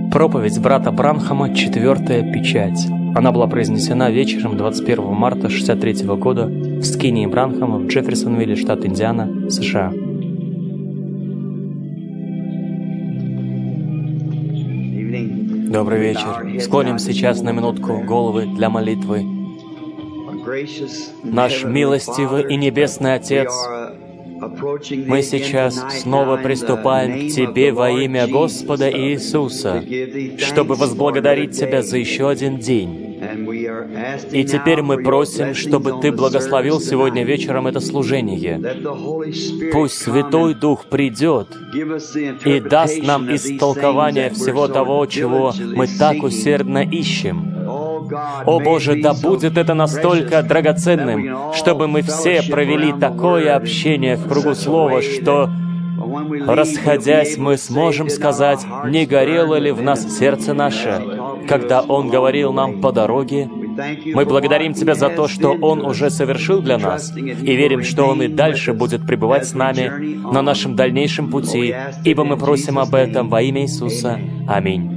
Проповедь брата Бранхама «Четвертая печать». Она была произнесена вечером 21 марта 1963 года в скинии Бранхама в Джефферсонвилле, штат Индиана, США. Добрый вечер. Склоним сейчас на минутку головы для молитвы. Наш милостивый и небесный Отец, мы сейчас снова приступаем к Тебе во имя Господа Иисуса, чтобы возблагодарить Тебя за еще один день. И теперь мы просим, чтобы Ты благословил сегодня вечером это служение. Пусть Святой Дух придет и даст нам истолкование всего того, чего мы так усердно ищем. О Боже, да будет это настолько драгоценным, чтобы мы все провели такое общение в кругу Слова, что, расходясь, мы сможем сказать, не горело ли в нас сердце наше, когда Он говорил нам по дороге. Мы благодарим Тебя за то, что Он уже совершил для нас, и верим, что Он и дальше будет пребывать с нами на нашем дальнейшем пути, ибо мы просим об этом во имя Иисуса. Аминь.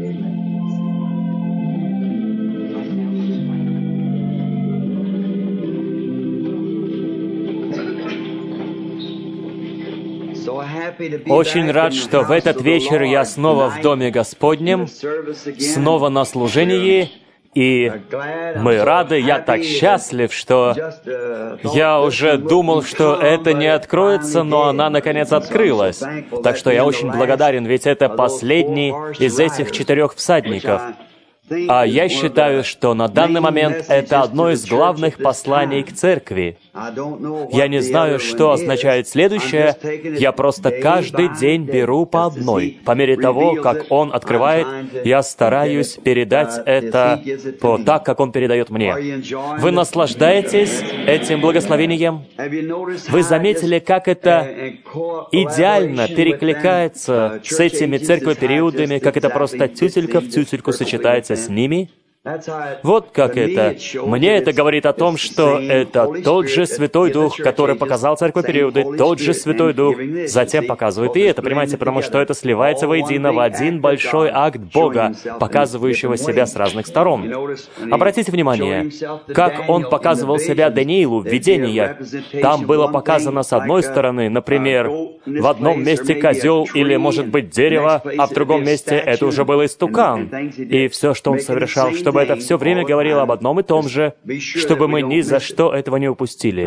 Очень рад, что в этот вечер я снова в Доме Господнем, снова на служении, и мы рады, я так счастлив, что я уже думал, что это не откроется, но она, наконец, открылась. Так что я очень благодарен, ведь это последний из этих 4 всадников. А я считаю, что на данный момент это одно из главных посланий к церкви. Я не знаю, что означает следующее, я просто каждый день беру по одной. По мере того, как Он открывает, я стараюсь передать это так, как Он передает мне. Вы наслаждаетесь этим благословением? Вы заметили, как это идеально перекликается с этими церковь-периодами, как это просто тютелька в тютельку сочетается с ними? Вот как это. Мне это говорит о том, что это тот же Святой Дух, который показал церковь-периоды, тот же Святой Дух затем показывает и это, понимаете, потому что это сливается воедино в один большой акт Бога, показывающего себя с разных сторон. Обратите внимание, как Он показывал себя Даниилу в видении. Там было показано с одной стороны, например, в одном месте козел или, может быть, дерево, а в другом месте это уже был истукан. И все, что Он совершал, чтобы это все время говорило об одном и том же, чтобы мы ни за что этого не упустили.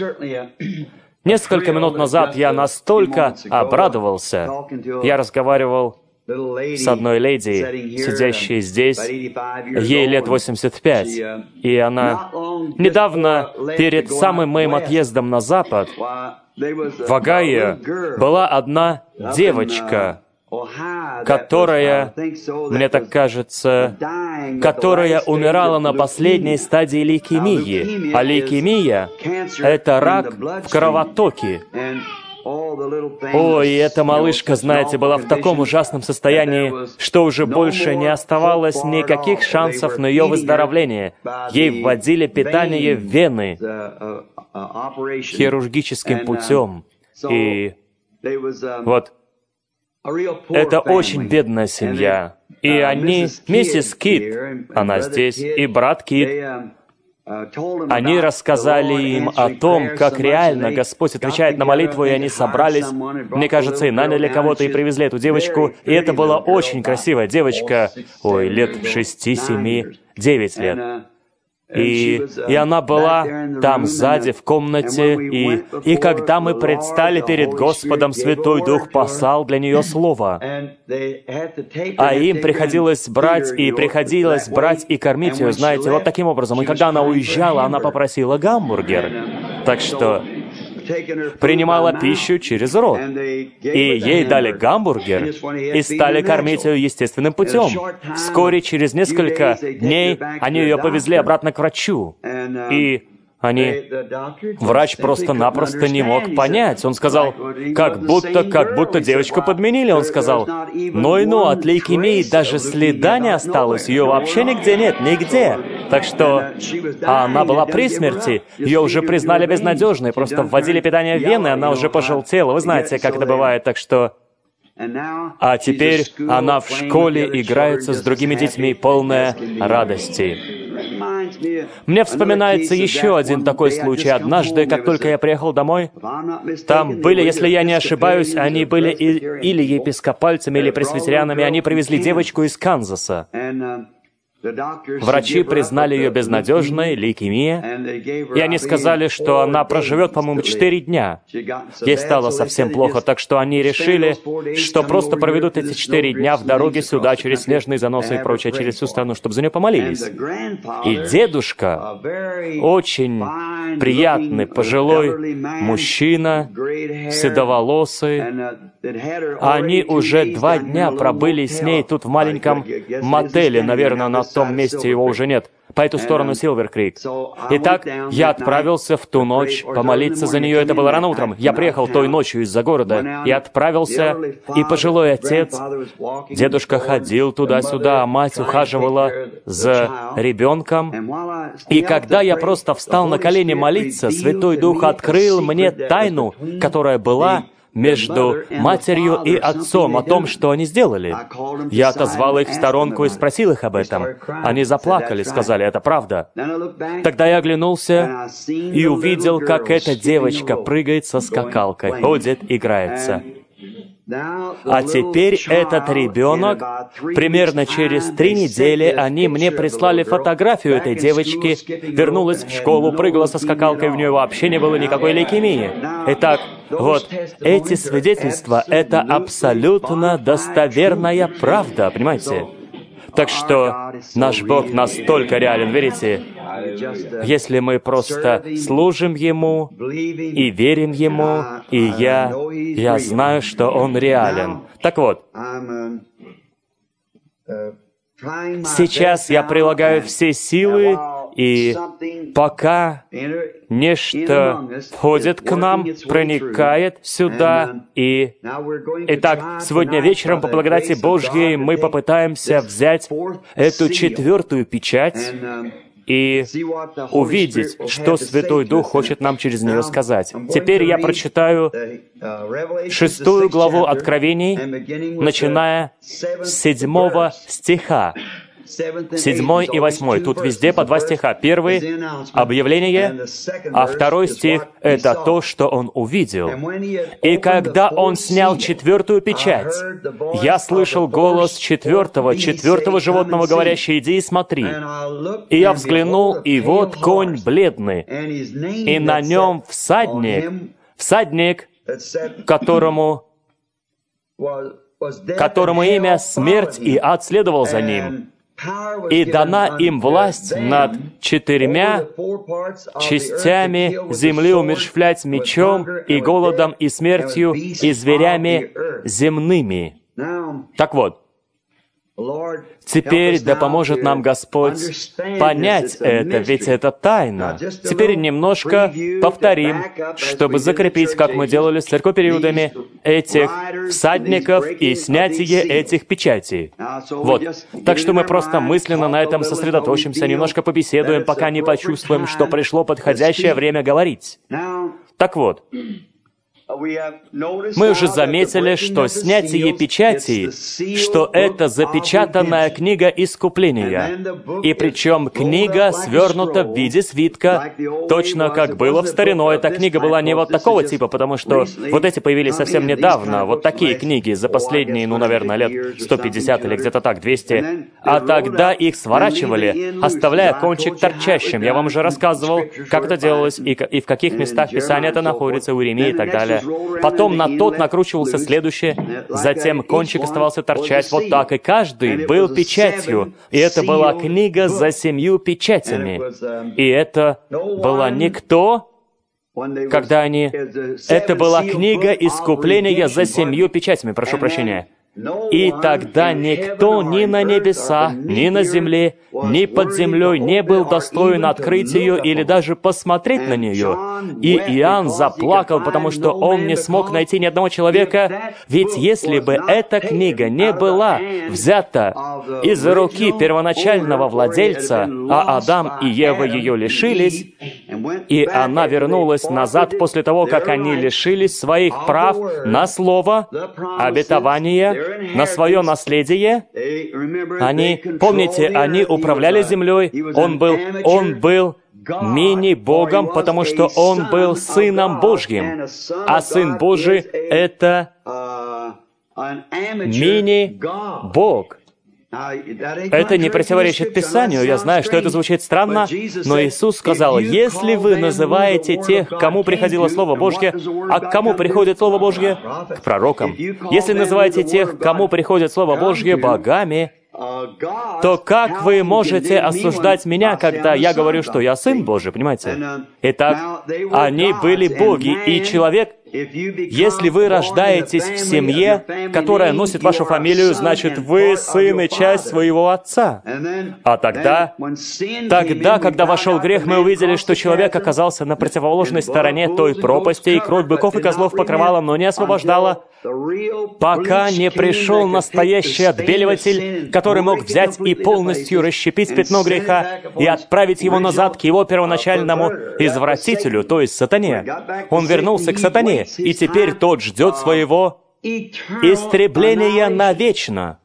Несколько минут назад я настолько обрадовался. Я разговаривал с одной леди, сидящей здесь, ей лет 85, и она недавно, перед самым моим отъездом на Запад, в Огайо была одна девочка, которая, мне так кажется, которая умирала на последней стадии лейкемии. А лейкемия — это рак в кровотоке. Ой, и эта малышка, знаете, была в таком ужасном состоянии, что уже больше не оставалось никаких шансов на ее выздоровление. Ей вводили питание в вены хирургическим путем. И вот, это очень бедная семья. И они, миссис Кит, она здесь, и брат Кит, они рассказали им о том, как реально Господь отвечает на молитву, и они собрались, мне кажется, и наняли кого-то, и привезли эту девочку. И это была очень красивая девочка, лет 6, 7, 9 лет. И она была там сзади, в комнате, и когда мы предстали перед Господом, Святой Дух послал для нее Слово. А им приходилось брать и кормить ее, знаете, вот таким образом. И когда она уезжала, она попросила гамбургер. Так что принимала пищу через рот. И ей дали гамбургер и стали кормить ее естественным путем. Вскоре, через несколько дней, они ее повезли обратно к врачу. И врач просто-напросто не мог понять. Он сказал, как будто девочку подменили. Он сказал, от лейкемии даже следа не осталось, ее вообще нигде нет, нигде. Так что она была при смерти, ее уже признали безнадежной, просто вводили питание в вены, она уже пожелтела. Вы знаете, как это бывает, так что А теперь она в школе играется с другими детьми, полная радости. Мне вспоминается еще один такой случай. Однажды, как только я приехал домой, там были, если я не ошибаюсь, они были или епископальцами, или пресвитерианами, они привезли девочку из Канзаса. Врачи признали ее безнадежной, лейкемия, и они сказали, что она проживет, по-моему, 4 дня. Ей стало совсем плохо, так что они решили, что просто проведут эти 4 дня в дороге сюда, через снежные заносы и прочее, через всю страну, чтобы за нее помолились. И дедушка, очень приятный, пожилой мужчина, седоволосый, они уже 2 дня пробыли с ней тут в маленьком мотеле, наверное, на том месте его уже нет, по эту сторону Силвер-Крик. Итак, я отправился в ту ночь помолиться за нее. Это было рано утром. Я приехал той ночью из-за города и отправился, и пожилой отец, дедушка ходил туда-сюда, а мать ухаживала за ребенком. И когда я просто встал на колени молиться, Святой Дух открыл мне тайну, которая была между матерью и отцом, о том, что они сделали. Я отозвал их в сторонку и спросил их об этом. Они заплакали, сказали, это правда. Тогда я оглянулся и увидел, как эта девочка прыгает со скакалкой, ходит, играется. А теперь этот ребенок, примерно через 3 недели, они мне прислали фотографию этой девочки, вернулась в школу, прыгала со скакалкой, у нее вообще не было никакой лейкемии. Итак, вот эти свидетельства — это абсолютно достоверная правда, понимаете? Так что наш Бог настолько реален, верите? Если мы просто служим Ему и верим Ему, и я знаю, что Он реален. Так вот, сейчас я прилагаю все силы, и пока нечто входит к нам, проникает сюда, и... Итак, сегодня вечером, по благодати Божьей, мы попытаемся взять эту 4-ю печать и увидеть, что Святой Дух хочет нам через нее сказать. Теперь я прочитаю 6 главу Откровений, начиная с 7 стиха. 7 и 8. Тут везде по 2 стиха. Первый — объявление, а 2 стих — это то, что он увидел. «И когда он снял 4-ю печать, я слышал голос 4-го животного, говорящий: иди и смотри. И я взглянул, и вот конь бледный, и на нем всадник, которому имя Смерть, и ад следовал за ним. И дана им власть над 4 частями земли умерщвлять мечом, и голодом, и смертью, и зверями земными». Так вот, теперь да поможет нам Господь понять это, ведь это тайна. Теперь немножко повторим, чтобы закрепить, как мы делали с церковь-периодами, этих всадников и снятие этих печатей. Вот. Так что мы просто мысленно на этом сосредоточимся, немножко побеседуем, пока не почувствуем, что пришло подходящее время говорить. Так вот, мы уже заметили, что снятие печатей, что это запечатанная книга искупления. И причем книга свернута в виде свитка, точно как было в старину. Эта книга была не вот такого типа, потому что вот эти появились совсем недавно. Вот такие книги за последние, наверное, лет 150 или где-то так, 200. А тогда их сворачивали, оставляя кончик торчащим. Я вам уже рассказывал, как это делалось и в каких местах Писания это находится, у Иеремии и так далее. Потом на тот накручивался следующий, затем кончик оставался торчать вот так, и каждый был печатью. И это была книга за 7 печатями. И это была не кто, когда они... Это была книга искупления за 7 печатями, прошу прощения. И тогда никто ни на небесах, ни на земле, ни под землей не был достоин открыть ее или даже посмотреть на нее. И Иоанн заплакал, потому что он не смог найти ни одного человека, ведь если бы эта книга не была взята из руки первоначального владельца, а Адам и Ева ее лишились, и она вернулась назад после того, как они лишились своих прав на слово, обетование, на свое наследие. Они, помните, они управляли землей, он был мини-богом, потому что он был Сыном Божьим, а Сын Божий — это мини-бог. Это не противоречит Писанию. Я знаю, что это звучит странно, но Иисус сказал, если вы называете тех, к кому приходило Слово Божье, а к кому приходит Слово Божье? К пророкам. Если называете тех, к кому приходит Слово Божье, богами, то как вы можете осуждать меня, когда я говорю, что я Сын Божий, понимаете? Итак, они были боги, и человек, если вы рождаетесь в семье, которая носит вашу фамилию, значит, вы сын и часть своего отца. А тогда, когда вошел грех, мы увидели, что человек оказался на противоположной стороне той пропасти, и кровь быков и козлов покрывала, но не освобождала, пока не пришел настоящий отбеливатель, который мог взять и полностью расщепить пятно греха и отправить его назад к его первоначальному извратителю, то есть сатане. Он вернулся к сатане, и теперь тот ждет своего истребления навечно.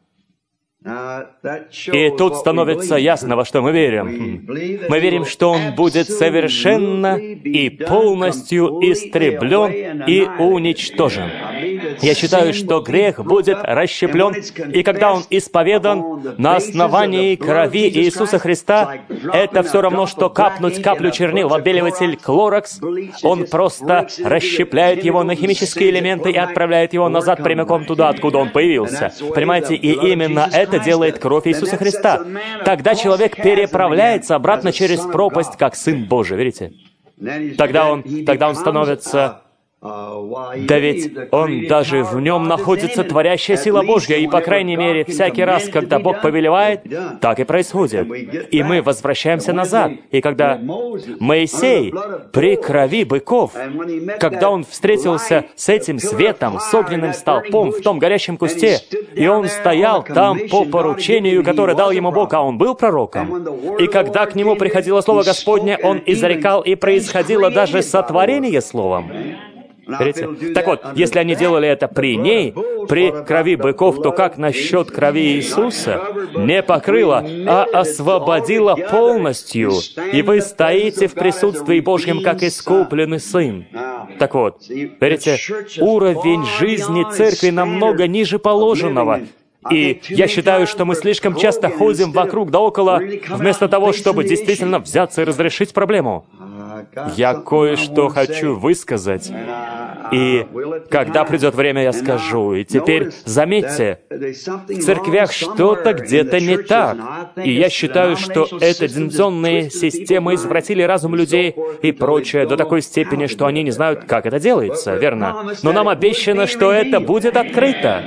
И тут становится ясно, во что мы верим. Мы верим, что Он будет совершенно и полностью истреблен и уничтожен. Я считаю, что грех будет расщеплен, и когда он исповедан на основании крови Иисуса Христа, это все равно, что капнуть каплю чернил в отбеливатель Clorox. Он просто расщепляет его на химические элементы и отправляет его назад прямиком туда, откуда он появился. Понимаете, и именно это делает кровь Иисуса Христа. Тогда человек переправляется обратно через пропасть, как Сын Божий, верите? Тогда он становится... Да ведь он даже в нем находится творящая сила Божья, и, по крайней мере, всякий раз, когда Бог повелевает, так и происходит. И мы возвращаемся назад. И когда Моисей при крови быков, когда он встретился с этим светом, с огненным столпом в том горящем кусте, и он стоял там по поручению, которое дал ему Бог, а он был пророком, и когда к нему приходило Слово Господне, он изрекал, и происходило даже сотворение Словом. Видите? Так вот, если они делали это при ней, при крови быков, то как насчет крови Иисуса? Не покрыла, а освободила полностью. И вы стоите в присутствии Божьем, как искупленный сын. Так вот, видите, уровень жизни церкви намного ниже положенного. И я считаю, что мы слишком часто ходим вокруг да около, вместо того, чтобы действительно взяться и разрешить проблему. Я кое-что хочу высказать, и когда придет время, я скажу. И теперь заметьте, в церквях что-то где-то не так. И я считаю, что деноминационные системы извратили разум людей и прочее до такой степени, что они не знают, как это делается, верно? Но нам обещано, что это будет открыто.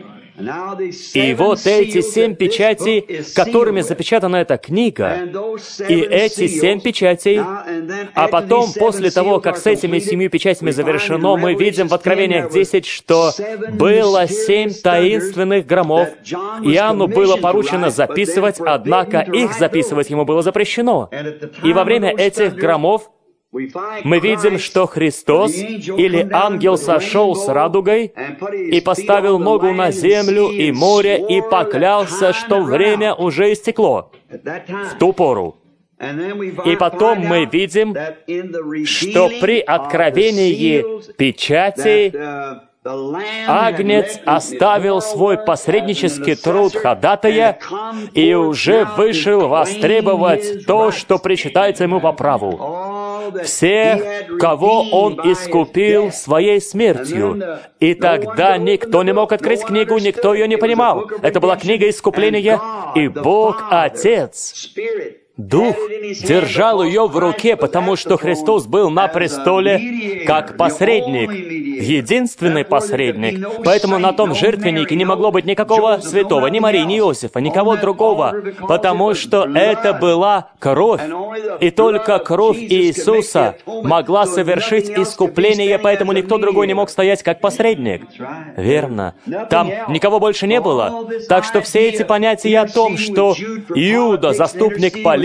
И вот эти 7 печатей, которыми запечатана эта книга, и эти 7 печатей, а потом, после того, как с этими 7 печатями завершено, мы видим в Откровениях 10, что было 7 таинственных громов. Иоанну было поручено записывать, однако их записывать ему было запрещено. И во время этих громов мы видим, что Христос или ангел сошел с радугой и поставил ногу на землю и море и поклялся, что время уже истекло в ту пору. И потом мы видим, что при откровении печатей Агнец оставил свой посреднический труд ходатая и уже вышел востребовать то, что причитается ему по праву. Всех, кого он искупил своей смертью. И тогда никто не мог открыть книгу, никто ее не понимал. Это была книга искупления, и Бог Отец, Дух, держал ее в руке, потому что Христос был на престоле как посредник, единственный посредник. Поэтому на том жертвеннике не могло быть никакого святого, ни Марии, ни Иосифа, никого другого, потому что это была кровь. И только кровь Иисуса могла совершить искупление, поэтому никто другой не мог стоять как посредник. Верно. Там никого больше не было. Так что все эти понятия о том, что Иуда, заступник политики,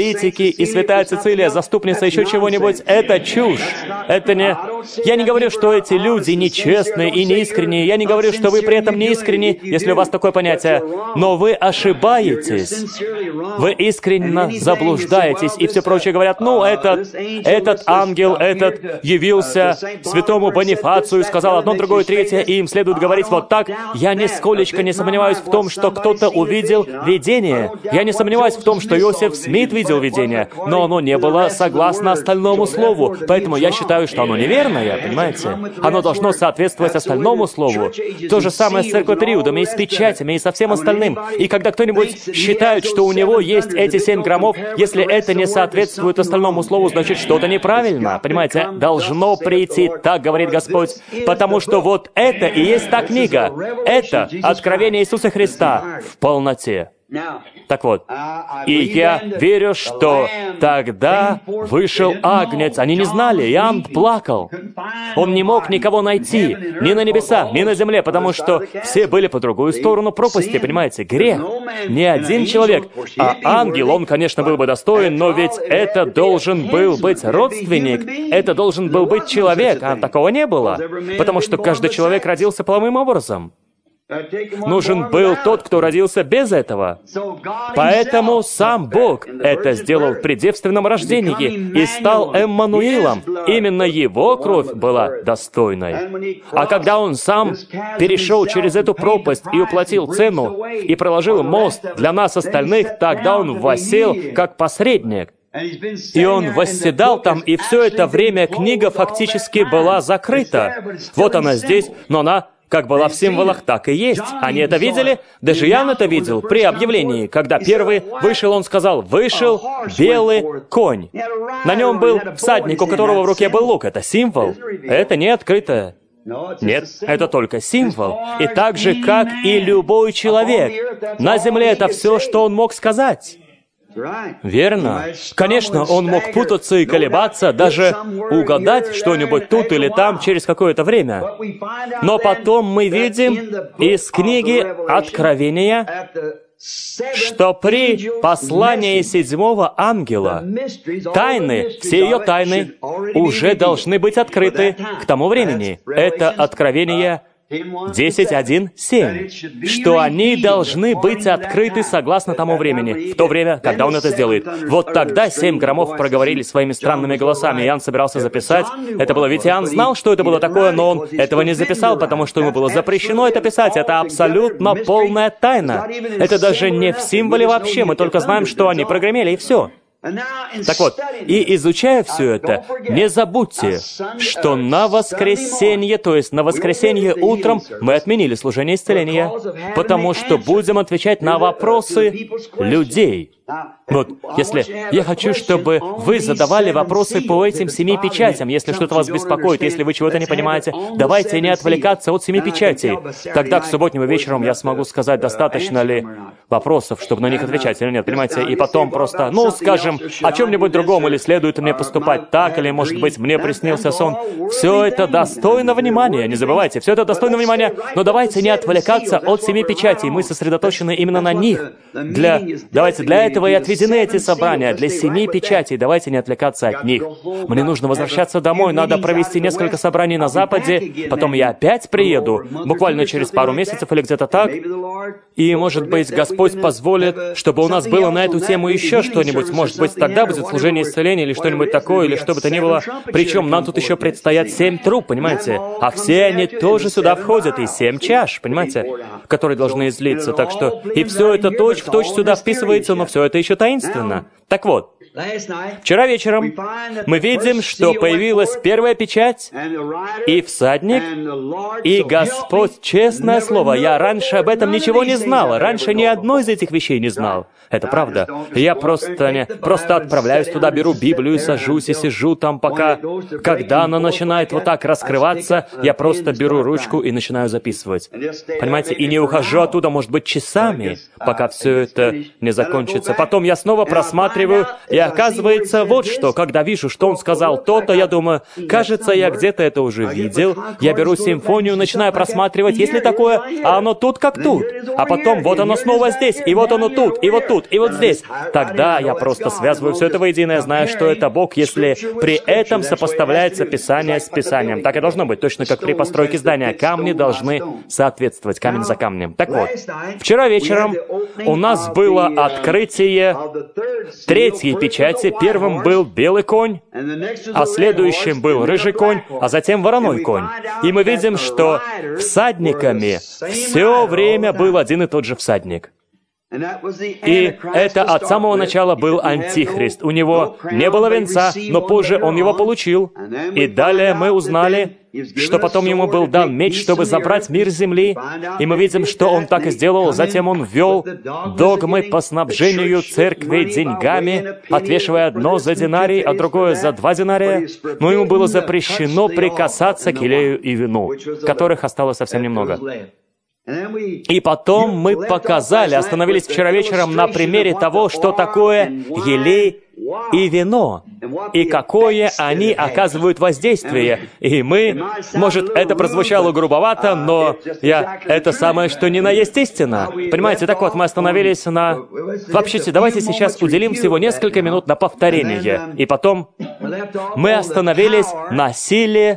политики и святая Цицилия, заступница еще чего-нибудь, это чушь. Это не... Я не говорю, что эти люди нечестные и неискренние. Я не говорю, что вы при этом неискренни, если у вас такое понятие. Но вы ошибаетесь. Вы искренне заблуждаетесь. И все прочее говорят, ну, этот ангел, этот явился святому Бонифацию и сказал одно, другое, третье, и им следует говорить вот так. Я нисколечко не сомневаюсь в том, что кто-то увидел видение. Я не сомневаюсь в том, что Иосиф Смит видел видение, но оно не было согласно остальному слову. Поэтому я считаю, что оно неверное, понимаете? Оно должно соответствовать остальному слову. То же самое с церковь-периодами и с печатями и со всем остальным. И когда кто-нибудь считает, что у него есть эти 7 громов, если это не соответствует остальному слову, значит, что-то неправильно. Понимаете? Должно прийти, так говорит Господь. Потому что вот это и есть та книга. Это откровение Иисуса Христа в полноте. Так вот, и я верю, что тогда вышел Агнец. Они не знали, Иоанн плакал. Он не мог никого найти, ни на небесах, ни на земле, потому что все были по другую сторону пропасти, понимаете, грех. Ни один человек. А ангел, он, конечно, был бы достоин, но ведь это должен был быть родственник, это должен был быть человек, а такого не было, потому что каждый человек родился половым образом. Нужен был тот, кто родился без этого. Поэтому сам Бог это сделал при девственном рождении и стал Эммануилом. Именно его кровь была достойной. А когда он сам перешел через эту пропасть и уплатил цену, и проложил мост для нас остальных, тогда он воссел как посредник. И он восседал там, и все это время книга фактически была закрыта. Вот она здесь, но она как была в символах, так и есть. Они это видели? Даже Иоанн это видел при объявлении. Когда первый вышел, он сказал, «Вышел белый конь». На нем был всадник, у которого в руке был лук. Это символ. Это не открыто. Нет, это только символ. И так же, как и любой человек. На земле это все, что он мог сказать. Верно. Конечно, он мог путаться и колебаться, даже угадать что-нибудь тут или там через какое-то время. Но потом мы видим из книги Откровения, что при послании 7-го ангела тайны, все ее тайны уже должны быть открыты к тому времени. Это Откровение 10:1-7, что они должны быть открыты согласно тому времени, в то время, когда он это сделает. Вот тогда 7 громов проговорили своими странными голосами. Иоанн собирался записать. Это было, ведь Иоанн знал, что это было такое, но он этого не записал, потому что ему было запрещено это писать. Это абсолютно полная тайна. Это даже не в символе вообще, мы только знаем, что они прогремели, и все. Так вот, и изучая все это, не забудьте, что на воскресенье, то есть на воскресенье утром, мы отменили служение исцеления, потому что будем отвечать на вопросы людей. Вот, если я хочу, чтобы вы задавали вопросы по этим 7 печатям, если что-то вас беспокоит, если вы чего-то не понимаете, давайте не отвлекаться от 7 печатей. Тогда к субботнему вечером я смогу сказать, достаточно ли вопросов, чтобы на них отвечать или нет, понимаете? И потом просто, скажем, о чем-нибудь другом, или следует мне поступать так, или, может быть, мне приснился сон. Все это достойно внимания, не забывайте, все это достойно внимания, но давайте не отвлекаться от 7 печатей, мы сосредоточены именно на них. Давайте для этого и отведены эти собрания, для 7 печатей, давайте не отвлекаться от них. Мне нужно возвращаться домой, надо провести несколько собраний на Западе, потом я опять приеду, буквально через пару месяцев или где-то так, и, может быть, Господь позволит, чтобы у нас было на эту тему еще что-нибудь, может быть, тогда будет служение исцеления или что-нибудь такое, или что бы то ни было. Причем нам тут еще предстоят 7 труб, понимаете? А все они тоже сюда входят, и 7 чаш, понимаете, которые должны излиться. Так что, и все это точь-в-точь сюда вписывается, но все это еще таинственно. Так вот, вчера вечером мы видим, что появилась первая печать, и всадник, и Господь, честное слово, я раньше об этом ничего не знал, раньше ни одной из этих вещей не знал. Это правда. Я просто отправляюсь туда, беру Библию, сажусь и сижу там, когда она начинает вот так раскрываться, я просто беру ручку и начинаю записывать. Понимаете, и не ухожу оттуда, может быть, часами, пока все это не закончится. Потом я снова просматриваю, и оказывается, вот что, когда вижу, что он сказал то-то, я думаю, кажется, я где-то это уже видел. Я беру симфонию, начинаю просматривать, есть ли такое, а оно тут как тут. А потом вот оно снова здесь, и вот оно тут, и вот тут, и вот здесь. Тогда я просто связываю все это воедино, я знаю, что это Бог, если при этом сопоставляется Писание с Писанием. Так и должно быть, точно как при постройке здания. Камни должны соответствовать, камень за камнем. Так вот, вчера вечером у нас было открытие третьей печати. Первым был белый конь, а следующим был рыжий конь, а затем вороной конь. И мы видим, что всадниками все время был один и тот же всадник. И это от самого начала был Антихрист. У него не было венца, но позже он его получил. И далее мы узнали, что потом ему был дан меч, чтобы забрать мир с земли. И мы видим, что он так и сделал. Затем он ввел догмы по снабжению церкви деньгами, отвешивая одно за динарий, а другое за 2 динария. Но ему было запрещено прикасаться к елею и вину, которых осталось совсем немного. И потом мы показали, остановились вчера вечером на примере того, что такое елей и вино, и какое они оказывают воздействие. И мы, может, это прозвучало грубовато, но это самое, что ни на есть истина. Понимаете, так вот, мы остановились на... Вообще, давайте сейчас уделим всего несколько минут на повторение. И потом мы остановились на силе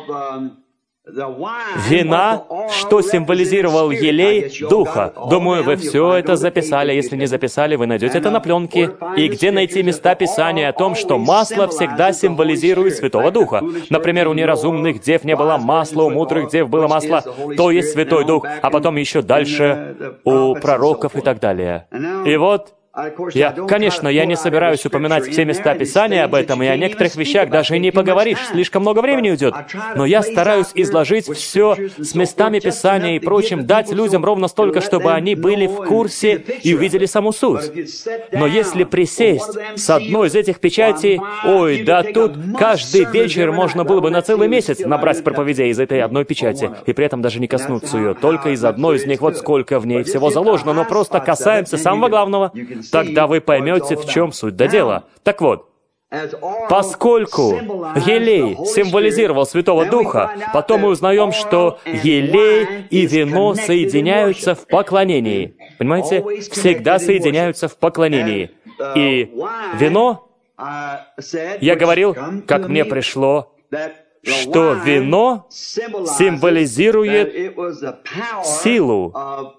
вина, что символизировал елей духа. Думаю, вы все это записали. Если не записали, вы найдете это на пленке. И где найти места Писания о том, что масло всегда символизирует Святого Духа. Например, у неразумных дев не было масла, у мудрых дев было масло, то есть Святой Дух, а потом еще дальше у пророков и так далее. И вот, конечно, я не собираюсь упоминать все места Писания об этом, и о некоторых вещах даже и не поговоришь, слишком много времени уйдет. Но я стараюсь изложить все с местами Писания и прочим, дать людям ровно столько, чтобы они были в курсе и увидели саму суть. Но если присесть с одной из этих печатей, ой, да тут каждый вечер можно было бы на целый месяц набрать проповедей из этой одной печати, и при этом даже не коснуться ее, только из одной из них, вот сколько в ней всего заложено, но просто касаемся самого главного. Тогда вы поймете, в чем суть до дела. Так вот, поскольку елей символизировал Святого Духа, потом мы узнаем, что елей и вино соединяются в поклонении. Понимаете? Всегда соединяются в поклонении. И вино, я говорил, как мне пришло, что вино символизирует силу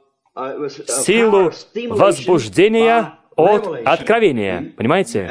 возбуждения от откровения. Понимаете?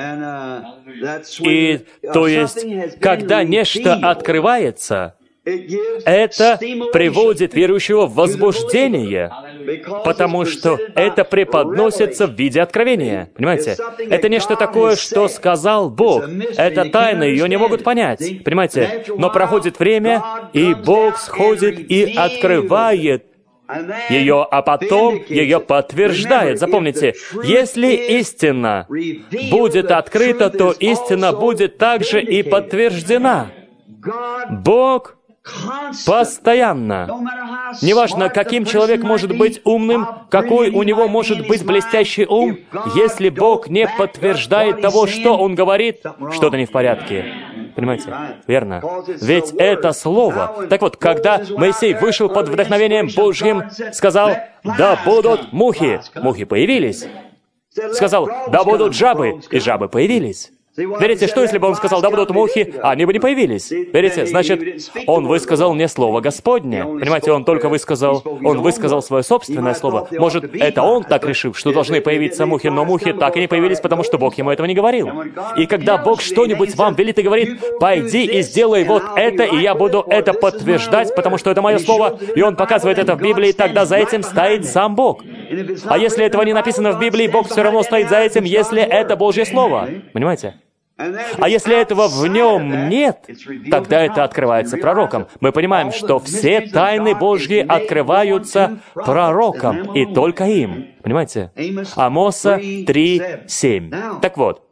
И то есть, когда нечто открывается, это приводит верующего в возбуждение, потому что это преподносится в виде откровения. Понимаете? Это нечто такое, что сказал Бог. Это тайна, ее не могут понять. Понимаете? Но проходит время, и Бог сходит и открывает ее, а потом ее подтверждает. Запомните, если истина будет открыта, то истина будет также и подтверждена. Бог постоянно, неважно, каким человек может быть умным, какой у него может быть блестящий ум, если Бог не подтверждает того, что Он говорит, что-то не в порядке. Понимаете? Верно. Ведь это Слово. Так вот, когда Моисей вышел под вдохновением Божьим, сказал, «Да будут мухи». Мухи появились. Сказал, «Да будут жабы». И жабы появились. Верите, что если бы он сказал, да будут мухи, а они бы не появились? Верите? Значит, он высказал не слово Господне. Понимаете, он только высказал свое собственное слово. Может, это он так решил, что должны появиться мухи, но мухи так и не появились, потому что Бог ему этого не говорил. И когда Бог что-нибудь вам велит и говорит, пойди и сделай вот это, и я буду это подтверждать, потому что это мое слово, и он показывает это в Библии, тогда за этим стоит сам Бог. А если этого не написано в Библии, Бог все равно стоит за этим, если это Божье Слово. Понимаете? А если этого в нем нет, тогда это открывается пророком. Мы понимаем, что все тайны Божьи открываются пророкам, и только им. Понимаете? Амоса 3:7. Так вот,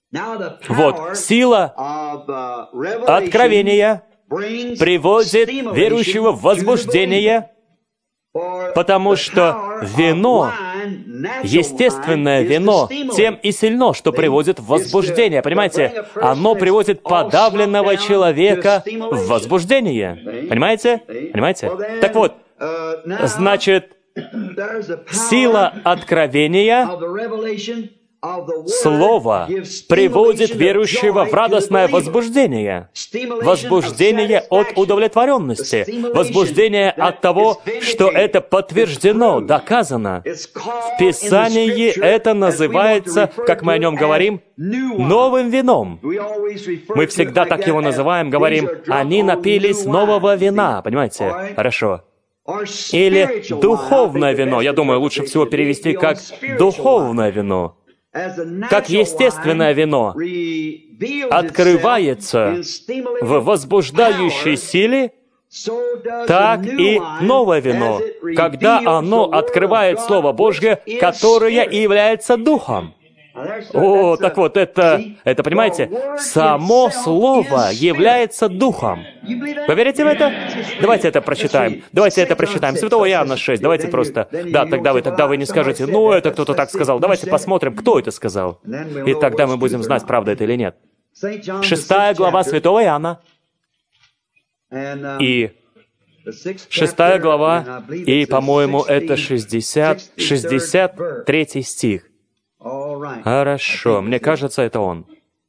сила откровения приводит верующего в возбуждение, потому что вино, естественное вино, тем и сильно, что приводит в возбуждение. Понимаете? Оно приводит подавленного человека в возбуждение. Понимаете? Понимаете? Так вот, значит, сила откровения Слово приводит верующего в радостное возбуждение. Возбуждение от удовлетворенности. Возбуждение от того, что это подтверждено, доказано. В Писании это называется, как мы о нем говорим, новым вином. Мы всегда так его называем, говорим, они напились нового вина. Понимаете? Хорошо. Или духовное вино. Я думаю, лучше всего перевести как духовное вино. Как естественное вино открывается в возбуждающей силе, так и новое вино, когда оно открывает Слово Божье, которое и является Духом. О, так вот, это, понимаете, само Слово является Духом. Вы верите в это? Давайте это прочитаем. Святого Иоанна 6. Давайте просто... Да, тогда вы не скажете, ну, это кто-то так сказал. Давайте посмотрим, кто это сказал. И тогда мы будем знать, правда это или нет. 6 глава Святого Иоанна. И 6 глава, и, по-моему, это 63 стих. Хорошо, мне кажется, это он.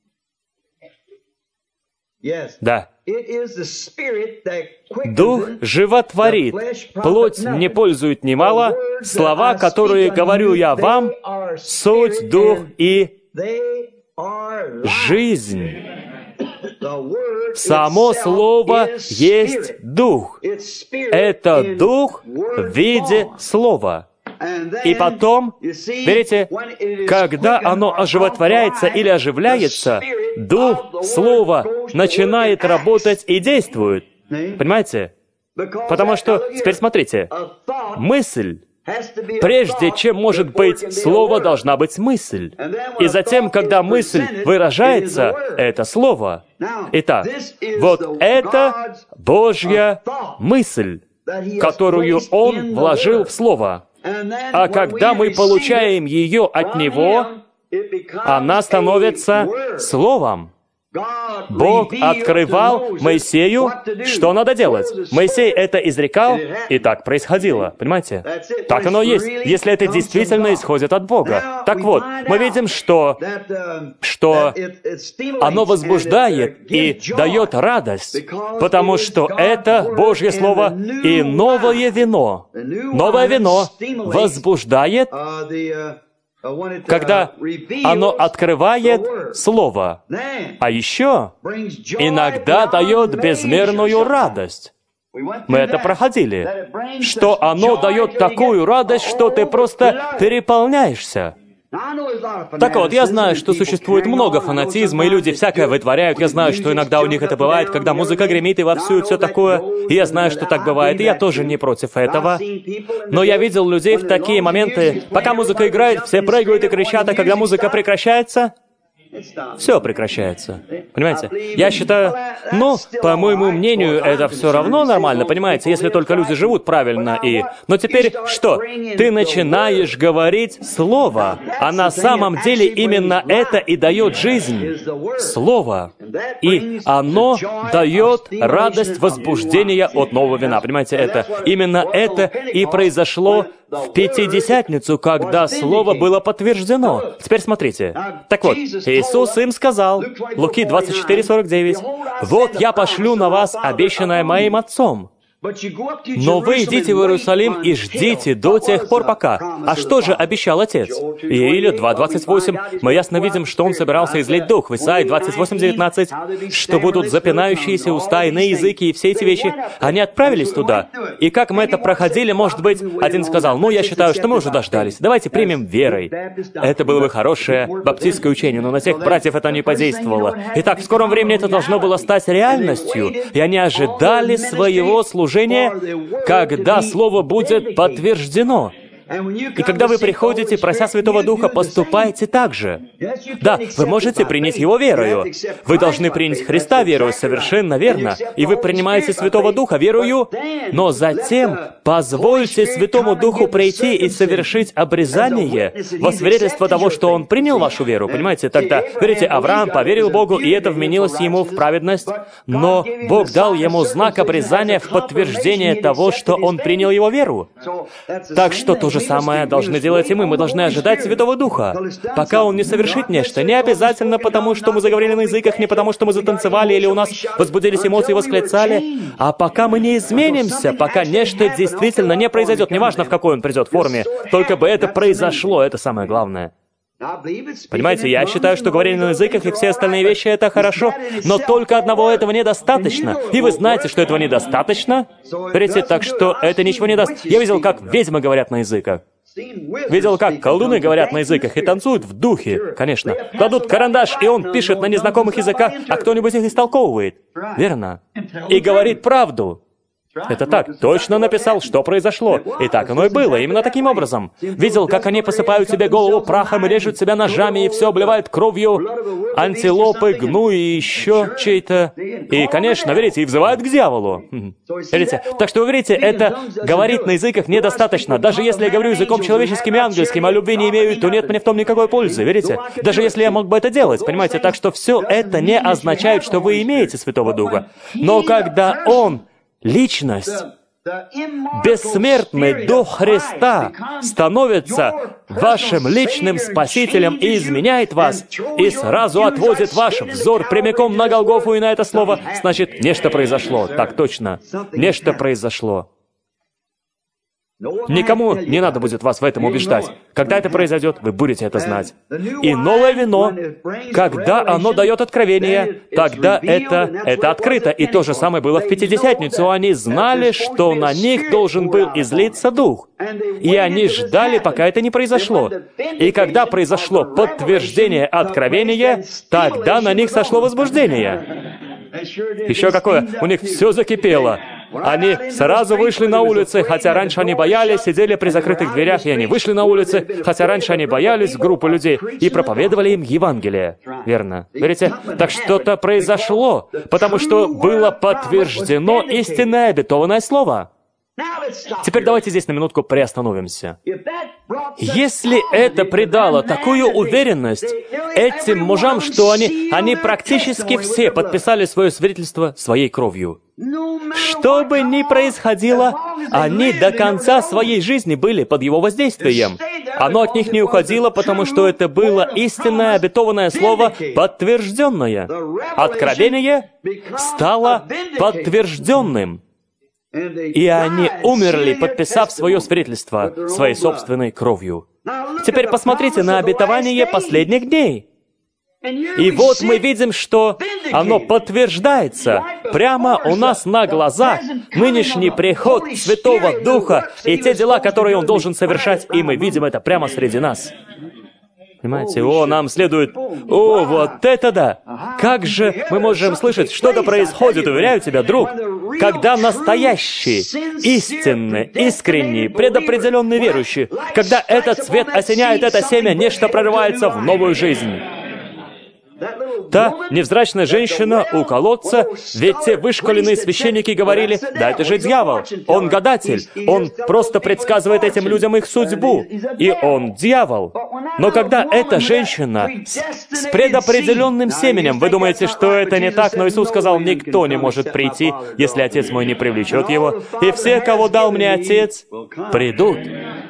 Да. Дух животворит, плоть не пользует немало, слова, которые говорю я вам, суть, дух и жизнь. Само Слово есть Дух. Это Дух в виде Слова. И потом, видите, когда оно оживотворяется или оживляется, Дух Слова начинает работать и действует. Понимаете? Потому что, теперь смотрите, мысль, прежде чем может быть Слово, должна быть мысль. И затем, когда мысль выражается, это Слово. Итак, вот это Божья мысль, которую Он вложил в Слово. А когда мы получаем ее от Него, она становится Словом. Бог открывал Моисею, что надо делать. Моисей это изрекал, и так происходило. Понимаете? Так оно есть, если это действительно исходит от Бога. Так вот, мы видим, что оно возбуждает и дает радость, потому что это Божье Слово и новое вино. Новое вино возбуждает, когда оно открывает Слово, а еще иногда дает безмерную радость. Мы это проходили, что оно дает такую радость, что ты просто переполняешься. Так вот, я знаю, что существует много фанатизма, и люди всякое вытворяют. Я знаю, что иногда у них это бывает, когда музыка гремит и вовсю и все такое. И я знаю, что так бывает, и я тоже не против этого. Но я видел людей в такие моменты, пока музыка играет, все прыгают и кричат, а когда музыка прекращается, все прекращается. Понимаете? Я считаю, по моему мнению, это все равно нормально, понимаете, если только люди живут правильно и... Но теперь что? Ты начинаешь говорить Слово, а на самом деле именно это и дает жизнь. Слово. И оно дает радость возбуждения от нового вина. Понимаете, именно это и произошло в Пятидесятницу, когда Слово было подтверждено. Теперь смотрите. Так вот, Иисус им сказал, Луки 24:49, «Вот я пошлю на вас обещанное моим Отцом. Но вы идите в Иерусалим и ждите до тех пор, пока». А что же обещал Отец? Иеиля 2:28. Мы ясно видим, что Он собирался излить Дух. В Исаии 28:19. Что будут запинающиеся уста, иные языки и все эти вещи. Они отправились туда. И как мы это проходили, может быть, один сказал, я считаю, что мы уже дождались. Давайте примем верой. Это было бы хорошее баптистское учение, но на тех братьев это не подействовало. Итак, в скором времени это должно было стать реальностью. И они ожидали своего служения, когда Слово будет подтверждено. И когда вы приходите, прося Святого Духа, поступайте так же. Да, вы можете принять Его верою. Вы должны принять Христа верою, совершенно верно. И вы принимаете Святого Духа верою, но затем позвольте Святому Духу прийти и совершить обрезание во свидетельство того, что Он принял вашу веру. Понимаете, тогда, видите, Авраам поверил Богу, и это вменилось ему в праведность, но Бог дал ему знак обрезания в подтверждение того, что он принял его веру. Так что то же же самое должны делать и мы. Мы должны ожидать Святого Духа. Пока Он не совершит нечто, не обязательно потому, что мы заговорили на языках, не потому, что мы затанцевали или у нас возбудились эмоции и восклицали, а пока мы не изменимся, пока нечто действительно не произойдет, неважно, в какой Он придет форме, только бы это произошло, это самое главное. Понимаете, я считаю, что говорение на языках и все остальные вещи — это хорошо, но только одного этого недостаточно. И вы знаете, что этого недостаточно. Видите, так что это ничего не даст. Я видел, как ведьмы говорят на языках. Видел, как колдуны говорят на языках и танцуют в духе, конечно. Кладут карандаш, и он пишет на незнакомых языках, а кто-нибудь их истолковывает. Верно. И говорит правду. Это так, точно написал, что произошло. И так оно и было, именно таким образом. Видел, как они посыпают себе голову прахом и режут себя ножами, и все обливают кровью антилопы, гну и еще чей-то. И, конечно, видите, и взывают к дьяволу. Видите? Так что, вы видите, это говорить на языках недостаточно. Даже если я говорю языком человеческим и ангельским, а любви не имею, то нет мне в том никакой пользы, видите? Даже если я мог бы это делать, понимаете? Так что все это не означает, что вы имеете Святого Духа. Но когда Он, личность, бессмертный Дух Христа, становится вашим личным Спасителем и изменяет вас, и сразу отводит ваш взор прямиком на Голгофу и на это слово, значит, нечто произошло. Так точно, нечто произошло. Никому не надо будет вас в этом убеждать. Когда это произойдет, вы будете это знать. И новое вино, когда оно дает откровение, тогда это открыто. И то же самое было в Пятидесятницу. Они знали, что на них должен был излиться Дух. И они ждали, пока это не произошло. И когда произошло подтверждение откровения, тогда на них сошло возбуждение. Еще какое? У них все закипело. Они сразу вышли на улицы, хотя раньше они боялись, сидели при закрытых дверях, и они вышли на улицы, хотя раньше они боялись группы людей, и проповедовали им Евангелие. Верно? Верите? Так что-то произошло, потому что было подтверждено истинное обетованное слово. Теперь давайте здесь на минутку приостановимся. Если это придало такую уверенность этим мужам, что они практически все подписали свое свидетельство своей кровью. Что бы ни происходило, они до конца своей жизни были под его воздействием. Оно от них не уходило, потому что это было истинное обетованное слово, подтвержденное. Откровение стало подтвержденным. И они умерли, подписав свое свидетельство своей собственной кровью. Теперь посмотрите на обетование последних дней. И вот мы видим, что оно подтверждается прямо у нас на глазах. Нынешний приход Святого Духа и те дела, которые Он должен совершать, и мы видим это прямо среди нас. Понимаете? Нам следует... вот это да! Как же мы можем слышать, что-то происходит, уверяю тебя, друг, когда настоящий, истинный, искренний, предопределенный верующий, когда этот свет осеняет это семя, нечто прорывается в новую жизнь. Та невзрачная женщина у колодца, ведь те вышколенные священники говорили, да это же дьявол, он гадатель, он просто предсказывает этим людям их судьбу, и он дьявол. Но когда эта женщина с предопределенным семенем, вы думаете, что это не так, но Иисус сказал, никто не может прийти, если Отец мой не привлечет его, и все, кого дал мне Отец, придут.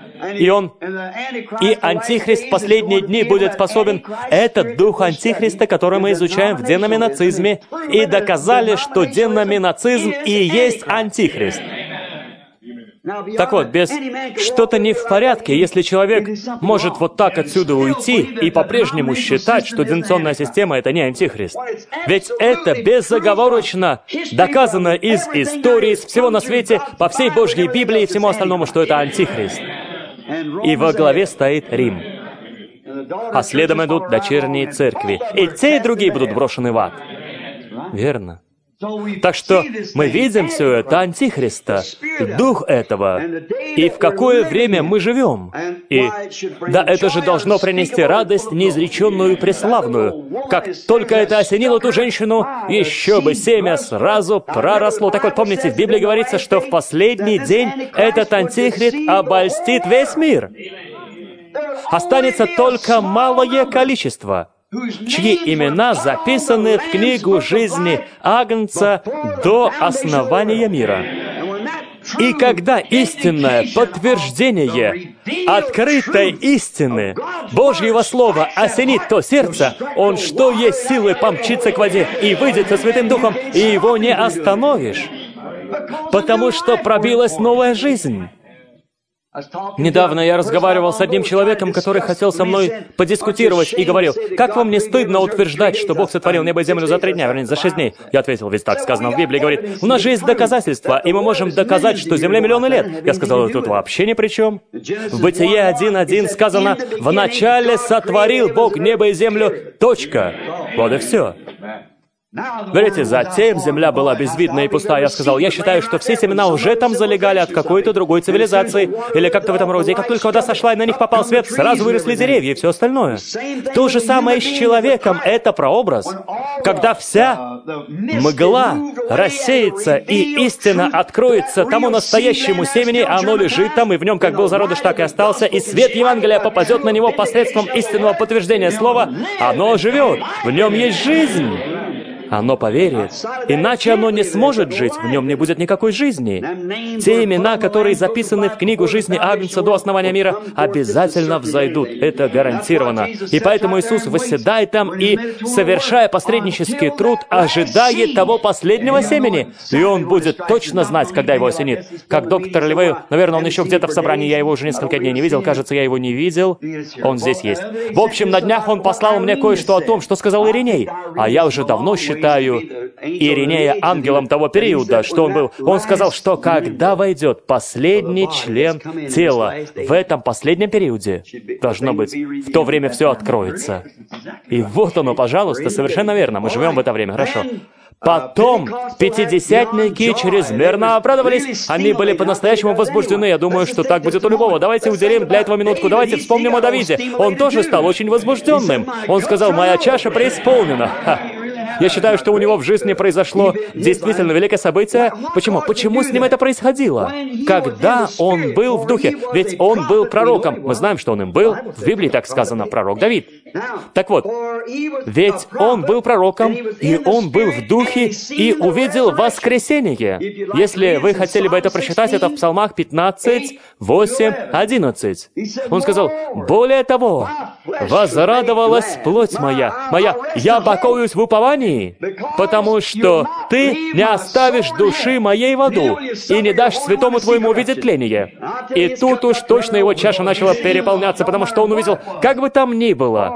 И Антихрист в последние дни будет способен, этот дух Антихриста, который мы изучаем в деноминацизме, и доказали, что деноминацизм и есть Антихрист. Так вот, что-то не в порядке, если человек может вот так отсюда уйти и по-прежнему считать, что деноминационная система — это не Антихрист. Ведь это безоговорочно доказано из истории, из всего на свете, по всей Божьей Библии и всему остальному, что это Антихрист. И во главе стоит Рим. А следом идут дочерние церкви. И те, и другие будут брошены в ад. Верно. Так что мы видим все это Антихриста, дух этого, и в какое время мы живем. И да, это же должно принести радость неизреченную и преславную. Как только это осенило ту женщину, еще бы семя сразу проросло. Так вот, помните, в Библии говорится, что в последний день этот Антихрист обольстит весь мир. Останется только малое количество, чьи имена записаны в книгу жизни Агнца до основания мира. И когда истинное подтверждение открытой истины Божьего Слова осенит то сердце, он что есть силы помчится к воде и выйдет со Святым Духом, и его не остановишь, потому что пробилась новая жизнь. Недавно я разговаривал с одним человеком, который хотел со мной подискутировать и говорил: «Как вам не стыдно утверждать, что Бог сотворил небо и землю за 3 дня, вернее, за 6 дней?» Я ответил: «Ведь так сказано в Библии». Говорит: «У нас же есть доказательства, и мы можем доказать, что Земле миллионы лет». Я сказал: «Тут вообще ни при чем. В Бытие 1:1 сказано: «Вначале сотворил Бог небо и землю». Точка. Вот и все. Говорите, затем земля была безвидна и пустая. Я сказал: я считаю, что все семена уже там залегали от какой-то другой цивилизации, или как-то в этом роде. И как только вода сошла и на них попал свет, сразу выросли деревья и все остальное. То же самое и с человеком. Это прообраз. Когда вся мгла рассеется и истина откроется тому настоящему семени, оно лежит там, и в нем как был зародыш, так и остался, и свет Евангелия попадет на него посредством истинного подтверждения слова, оно живет, в нем есть жизнь. Оно поверит. Иначе оно не сможет жить, в нем не будет никакой жизни. Те имена, которые записаны в книгу жизни Агнца до основания мира, обязательно взойдут. Это гарантированно. И поэтому Иисус восседает там и, совершая посреднический труд, ожидает того последнего семени. И Он будет точно знать, когда его осенит. Как доктор Ливейл, наверное, он еще где-то в собрании, я его уже несколько дней не видел, кажется, я его не видел. Он здесь есть. В общем, на днях он послал мне кое-что о том, что сказал Ириней. А я уже давно считаю Иринея ангелом того периода, что он был. Он сказал, что когда войдет последний член тела, в этом последнем периоде, должно быть, в то время все откроется. И вот оно, пожалуйста, совершенно верно, мы живем в это время, хорошо. Потом пятидесятники чрезмерно обрадовались. Они были по-настоящему возбуждены. Я думаю, что так будет у любого. Давайте уделим для этого минутку. Давайте вспомним о Давиде. Он тоже стал очень возбужденным. Он сказал: «Моя чаша преисполнена». Ха. Я считаю, что у него в жизни произошло действительно великое событие. Почему? Почему с ним это происходило? Когда он был в духе. Ведь он был пророком. Мы знаем, что он им был. В Библии так сказано: пророк Давид. Так вот, ведь он был пророком, и он был в духе, и увидел воскресение. Если вы хотели бы это прочитать, это в Псалмах 15, 8, 11. Он сказал: «Более того, возрадовалась плоть моя, я покоюсь в уповании, потому что ты не оставишь души моей в аду, и не дашь святому твоему увидеть тление». И тут уж точно его чаша начала переполняться, потому что он увидел, как бы там ни было,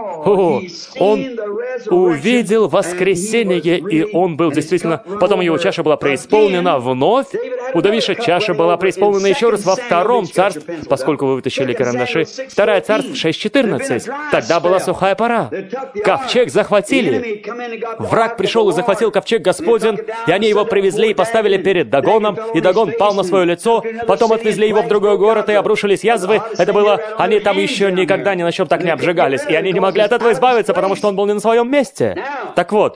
он увидел воскресение, и он был действительно... Потом его чаша была преисполнена вновь. У Давида чаша была преисполнена еще раз во 2 царстве, поскольку вы вытащили карандаши. 2 царств 6:14. Тогда была сухая пора. Ковчег захватили. Враг пришел и захватил ковчег Господень, и они его привезли и поставили перед Дагоном, и Дагон пал на свое лицо. Потом отвезли его в другой город, и обрушились язвы. Это было... Они там еще никогда ни на чем так не обжигались, и они не могли от этого избавиться, потому что он был не на своем месте. Так вот,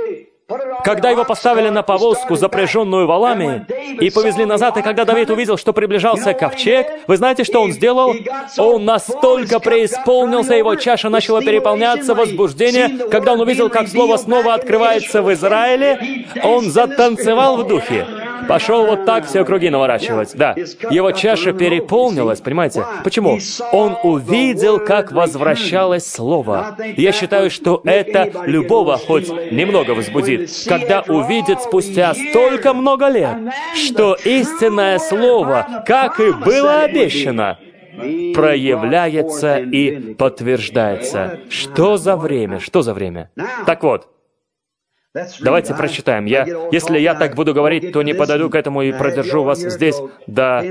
когда его поставили на повозку, запряженную волами, и повезли назад, и когда Давид увидел, что приближался ковчег, вы знаете, что он сделал? Он настолько преисполнился, его чаша начала переполняться, возбуждение. Когда он увидел, как слово снова открывается в Израиле, он затанцевал в духе. Пошел вот так все круги наворачивать. Да, его чаша переполнилась, понимаете? Почему? Он увидел, как возвращалось слово. Я считаю, что это любого хоть немного возбудит, когда увидит спустя столько много лет, что истинное слово, как и было обещано, проявляется и подтверждается. Что за время? Что за время? Так вот, давайте прочитаем. Если я так буду говорить, то не подойду к этому и продержу вас здесь до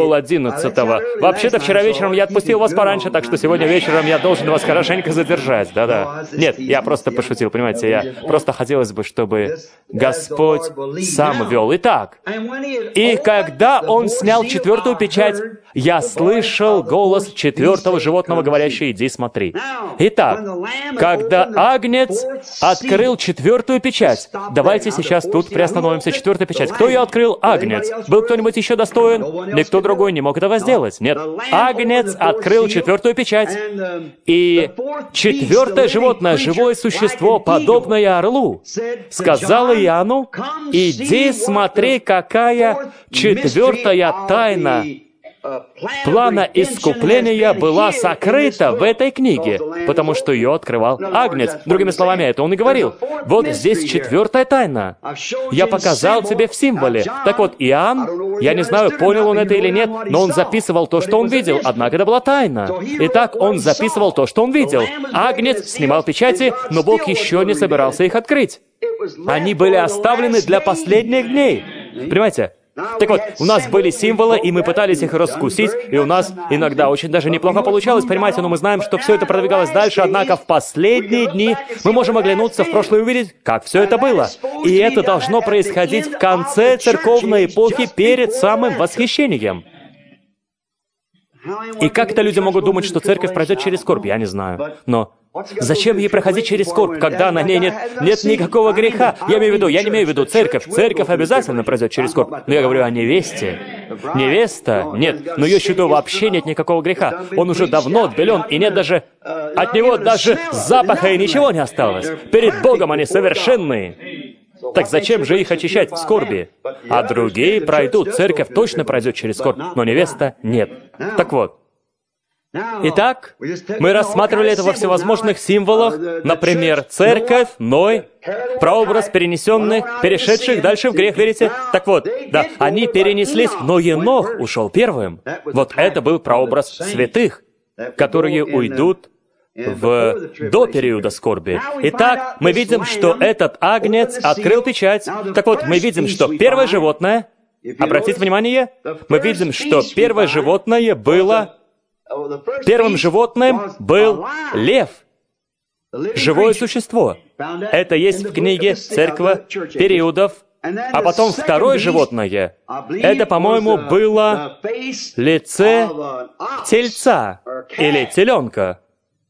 10:30. Вообще-то вчера вечером я отпустил вас пораньше, так что сегодня вечером я должен вас хорошенько задержать. Да-да. Нет, я просто пошутил, понимаете? Просто хотелось бы, чтобы Господь сам вел. Итак, и когда Он снял 4-ю печать, я слышал голос 4-го животного, говорящий: «Иди смотри». Итак, когда Агнец открыл 4-ю печать, печать. Давайте сейчас тут приостановимся. 4-я печать. Кто ее открыл? Агнец. Был кто-нибудь еще достоин? Никто другой не мог этого сделать. Нет. Агнец открыл 4-ю печать. И 4-е животное, живое существо, подобное орлу, сказало Иоанну: «Иди, смотри, какая 4-я тайна плана искупления была сокрыта в этой книге, потому что ее открывал Агнец». Другими словами, это он и говорил. Вот здесь 4-я тайна. Я показал тебе в символе. Так вот, Иоанн, я не знаю, понял он это или нет, но он записывал то, что он видел, однако это была тайна. Итак, он записывал то, что он видел. Агнец снимал печати, но Бог еще не собирался их открыть. Они были оставлены для последних дней. Понимаете? Так вот, у нас были символы, и мы пытались их раскусить, и у нас иногда очень даже неплохо получалось, понимаете, но мы знаем, что все это продвигалось дальше, однако в последние дни мы можем оглянуться в прошлое и увидеть, как все это было. И это должно происходить в конце церковной эпохи перед самым восхищением. И как-то люди могут думать, что церковь пройдет через скорбь, я не знаю. Но зачем ей проходить через скорбь, когда на ней нет никакого греха? Я не имею в виду церковь. Церковь обязательно пройдет через скорбь. Но я говорю о невесте. Невеста? Нет. Но ее счету вообще нет никакого греха. Он уже давно отбелен, и нет даже... От него даже запаха и ничего не осталось. Перед Богом они совершенные. Так зачем же их очищать в скорби? А другие пройдут. Церковь точно пройдет через скорбь, но невеста нет. Так вот. Итак, мы рассматривали это во всевозможных символах, например, церковь, Ной, прообраз перенесенных, перешедших дальше в грех, верите? Так вот, да, они перенеслись, но Енох ушел первым. Вот это был прообраз святых, которые уйдут до периода скорби. Итак, мы видим, что этот Агнец открыл печать. Так вот, мы видим, что первое животное, обратите внимание, мы видим, что первое животное было... Первым животным был лев, живое существо. Это есть в книге «Церковь периодов». А потом второе животное, это, по-моему, было лице тельца или теленка.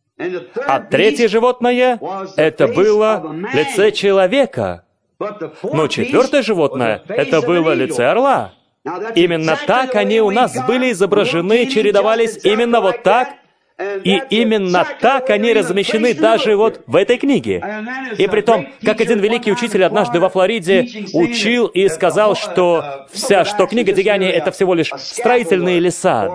А третье животное, это было лице человека. Но 4-е животное, это было лице орла. Именно так они у нас были изображены, чередовались именно вот так, и именно так они размещены даже вот в этой книге. И притом, как один великий учитель однажды во Флориде учил и сказал, что книга Деяний — это всего лишь строительные леса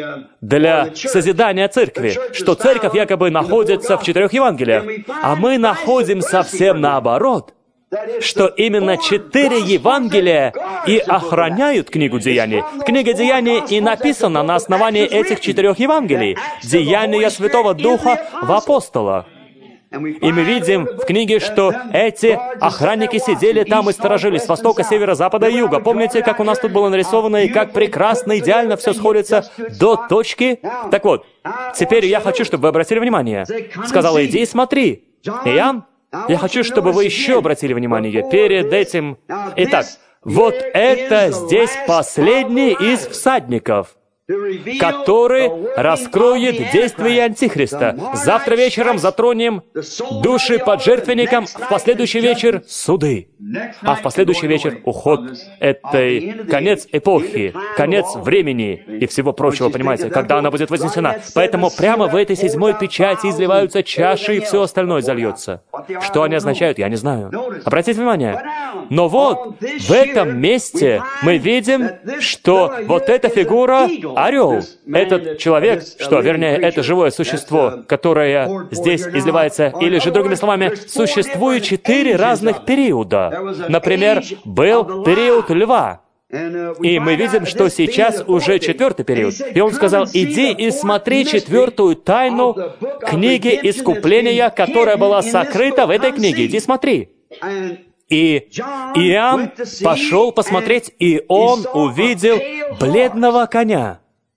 для созидания церкви, что церковь якобы находится в 4 Евангелиях, а мы находим совсем наоборот, что именно 4 Евангелия и охраняют книгу Деяний. Книга Деяний и написана на основании этих 4 Евангелий. Деяния Святого Духа в апостолах. И мы видим в книге, что эти охранники сидели там и сторожили с востока, севера, запада и юга. Помните, как у нас тут было нарисовано, и как прекрасно, идеально все сходится до точки? Так вот, теперь я хочу, чтобы вы обратили внимание. Сказала: «Иди и смотри». Иоанн, я хочу, чтобы вы еще обратили внимание перед этим. Итак, вот это здесь последний из всадников, который раскроет действие Антихриста. Завтра вечером затронем души под жертвенником, в последующий вечер — суды. А в последующий вечер — уход этой, конец эпохи, конец времени и всего прочего, понимаете, когда она будет вознесена. Поэтому прямо в этой 7-й печати изливаются чаши, и все остальное зальется. Что они означают, я не знаю. Обратите внимание. Но вот, в этом месте мы видим, что вот эта фигура — орел. Этот человек, вернее, это живое существо, которое здесь изливается, или же, другими словами, существует 4 разных периода. Например, был период льва. И мы видим, что сейчас уже 4-й период. И он сказал: «Иди и смотри 4-ю тайну книги искупления, которая была сокрыта в этой книге. Иди смотри». И Иоанн пошел посмотреть, и он увидел бледного коня.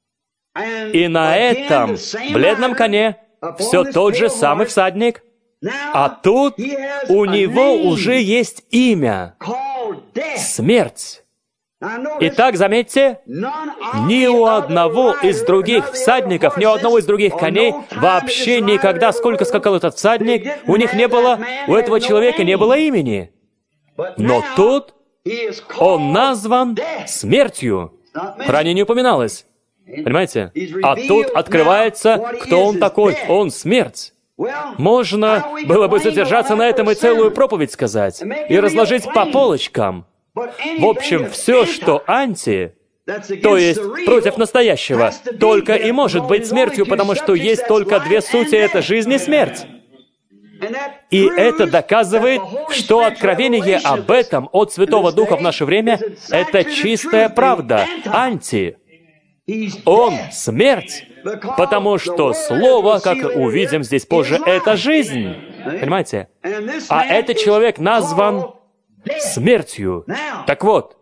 И на этом бледном коне все тот же самый всадник, а тут у него уже есть имя — смерть. Итак, заметьте, ни у одного из других всадников, ни у одного из других коней вообще никогда, сколько скакал этот всадник, у этого человека не было имени. Но тут он назван смертью. Ранее не упоминалось. Понимаете? А тут открывается, кто он такой. Он смерть. Можно было бы задержаться на этом и целую проповедь сказать, и разложить по полочкам. В общем, все, что анти, то есть против настоящего, только и может быть смертью, потому что есть только две сути — это жизнь и смерть. И это доказывает, что откровение об этом от Святого Духа в наше время — это чистая правда, анти. Он — смерть, потому что Слово, как увидим здесь позже, — это жизнь. Понимаете? А этот человек назван смертью. Так вот,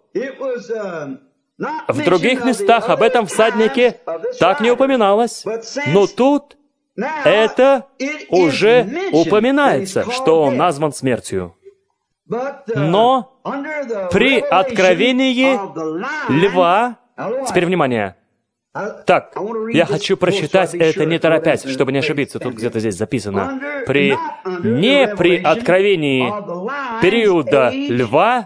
в других местах об этом всаднике так не упоминалось, но тут это уже упоминается, что он назван смертью. Но при откровении льва... Теперь внимание. Так, я хочу прочитать это не торопясь, чтобы не ошибиться, тут где-то здесь записано. Не при откровении периода льва,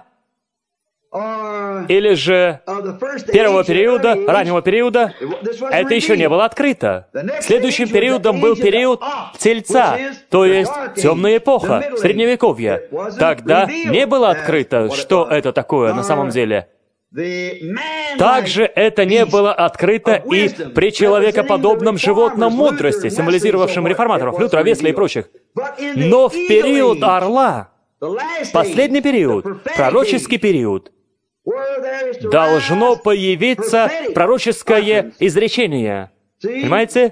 или же первого периода, раннего периода, это еще не было открыто. Следующим периодом был период Тельца, то есть темная эпоха, Средневековье. Тогда не было открыто, что это такое на самом деле. Также это не было открыто и при человекоподобном животном мудрости, символизировавшем реформаторов, Лютера, Весли и прочих. Но в период Орла, последний период, пророческий период, должно появиться пророческое изречение. Понимаете?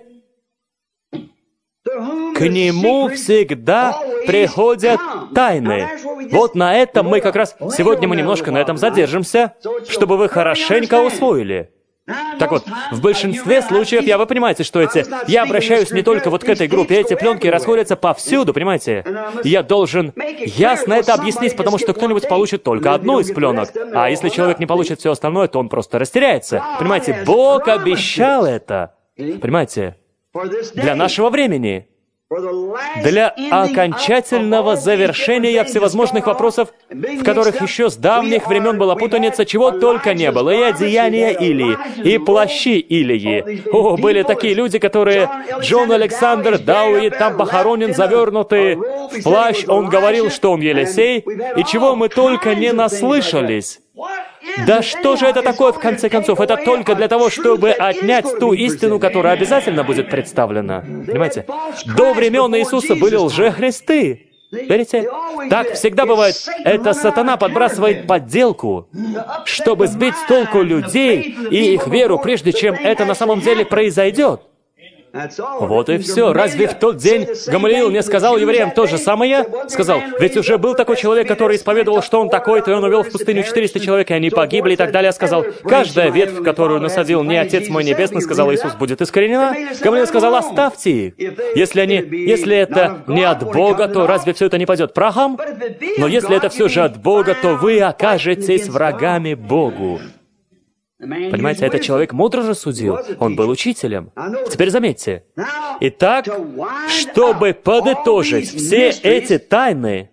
К нему всегда приходят тайны. Вот на этом мы как раз... Сегодня мы немножко на этом задержимся, чтобы вы хорошенько усвоили. Так вот, в большинстве случаев, вы понимаете, что я обращаюсь не только вот к этой группе, эти пленки расходятся повсюду, понимаете? Я должен ясно это объяснить, потому что кто-нибудь получит только одну из пленок, а если человек не получит все остальное, то он просто растеряется. Понимаете, Бог обещал это. Понимаете? Для нашего времени. Для окончательного завершения всевозможных вопросов, в которых еще с давних времен была путаница, чего только не было, и одеяния Илии, и плащи Илии. О, были такие люди, которые... Джон Александр Дауи там похоронен, завернутый в плащ, он говорил, что он Елисей, и чего мы только не наслышались. Да что же это такое, в конце концов? Это только для того, чтобы отнять ту истину, которая обязательно будет представлена. Понимаете? До времен Иисуса были лжехристы. Верите? Так всегда бывает. Это сатана подбрасывает подделку, чтобы сбить с толку людей и их веру, прежде чем это на самом деле произойдет. Вот и все. Разве в тот день Гамалиил не сказал евреям то же самое? Сказал, ведь уже был такой человек, который исповедовал, что он такой-то, и он увел в пустыню 400 человек, и они погибли, и так далее. Сказал, каждая ветвь, которую насадил не Отец мой Небесный, сказал Иисус, будет искоренена. Гамалиил сказал, оставьте их. Если это не от Бога, то разве все это не пойдет прахом? Но если это все же от Бога, то вы окажетесь врагами Богу. Понимаете, этот человек мудро рассудил. Он был учителем. Теперь заметьте. Итак, чтобы подытожить все эти тайны,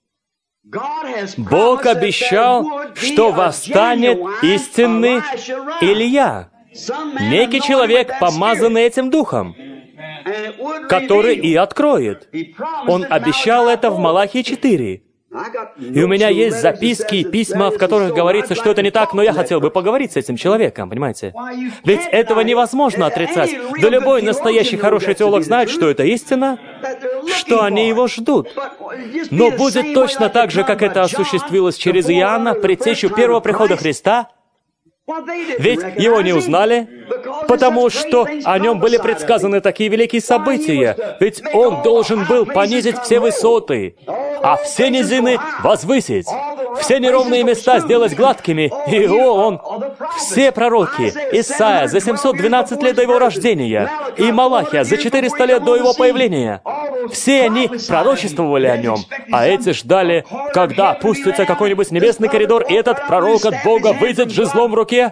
Бог обещал, что восстанет истинный Илия, некий человек, помазанный этим Духом, который и откроет. Он обещал это в Малахии 4. И у меня есть записки и письма, в которых говорится, что это не так, но я хотел бы поговорить с этим человеком, понимаете? Ведь этого невозможно отрицать. Да любой настоящий хороший теолог знает, что это истина, что они его ждут. Но будет точно так же, как это осуществилось через Иоанна, предтечу первого прихода Христа. Ведь его не узнали, потому что о нем были предсказаны такие великие события. Ведь он должен был понизить все высоты, а все низины возвысить, все неровные места сделать гладкими. И он, все пророки, Исаия за 712 лет до его рождения, и Малахия за 400 лет до его появления, Все они пророчествовали о нем, а эти ждали, когда опустится какой-нибудь небесный коридор, и этот пророк от Бога выйдет с жезлом в руке.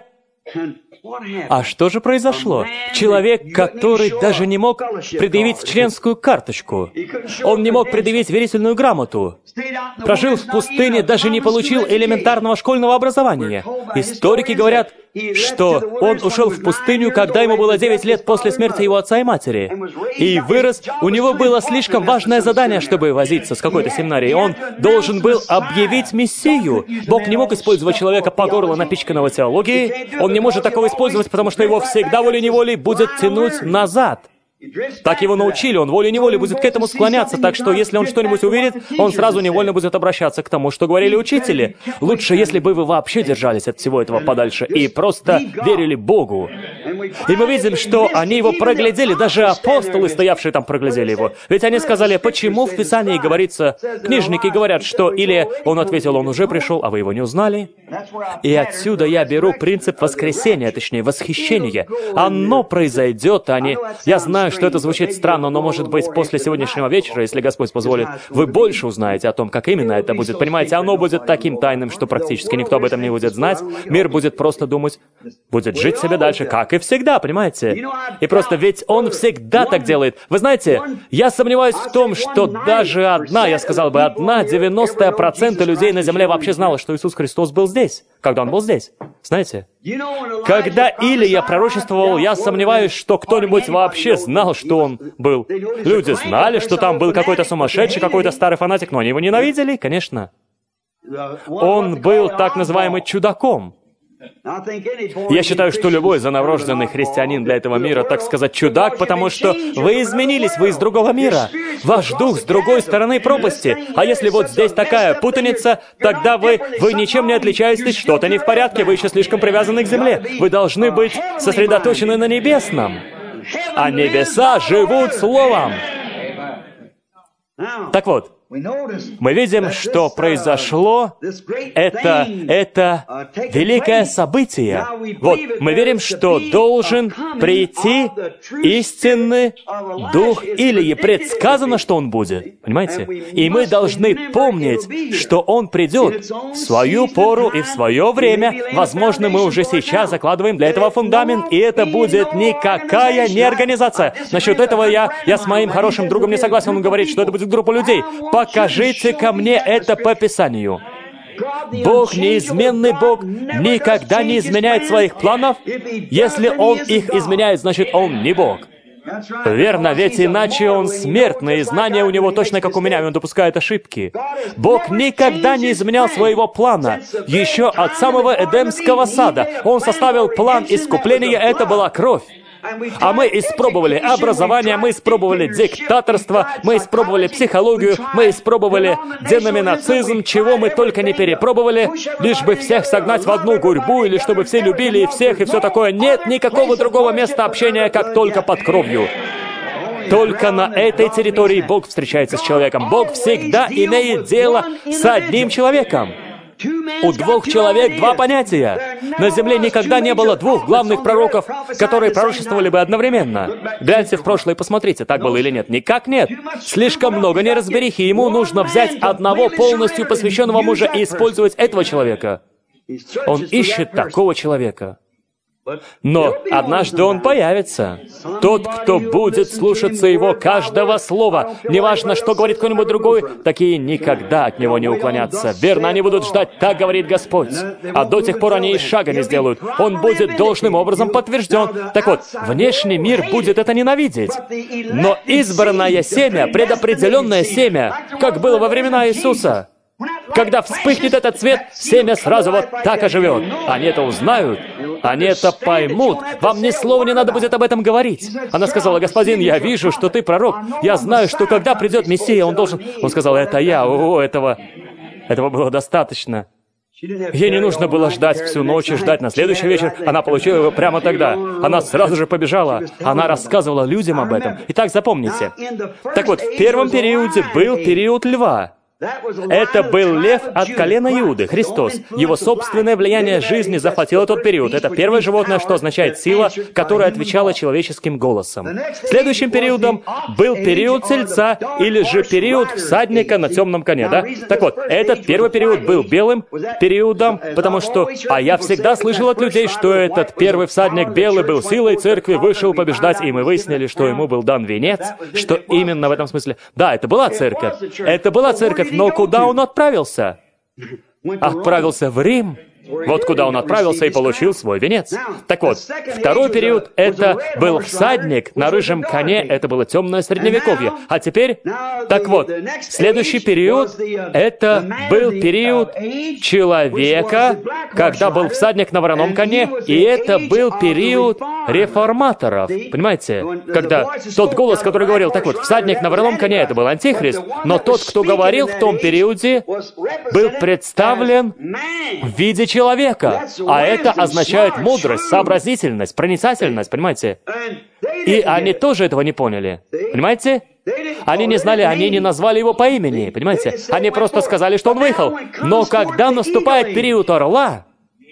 А что же произошло? Человек, который даже не мог предъявить членскую карточку, он не мог предъявить верительную грамоту, прожил в пустыне, даже не получил элементарного школьного образования. Историки говорят, что он ушел в пустыню, когда ему было 9 лет после смерти его отца и матери. И вырос, у него было слишком важное задание, чтобы возиться с какой-то семинарией. Он должен был объявить Мессию. Бог не мог использовать человека по горло напичканного теологией. Он не может такого использовать, потому что его всегда волей-неволей будет тянуть назад. Так его научили, он волей-неволей будет к этому склоняться, так что если он что-нибудь увидит, он сразу невольно будет обращаться к тому, что говорили учители. Лучше, если бы вы вообще держались от всего этого подальше и просто верили Богу. И мы видим, что они его проглядели, даже апостолы, стоявшие там, проглядели его. Ведь они сказали, почему в Писании говорится, книжники говорят, что или он ответил, он уже пришел, а вы его не узнали. И отсюда я беру принцип воскресения, точнее, восхищения. Оно произойдет, а не... Я знаю, что это звучит странно, но, может быть, после сегодняшнего вечера, если Господь позволит, вы больше узнаете о том, как именно это будет. Понимаете, оно будет таким тайным, что практически никто об этом не будет знать. Мир будет просто думать, будет жить себе дальше, как и всегда, понимаете? И просто ведь он всегда так делает. Вы знаете, я сомневаюсь в том, что даже одна, я сказал бы, 90% людей на земле вообще знала, что Иисус Христос был здесь, когда Он был здесь. Знаете? Когда Илия пророчествовал, я сомневаюсь, что кто-нибудь вообще знал, что он был. Люди знали, что там был какой-то сумасшедший, какой-то старый фанатик, но они его ненавидели, конечно. Он был так называемый чудаком. Я считаю, что любой зановорожденный христианин для этого мира, так сказать, чудак, потому что вы изменились, вы из другого мира. Ваш дух с другой стороны пропасти. А если вот здесь такая путаница, тогда вы ничем не отличаетесь, что-то не в порядке, вы еще слишком привязаны к земле. Вы должны быть сосредоточены на небесном. А небеса живут Словом. Так вот, мы видим, что произошло это великое событие. Вот, мы верим, что должен прийти истинный Дух Илии. Предсказано, что Он будет. Понимаете? И мы должны помнить, что Он придет в свою пору и в свое время. Возможно, мы уже сейчас закладываем для этого фундамент, и это будет никакая не организация. Насчет этого я с моим хорошим другом не согласен. Он говорит, что это будет группа людей. Покажите ко мне это по Писанию. Бог, неизменный Бог, никогда не изменяет своих планов. Если Он их изменяет, значит, Он не Бог. Верно, ведь иначе Он смертный, и знания у Него точно как у меня, и Он допускает ошибки. Бог никогда не изменял своего плана. Еще от самого Эдемского сада Он составил план искупления, это была кровь. А мы испробовали образование, мы испробовали диктаторство, мы испробовали психологию, мы испробовали деноминацизм, чего мы только не перепробовали, лишь бы всех согнать в одну гурьбу, или чтобы все любили и всех, и все такое. Нет никакого другого места общения, как только под кровью. Только на этой территории Бог встречается с человеком. Бог всегда имеет дело с одним человеком. У двух человек два понятия. На земле никогда не было двух главных пророков, которые пророчествовали бы одновременно. Гляньте в прошлое и посмотрите, так было или нет. Никак нет. Слишком много неразберихи. Ему нужно взять одного полностью посвященного мужа и использовать этого человека. Он ищет такого человека. Но однажды он появится. Тот, кто будет слушаться его каждого слова. Неважно, что говорит кто-нибудь другой, такие никогда от него не уклонятся. Верно, они будут ждать, так говорит Господь. А до тех пор они и шага не сделают. Он будет должным образом подтвержден. Так вот, внешний мир будет это ненавидеть. Но избранное семя, предопределенное семя, как было во времена Иисуса, когда вспыхнет этот цвет, семя сразу вот так оживет. Они это узнают, они это поймут. Вам ни слова не надо будет об этом говорить. Она сказала, господин, я вижу, что ты пророк. Я знаю, что когда придет Мессия, он должен... Он сказал, это я, этого было достаточно. Ей не нужно было ждать всю ночь и ждать на следующий вечер. Она получила его прямо тогда. Она сразу же побежала. Она рассказывала людям об этом. Итак, запомните. Так вот, в первом периоде был период льва. Это был лев от колена Иуды, Христос. Его собственное влияние жизни захватило тот период. Это первое животное, что означает сила, которая отвечала человеческим голосом. Следующим периодом был период тельца, или же период всадника на темном коне, да? Так вот, этот первый период был белым периодом, потому что... А я всегда слышал от людей, что этот первый всадник белый был силой церкви, вышел побеждать, и мы выяснили, что ему был дан венец, что именно в этом смысле... Да, это была церковь. Это была церковь. Но куда он отправился? Отправился в Рим. Вот куда он отправился и получил свой венец. Так вот, второй период — это был всадник на рыжем коне, это было темное средневековье. А теперь, так вот, следующий период — это был период человека, когда был всадник на вороном коне, и это был период реформаторов. Понимаете? Когда тот голос, который говорил, так вот, всадник на вороном коне — это был антихрист, но тот, кто говорил в том периоде, был представлен в виде человека. А это означает мудрость, сообразительность, проницательность, понимаете? И они тоже этого не поняли. Понимаете? Они не знали, они не назвали его по имени, понимаете? Они просто сказали, что он выехал. Но когда наступает период орла,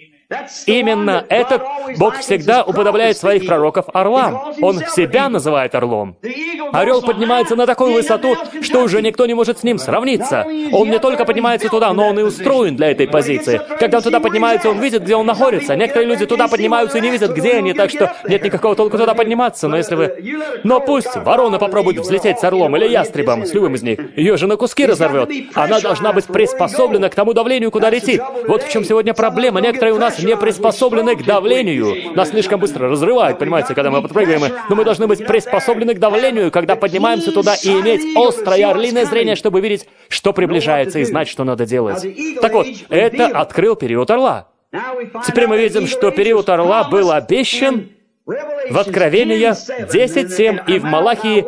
именно этот Бог всегда уподобляет своих пророков орлам. Он себя называет орлом. Орел поднимается на такую высоту, что уже никто не может с ним сравниться. Он не только поднимается туда, но он и устроен для этой позиции. Когда он туда поднимается, он видит, где он находится. Некоторые люди туда поднимаются и не видят, где они, так что нет никакого толку туда подниматься. Но если вы... Но пусть ворона попробует взлететь с орлом или ястребом, с любым из них. Ее же на куски разорвет. Она должна быть приспособлена к тому давлению, куда летит. Вот в чем сегодня проблема. Некоторые у нас не приспособлены к давлению. Нас слишком быстро разрывает, понимаете, когда мы подпрыгиваем. Но мы должны быть приспособлены к давлению, когда поднимаемся туда, и иметь острое орлиное зрение, чтобы видеть, что приближается, и знать, что надо делать. Так вот, это открыл период орла. Теперь мы видим, что период орла был обещан в Откровении 10:7 и в Малахии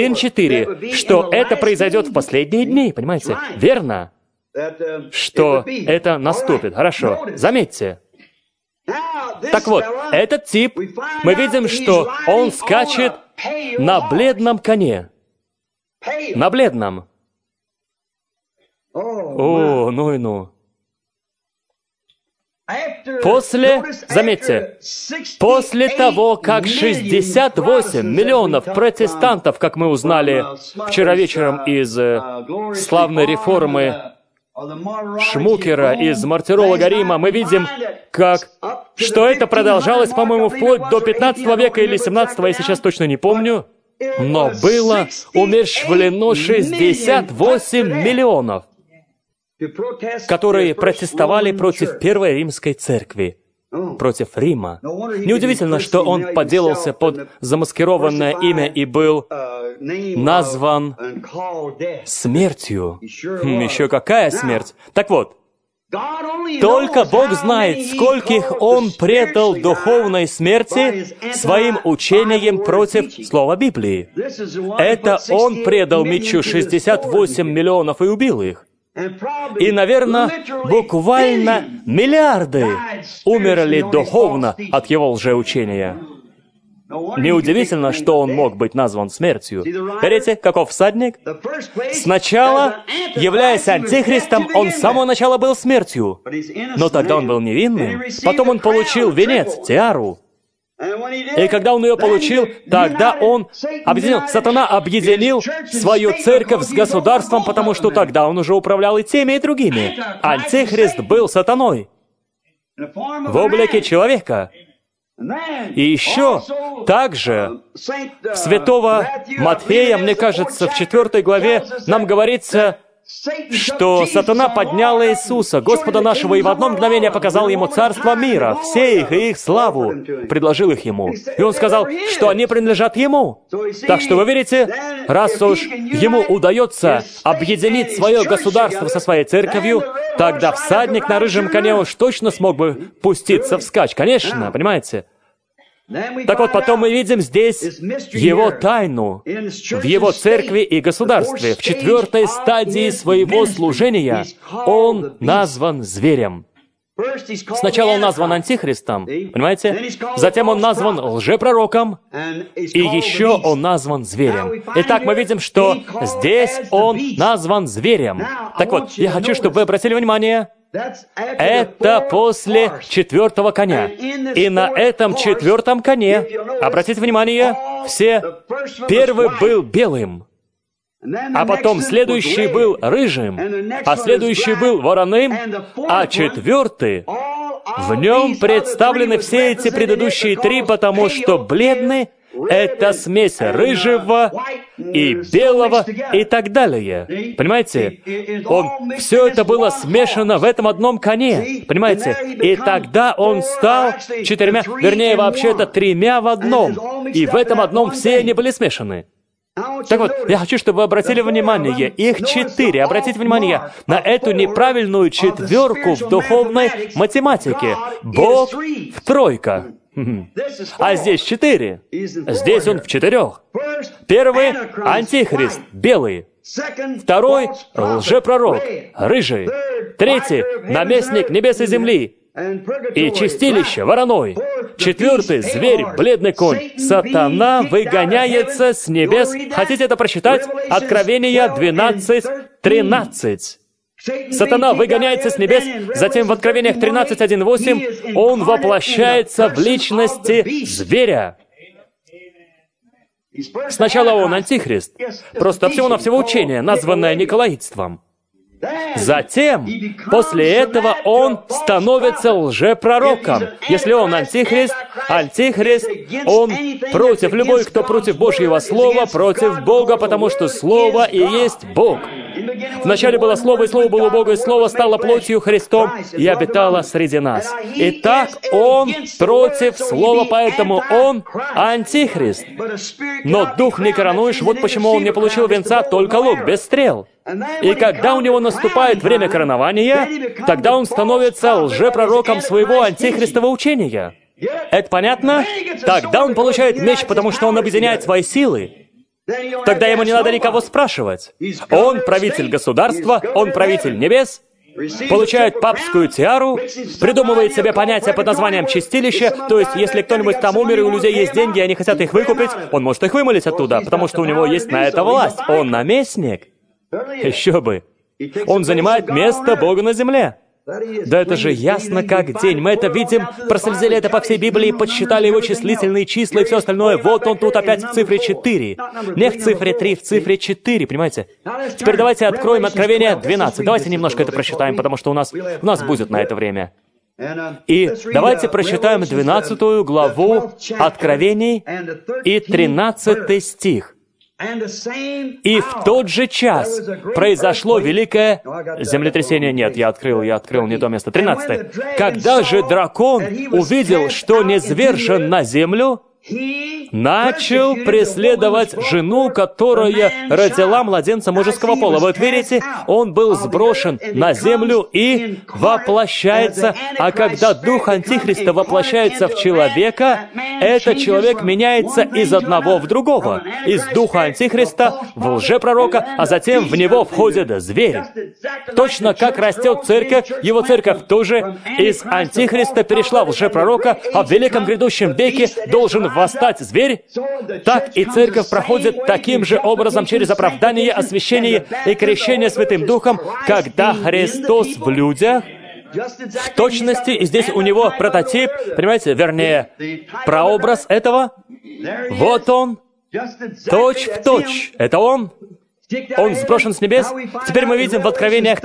1:4, что это произойдет в последние дни, понимаете? Верно? Что это наступит. Хорошо. Заметьте. Так вот, этот тип, мы видим, что он скачет на бледном коне. На бледном. О, ну и ну. После, заметьте, после того, как 68 миллионов протестантов, как мы узнали вчера вечером из славной реформы Шмукера, из мартиролога Рима, мы видим, что это продолжалось, по-моему, вплоть до 15 века или 17, я сейчас точно не помню, но было умерщвлено 68 миллионов, которые протестовали против Первой Римской Церкви, против Рима. Неудивительно, что он подделался под замаскированное имя и был назван смертью. Еще какая смерть? Так вот, только Бог знает, скольких Он предал духовной смерти своим учением против слова Библии. Это Он предал мечу 68 миллионов и убил их. И, наверное, буквально миллиарды умерли духовно от его лжеучения. Неудивительно, что он мог быть назван смертью. Видите, каков всадник? Сначала, являясь антихристом, он с самого начала был смертью. Но тогда он был невинным. Потом он получил венец, тиару. И когда он ее получил, тогда он объединил, сатана объединил свою церковь с государством, потому что тогда он уже управлял и теми, и другими. Антихрист был сатаной в облике человека. И еще также в святого Матфея, мне кажется, в 4 главе нам говорится, что сатана поднял Иисуса, Господа нашего, и в одно мгновение показал ему царство мира, все их и их славу, предложил их ему. И он сказал, что они принадлежат ему. Так что вы видите, раз уж ему удается объединить свое государство со своей церковью, тогда всадник на рыжем коне уж точно смог бы пуститься вскачь. Конечно, понимаете? Так вот, потом мы видим здесь его тайну в его церкви и государстве. В 4 стадии своего служения он назван зверем. Сначала он назван антихристом, понимаете? Затем он назван лжепророком, и еще он назван зверем. Итак, мы видим, что здесь он назван зверем. Так вот, я хочу, чтобы вы обратили внимание, это после 4-го коня. И на этом 4-м коне, обратите внимание, первый был белым, а потом следующий был рыжим, а следующий был вороным, а 4-й, в нем представлены все эти предыдущие 3, потому что бледный — это смесь рыжего и белого и так далее. Понимаете? Все это было смешано в этом одном коне. Понимаете? И тогда он стал 4, вернее, вообще-то 3 в одном. И в этом одном все они были смешаны. Так вот, я хочу, чтобы вы обратили внимание, их 4. Обратите внимание на эту неправильную 4 в духовной математике. Бог в тройка. А здесь 4. Здесь он в 4. Первый — антихрист, белый. Второй — лжепророк, рыжий. Третий — наместник небес и земли. И чистилище, вороной. 4-й — зверь, бледный конь. Сатана выгоняется с небес. Хотите это прочитать? Откровение 12:13. Сатана выгоняется с небес, затем в Откровениях 13:1-8 он воплощается в личности зверя. Сначала он антихрист, просто всего-навсего учение, названное николаитством. Затем, после этого, он становится лжепророком. Если он антихрист, он против. Любой, кто против Божьего Слова, против Бога, потому что Слово и есть Бог. Вначале было Слово, и Слово было у Бога, и Слово стало плотью Христом и обитало среди нас. Итак, он против Слова, поэтому он антихрист. Но Дух не коронуешь, вот почему он не получил венца, только лук, без стрел. И когда у него наступает время коронования, тогда он становится лжепророком своего антихристового учения. Это понятно? Тогда он получает меч, потому что он объединяет свои силы. Тогда ему не надо никого спрашивать. Он правитель государства, он правитель небес, получает папскую тиару, придумывает себе понятие под названием «чистилище», то есть, если кто-нибудь там умер, и у людей есть деньги, и они хотят их выкупить, он может их вымолить оттуда, потому что у него есть на это власть. Он наместник. Еще бы. Он занимает место Бога на земле. Да это же ясно как день. Мы это видим, проследили это по всей Библии, подсчитали его числительные числа и все остальное. Вот он тут опять в цифре 4. Не в цифре 3, в цифре 4, понимаете? Теперь давайте откроем Откровение 12. Давайте немножко это прочитаем, потому что у нас будет на это время. И давайте прочитаем 12 главу Откровений и 13 стих. «И в тот же час произошло великое землетрясение». Нет, я открыл не то место. 13. «Когда же дракон увидел, что низвержен на землю, начал преследовать жену, которая родила младенца мужеского пола». Вот видите, он был сброшен на землю и воплощается. А когда дух Антихриста воплощается в человека, этот человек меняется из одного в другого. Из духа Антихриста в лжепророка, а затем в него входит зверь. Точно как растет церковь, его церковь тоже из Антихриста перешла в лжепророка, а в великом грядущем веке должен восстать зверь, так и церковь проходит таким же образом через оправдание, освящение и крещение Святым Духом, когда Христос в людях, в точности, и здесь у него прототип, понимаете, вернее, прообраз этого. Вот он, точь в точь, это он. Он сброшен с небес. Теперь мы видим в Откровениях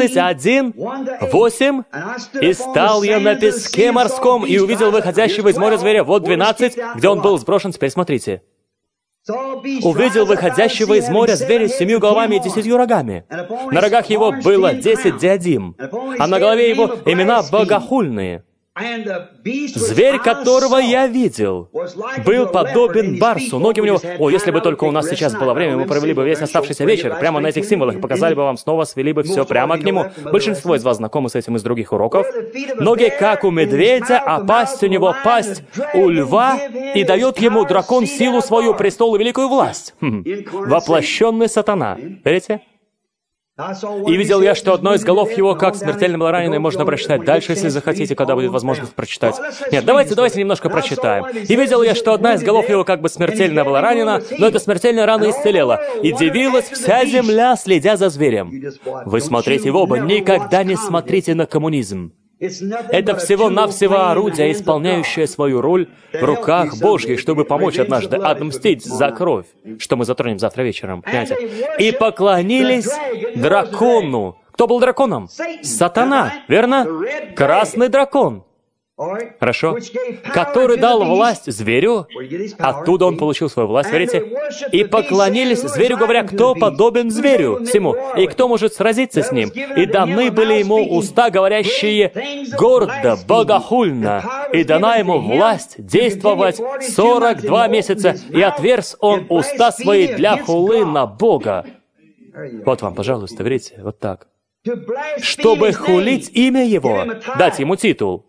13:1-8. «И стал я на песке морском, и увидел выходящего из моря зверя». Вот 12, где он был сброшен. Теперь смотрите. «Увидел выходящего из моря зверя с 7 головами и 10 рогами. На рогах его было 10 диадим, а на голове его имена богохульные. Зверь, которого я видел, был подобен барсу. Ноги у него... О, если бы только у нас сейчас было время, мы провели бы весь оставшийся вечер прямо на этих символах и показали бы вам снова, свели бы все прямо к нему. Большинство из вас знакомы с этим из других уроков. Ноги, как у медведя, а пасть у него пасть у льва, и дает ему дракон силу свою, престол и великую власть». Воплощенный сатана. Верите? И видел я, что одно из голов его, как смертельно было ранено, и можно прочитать дальше, если захотите, когда будет возможность прочитать. Нет, давайте немножко прочитаем. И видел я, что одна из голов его как бы смертельно была ранена, но эта смертельная рана исцелела. И дивилась вся земля, следя за зверем. Вы смотрите в оба, никогда не смотрите на коммунизм. Это всего-навсего орудие, исполняющее свою роль в руках Божьих, чтобы помочь однажды отмстить за кровь, что мы затронем завтра вечером, понимаете? И поклонились дракону. Кто был драконом? Сатана, верно? Красный дракон. Хорошо? Который дал власть зверю, оттуда он получил свою власть, верите? И поклонились зверю, говоря, кто подобен зверю всему, и кто может сразиться с ним. И даны были ему уста, говорящие гордо, богохульно, и дана ему власть действовать 42 месяца, и отверз он уста свои для хулы на Бога. Вот вам, пожалуйста, видите, вот так. Чтобы хулить имя его, дать ему титул.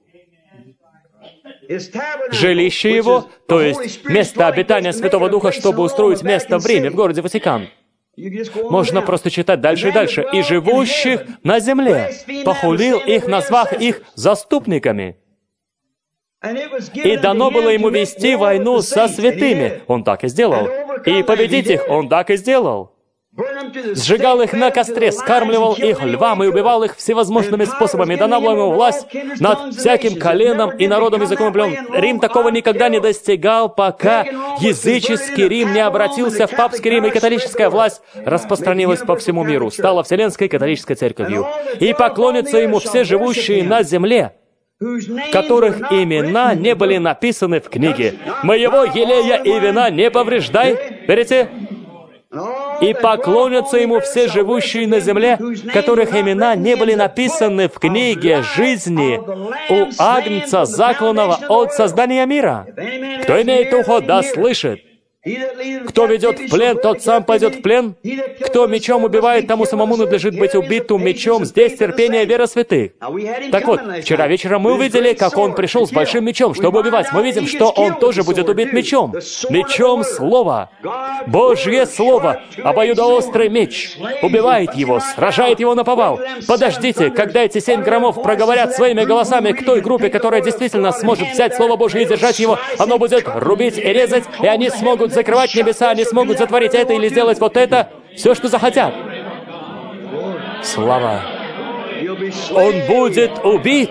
Жилище его, то есть место обитания Святого Духа, чтобы устроить место в Риме, в городе Ватикан. Можно просто читать дальше и дальше. «И живущих на земле похулил их, назвав их заступниками. И дано было ему вести войну со святыми». Он так и сделал. «И победить их». Он так и сделал. Сжигал их на костре, скармливал их львам и убивал их всевозможными способами. Дана была ему власть над всяким коленом и народом языком племен. Рим такого никогда не достигал, пока языческий Рим не обратился в папский Рим, и католическая власть распространилась по всему миру, стала Вселенской католической церковью. И поклонятся ему все живущие на земле, которых имена не были написаны в книге. Моего елея и вина не повреждай. Верите? И поклонятся ему все живущие на земле, которых имена не были написаны в книге жизни у Агнца, закланного от создания мира. Кто имеет ухо, да слышит. Кто ведет в плен, тот сам пойдет в плен. Кто мечом убивает, тому самому надлежит быть убитым мечом. Здесь терпение, вера святых. Так вот, вчера вечером мы увидели, как он пришел с большим мечом, чтобы убивать. Мы видим, что он тоже будет убит мечом. Мечом Слова. Божье Слово, обоюдоострый меч, убивает его, сражает его наповал. Подождите, когда эти 7 громов проговорят своими голосами к той группе, которая действительно сможет взять Слово Божье и держать его, оно будет рубить и резать, и они смогут закрывать небеса, они смогут затворить это или сделать вот это, все, что захотят. Слава. Он будет убит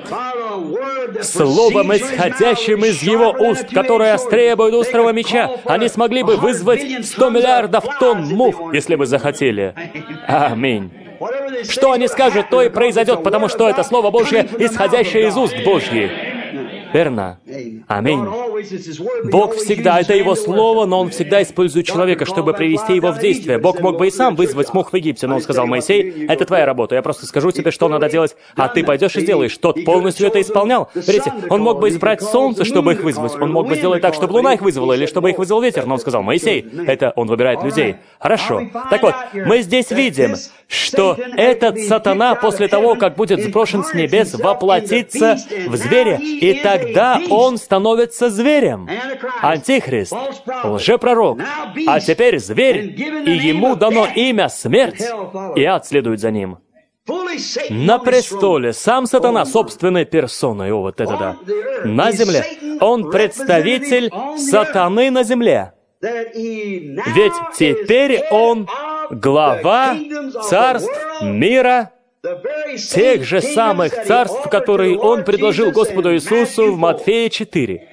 словом, исходящим из его уст, которое острее обоюдоострого меча. Они смогли бы вызвать 100 миллиардов тонн мух, если бы захотели. Аминь. Что они скажут, то и произойдет, потому что это Слово Божье, исходящее из уст Божьих. Верно? Аминь. Бог всегда, это Его Слово, но Он всегда использует человека, чтобы привести его в действие. Бог мог бы и сам вызвать мух в Египте, но Он сказал: Моисей, это твоя работа, я просто скажу тебе, что надо делать, а ты пойдешь и сделаешь. Тот полностью это исполнял. Видите, Он мог бы избрать солнце, чтобы их вызвать, Он мог бы сделать так, чтобы луна их вызвала, или чтобы их вызвал ветер, но Он сказал: Моисей, это Он выбирает людей. Хорошо. Так вот, мы здесь видим, что этот сатана после того, как будет сброшен с небес, воплотится в зверя, и тогда он становится зверем. Антихрист, лжепророк. А теперь зверь, и ему дано имя смерть, и ад следует за ним. На престоле сам сатана собственной персоной, о, вот это да, на земле. Он представитель сатаны на земле. Ведь теперь он глава царств мира, тех же самых царств, которые он предложил Господу Иисусу в Матфея 4.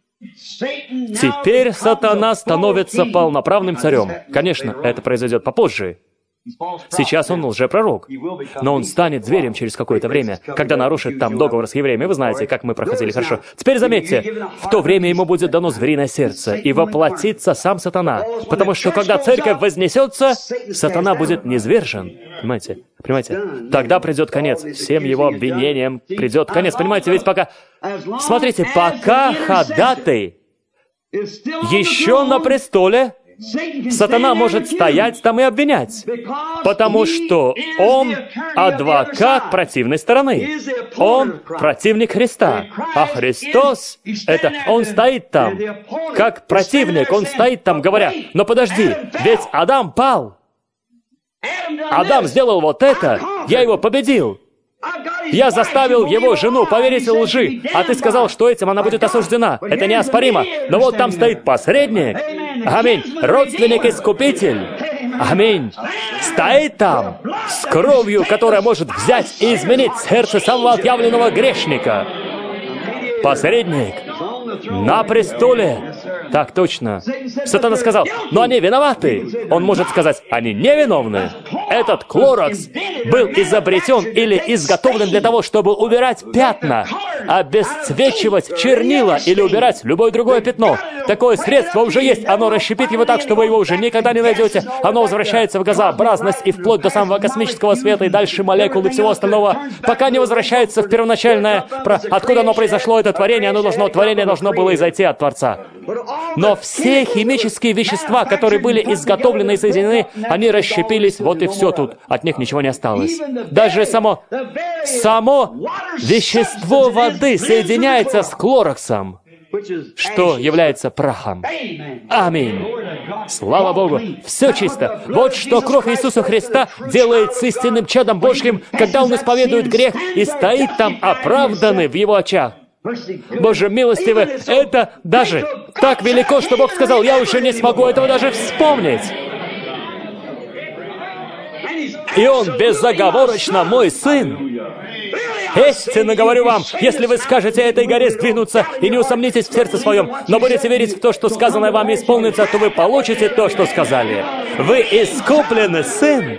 Теперь сатана становится полноправным царем. Конечно, это произойдет попозже. Сейчас он лжепророк, но он станет зверем через какое-то время, когда нарушит там договор с евреями. Вы знаете, как мы проходили хорошо. Теперь заметьте, в то время ему будет дано звериное сердце, и воплотится сам сатана. Потому что когда церковь вознесется, сатана будет низвержен. Понимаете? Тогда придет конец. Всем его обвинениям придет конец. Понимаете, ведь пока... Смотрите, пока ходатай еще на престоле, сатана может стоять там и обвинять, потому что он адвокат противной стороны. Он противник Христа. А Христос, он стоит там, как противник, он стоит там, говоря: но подожди, ведь Адам пал. Адам сделал вот это, я его победил. Я заставил его жену поверить в лжи, а ты сказал, что этим она будет осуждена. Это неоспоримо. Но вот там стоит посредник. Аминь. Родственник-искупитель. Аминь. Стоит там с кровью, которая может взять и изменить сердце самого отъявленного грешника. Посредник на престоле. Так точно. Сатана сказал, но они виноваты. Он может сказать, они невиновны. Этот Клоракс был изобретен или изготовлен для того, чтобы убирать пятна, обесцвечивать чернила или убирать любое другое пятно. Такое средство уже есть. Оно расщепит его так, что вы его уже никогда не найдете. Оно возвращается в газообразность и вплоть до самого космического света и дальше молекул и всего остального, пока не возвращается в первоначальное, откуда оно произошло, это творение, творение должно было изойти от Творца. Но все химические вещества, которые были изготовлены и соединены, они расщепились, вот и все тут. От них ничего не осталось. Даже само вещество воды соединяется с Клораксом, что является прахом. Аминь. Слава Богу. Все чисто. Вот что кровь Иисуса Христа делает с истинным чадом Божьим, когда он исповедует грех и стоит там оправданный в его очах. Боже милостивый, это даже так велико, что Бог сказал, я уже не смогу этого даже вспомнить. И Он безоговорочно мой Сын. Истинно говорю вам, если вы скажете этой горе сдвинуться и не усомнитесь в сердце своем, но будете верить в то, что сказанное вам исполнится, то вы получите то, что сказали. Вы искуплены, Сын.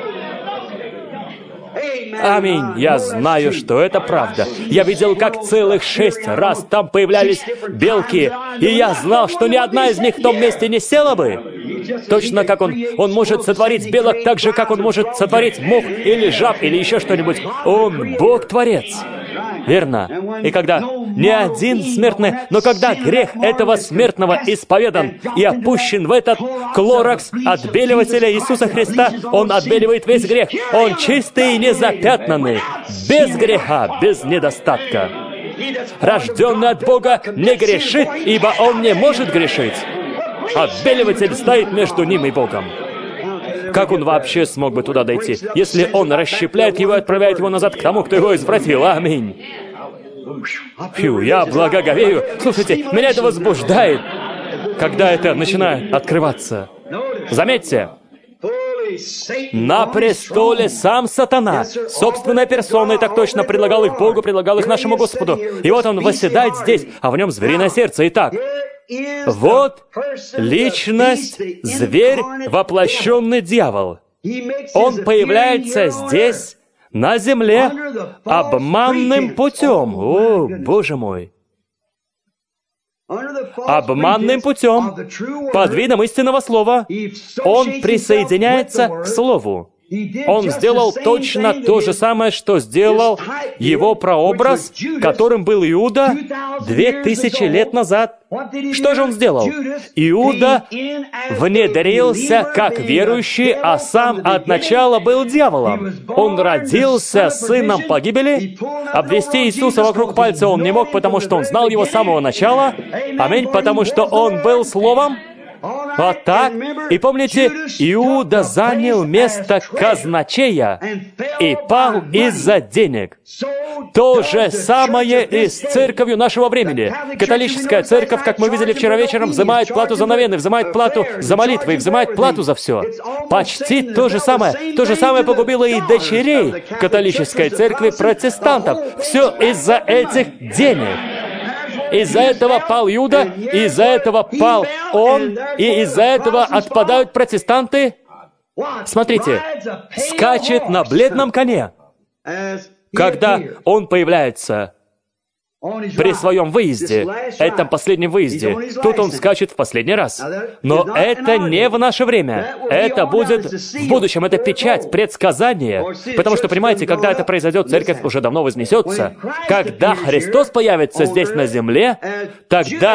Аминь. Я знаю, что это правда. Я видел, как целых 6 раз там появлялись белки, и я знал, что ни одна из них в том месте не села бы. Точно как он может сотворить белок так же, как он может сотворить мух или жаб или еще что-нибудь. Он Бог-творец. Верно. И когда ни один смертный, но когда грех этого смертного исповедан и опущен в этот Клоракс отбеливателя Иисуса Христа, Он отбеливает весь грех. Он чистый и незапятнанный, без греха, без недостатка. Рожденный от Бога не грешит, ибо он не может грешить. Отбеливатель стоит между ним и Богом. Как он вообще смог бы туда дойти, если он расщепляет его и отправляет его назад к тому, кто его извратил? Аминь. Фью, я благоговею. Слушайте, меня это возбуждает, когда это начинает открываться. Заметьте, на престоле сам сатана, собственной персоной, так точно, предлагал их Богу, предлагал их нашему Господу. И вот он восседает здесь, а в нем звериное сердце. Итак, вот личность, зверь, воплощенный дьявол. Он появляется здесь, на земле, обманным путем. О, Боже мой! Обманным путем, под видом истинного слова, он присоединяется к Слову. Он сделал точно то же самое, что сделал его прообраз, которым был Иуда 2000 лет назад. Что же он сделал? Иуда внедрился как верующий, а сам от начала был дьяволом. Он родился сыном погибели. Обвести Иисуса вокруг пальца он не мог, потому что он знал его с самого начала. Аминь, потому что он был Словом. Вот так. И помните, Иуда занял место казначея и пал из-за денег. То же самое и с церковью нашего времени. Католическая церковь, как мы видели вчера вечером, взимает плату за новены, взимает плату за молитвы, взимает плату за все. Почти то же самое. То же самое погубило и дочерей католической церкви протестантов. Все из-за этих денег. Из-за этого пал Иуда, из-за этого пал он, и из-за этого отпадают протестанты. Смотрите, скачет на бледном коне, когда он появляется при своем выезде, этом последнем выезде. Тут он скачет в последний раз. Но это не в наше время. Это будет в будущем. Это печать, предсказание. Потому что, понимаете, когда это произойдет, церковь уже давно вознесется. Когда Христос появится здесь на земле, тогда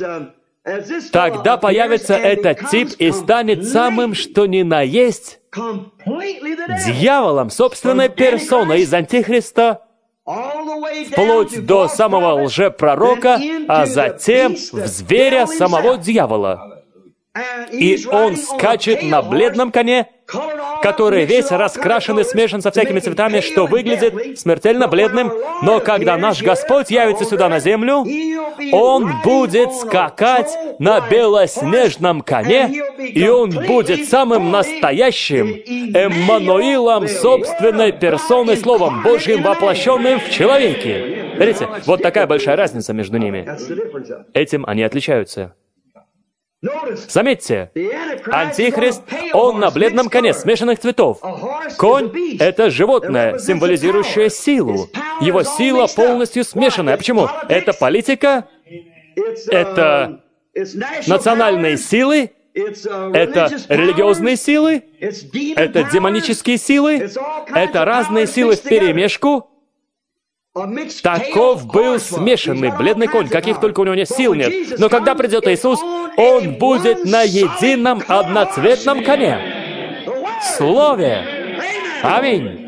появится этот тип и станет самым, что ни на есть, дьяволом, собственной персоной из Антихриста, вплоть до самого лжепророка, а затем в зверя самого дьявола. И он скачет на бледном коне, который весь раскрашен и смешан со всякими цветами, что выглядит смертельно бледным, но когда наш Господь явится сюда на землю, Он будет скакать на белоснежном коне, и Он будет самым настоящим Эммануилом, собственной персоной, Словом Божьим, воплощенным в человеке. Видите, вот такая большая разница между ними. Этим они отличаются. Заметьте, Антихрист, он на бледном коне смешанных цветов. Конь — это животное, символизирующее силу. Его сила полностью смешанная. Почему? Это политика, это национальные силы, это религиозные силы, это демонические силы, это разные силы вперемешку. Таков был смешанный бледный конь, каких только у него нет сил нет. Но когда придет Иисус, Он будет на едином одноцветном коне. Слове. Аминь.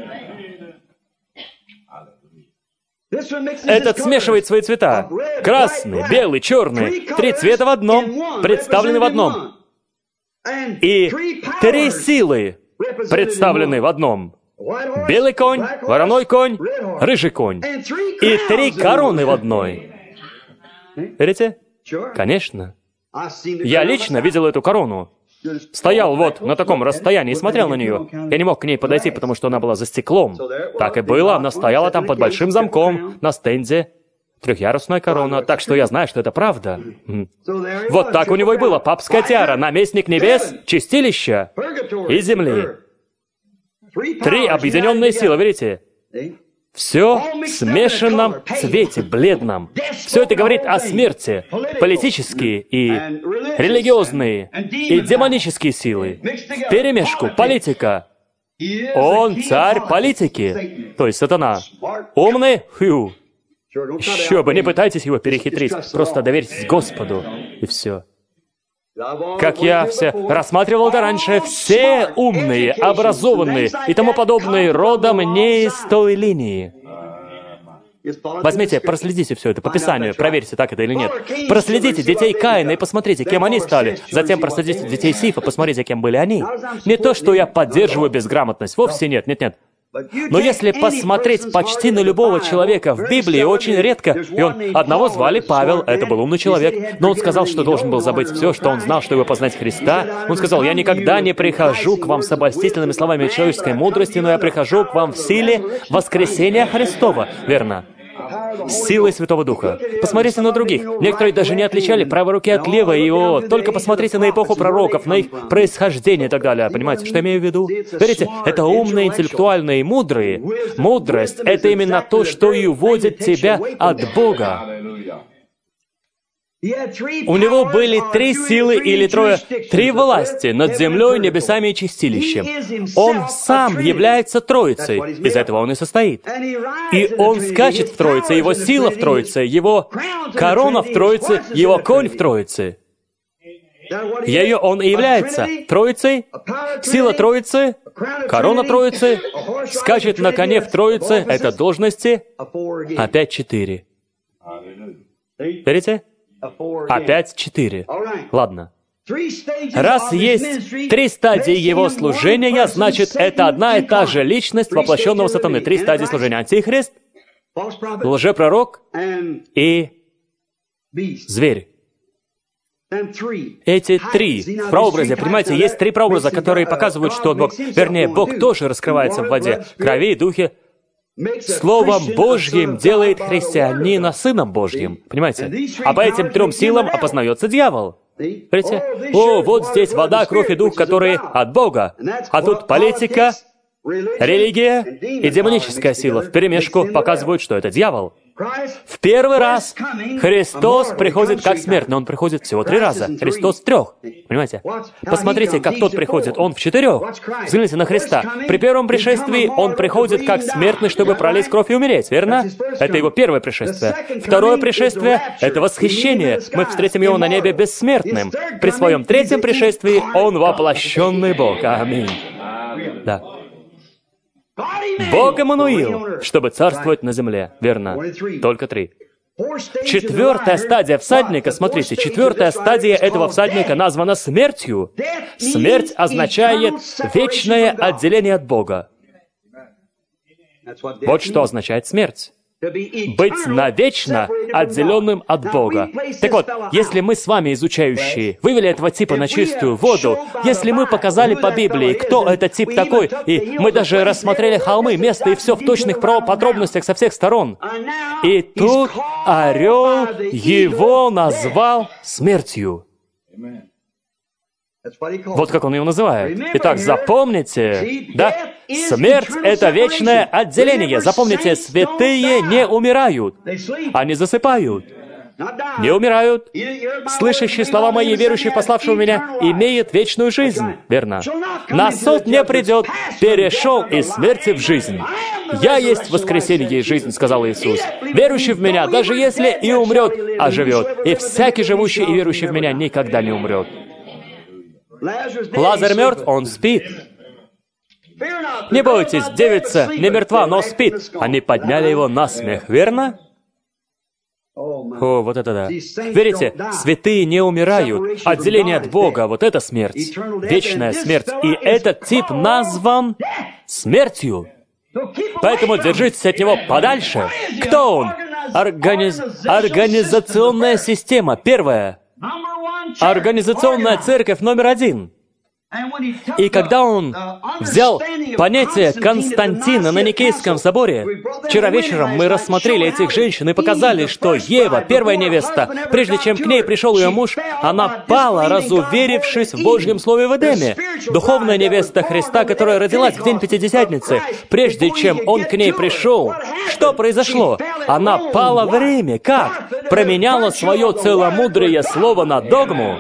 Этот смешивает свои цвета. Красный, белый, черный. 3 цвета в одном, представлены в одном. И 3 силы представлены в одном. Белый конь, вороной конь, рыжий конь. И 3 короны в одной. Видите? Конечно. Я лично видел эту корону. Стоял вот на таком расстоянии и смотрел на нее. Я не мог к ней подойти, потому что она была за стеклом. Так и было, она стояла там под большим замком, на стенде. 3-ярусная корона, так что я знаю, что это правда. Вот так у него и было. Папская тиара, наместник небес, чистилища и земли. 3 объединенные силы, видите? Все в смешанном цвете, бледном. Все это говорит о смерти. Политические и религиозные и демонические силы. Вперемешку, политика. Он царь политики, то есть сатана. Умный? Хью. Еще бы, не пытайтесь его перехитрить. Просто доверьтесь Господу, и все. Как я все рассматривал это раньше, все умные, образованные и тому подобные родом не из той линии. Возьмите, проследите все это по Писанию, проверьте, так это или нет. Проследите детей Каина и посмотрите, кем они стали. Затем проследите детей Сифа, посмотрите, кем были они. Не то, что я поддерживаю безграмотность, вовсе нет, нет. Но если посмотреть почти на любого человека в Библии, очень редко, и одного звали Павел, это был умный человек, но он сказал, что должен был забыть все, что он знал, чтобы познать Христа. Он сказал: «Я никогда не прихожу к вам с обольстительными словами человеческой мудрости, но я прихожу к вам в силе воскресения Христова». Верно. С силой Святого Духа. Посмотрите на других. Некоторые даже не отличали правой руки от левой, и только посмотрите на эпоху пророков, на их происхождение и так далее. Понимаете, что я имею в виду? Видите, это умные, интеллектуальные, мудрые. Мудрость — это именно то, что и уводит тебя от Бога. У него были 3 силы или 3 власти над землей, небесами и чистилищем. Он сам является Троицей, из этого он и состоит. И он скачет в Троице, его сила в Троице, его корона в Троице, его конь в Троице. Ею он и является Троицей, сила Троицы, корона Троицы, скачет на коне в Троице, это должности, опять 4. Верите? Опять 4. Ладно. Раз есть 3 стадии его служения, значит, это одна и та же личность воплощенного сатаны. 3 стадии служения. Антихрист, лжепророк и зверь. Эти 3 в прообразе, понимаете, есть 3 прообраза, которые показывают, что Бог, вернее, Бог тоже раскрывается в воде, крови и духе. Словом Божьим делает христианина Сыном Божьим. Понимаете? А по этим 3 силам опознается дьявол. Видите? О, вот здесь вода, кровь и дух, которые от Бога. А тут политика, религия и демоническая сила вперемешку показывают, что это дьявол. В первый раз Христос приходит как смертный. Он приходит всего 3 раза. Христос в 3. Понимаете? Посмотрите, как тот приходит. Он в 4. Взгляните на Христа. При первом пришествии Он приходит как смертный, чтобы пролить кровь и умереть. Верно? Это Его первое пришествие. Второе пришествие — это восхищение. Мы встретим Его на небе бессмертным. При Своем 3-м пришествии Он воплощенный Бог. Аминь. Да. Бог Эммануил, чтобы царствовать на земле. Верно. Только 3. Четвертая стадия всадника, смотрите, четвертая стадия этого всадника названа смертью. Смерть означает вечное отделение от Бога. Вот что означает смерть. Быть навечно отделенным от Бога. Так вот, если мы с вами, изучающие, вывели этого типа на чистую воду, если мы показали по Библии, кто этот тип такой, и мы даже рассмотрели холмы, место и все в точных подробностях со всех сторон, и тут орел его назвал смертью. Вот как он его называет. Итак, запомните, да? Смерть — это вечное отделение. Запомните, святые не умирают. Они засыпают. Не умирают. Слышащий слова мои, верующий, пославшего меня, имеет вечную жизнь. Верно. На суд не придет, перешел из смерти в жизнь. «Я есть воскресенье и жизнь», — сказал Иисус. «Верующий в Меня, даже если и умрет, оживет. И всякий живущий и верующий в Меня никогда не умрет». Лазарь мертв, он спит. Не бойтесь, девица не мертва, но спит. Они подняли его на смех, верно? О, вот это да. Верите, святые не умирают. Отделение от Бога, вот это смерть. Вечная смерть. И этот тип назван смертью. Поэтому держитесь от него подальше. Кто он? Организационная система. Первая. Организационная церковь номер 1. И когда он взял понятие Константина на Никейском соборе, вчера вечером мы рассмотрели этих женщин и показали, что Ева, первая невеста, прежде чем к ней пришел ее муж, она пала, разуверившись в Божьем Слове в Эдеме. Духовная невеста Христа, которая родилась в день Пятидесятницы, прежде чем он к ней пришел, что произошло? Она пала в Риме. Как? Променяла свое целомудрие слово на догму.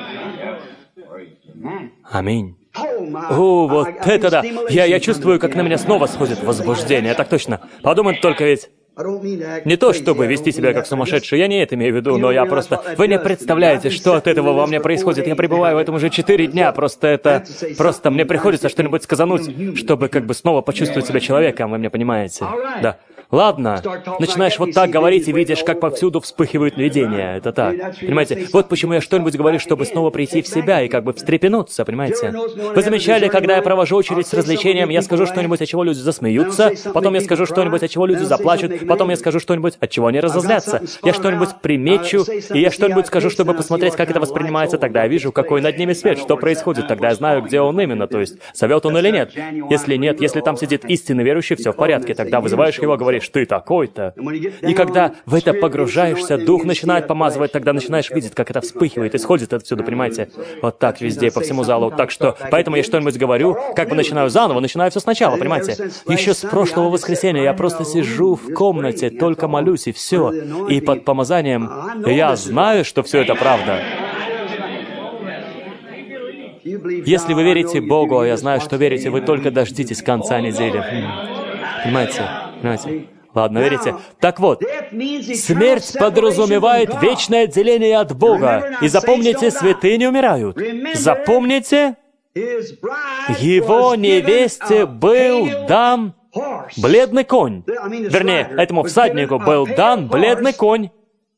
Аминь. О, вот это да! Я чувствую, как на меня снова сходит возбуждение. Так точно. Подумать только ведь... Не то, чтобы вести себя как сумасшедший, я не это имею в виду, но я просто... Вы не представляете, что от этого во мне происходит. Я пребываю в этом уже 4 дня, просто мне приходится что-нибудь сказануть, чтобы как бы снова почувствовать себя человеком, вы меня понимаете. Да. Ладно, начинаешь вот так говорить и видишь, как повсюду вспыхивают видения. Это так. Понимаете? Вот почему я что-нибудь говорю, чтобы снова прийти в себя и как бы встрепенуться, понимаете? Вы замечали, когда я провожу очередь с развлечением, я скажу что-нибудь, от чего люди засмеются, потом я скажу что-нибудь, от чего люди заплачут, потом я скажу что-нибудь, от чего они разозлятся. Я что-нибудь примечу, и я что-нибудь скажу, чтобы посмотреть, как это воспринимается. Тогда я вижу, какой над ними свет, что происходит. Тогда я знаю, где он именно, то есть, зовет он или нет. Если нет, если там сидит истинный верующий, все в порядке. Тогда вызываешь его, говоришь, ты такой-то. И когда в это погружаешься, Дух начинает помазывать, тогда начинаешь видеть, как это вспыхивает, исходит отсюда, понимаете? Вот так везде, по всему залу. Так что, поэтому я что-нибудь говорю, как бы начинаю заново, начинаю все сначала, понимаете? Еще с прошлого воскресенья я просто сижу в комнате, только молюсь, и все. И под помазанием я знаю, что все это правда. Если вы верите Богу, а я знаю, что верите, вы только дождитесь конца недели. Понимаете? Ладно, верите? Так вот, смерть подразумевает вечное отделение от Бога. И запомните, святые не умирают. Запомните, его невесте был дан бледный конь. Вернее, этому всаднику был дан бледный конь,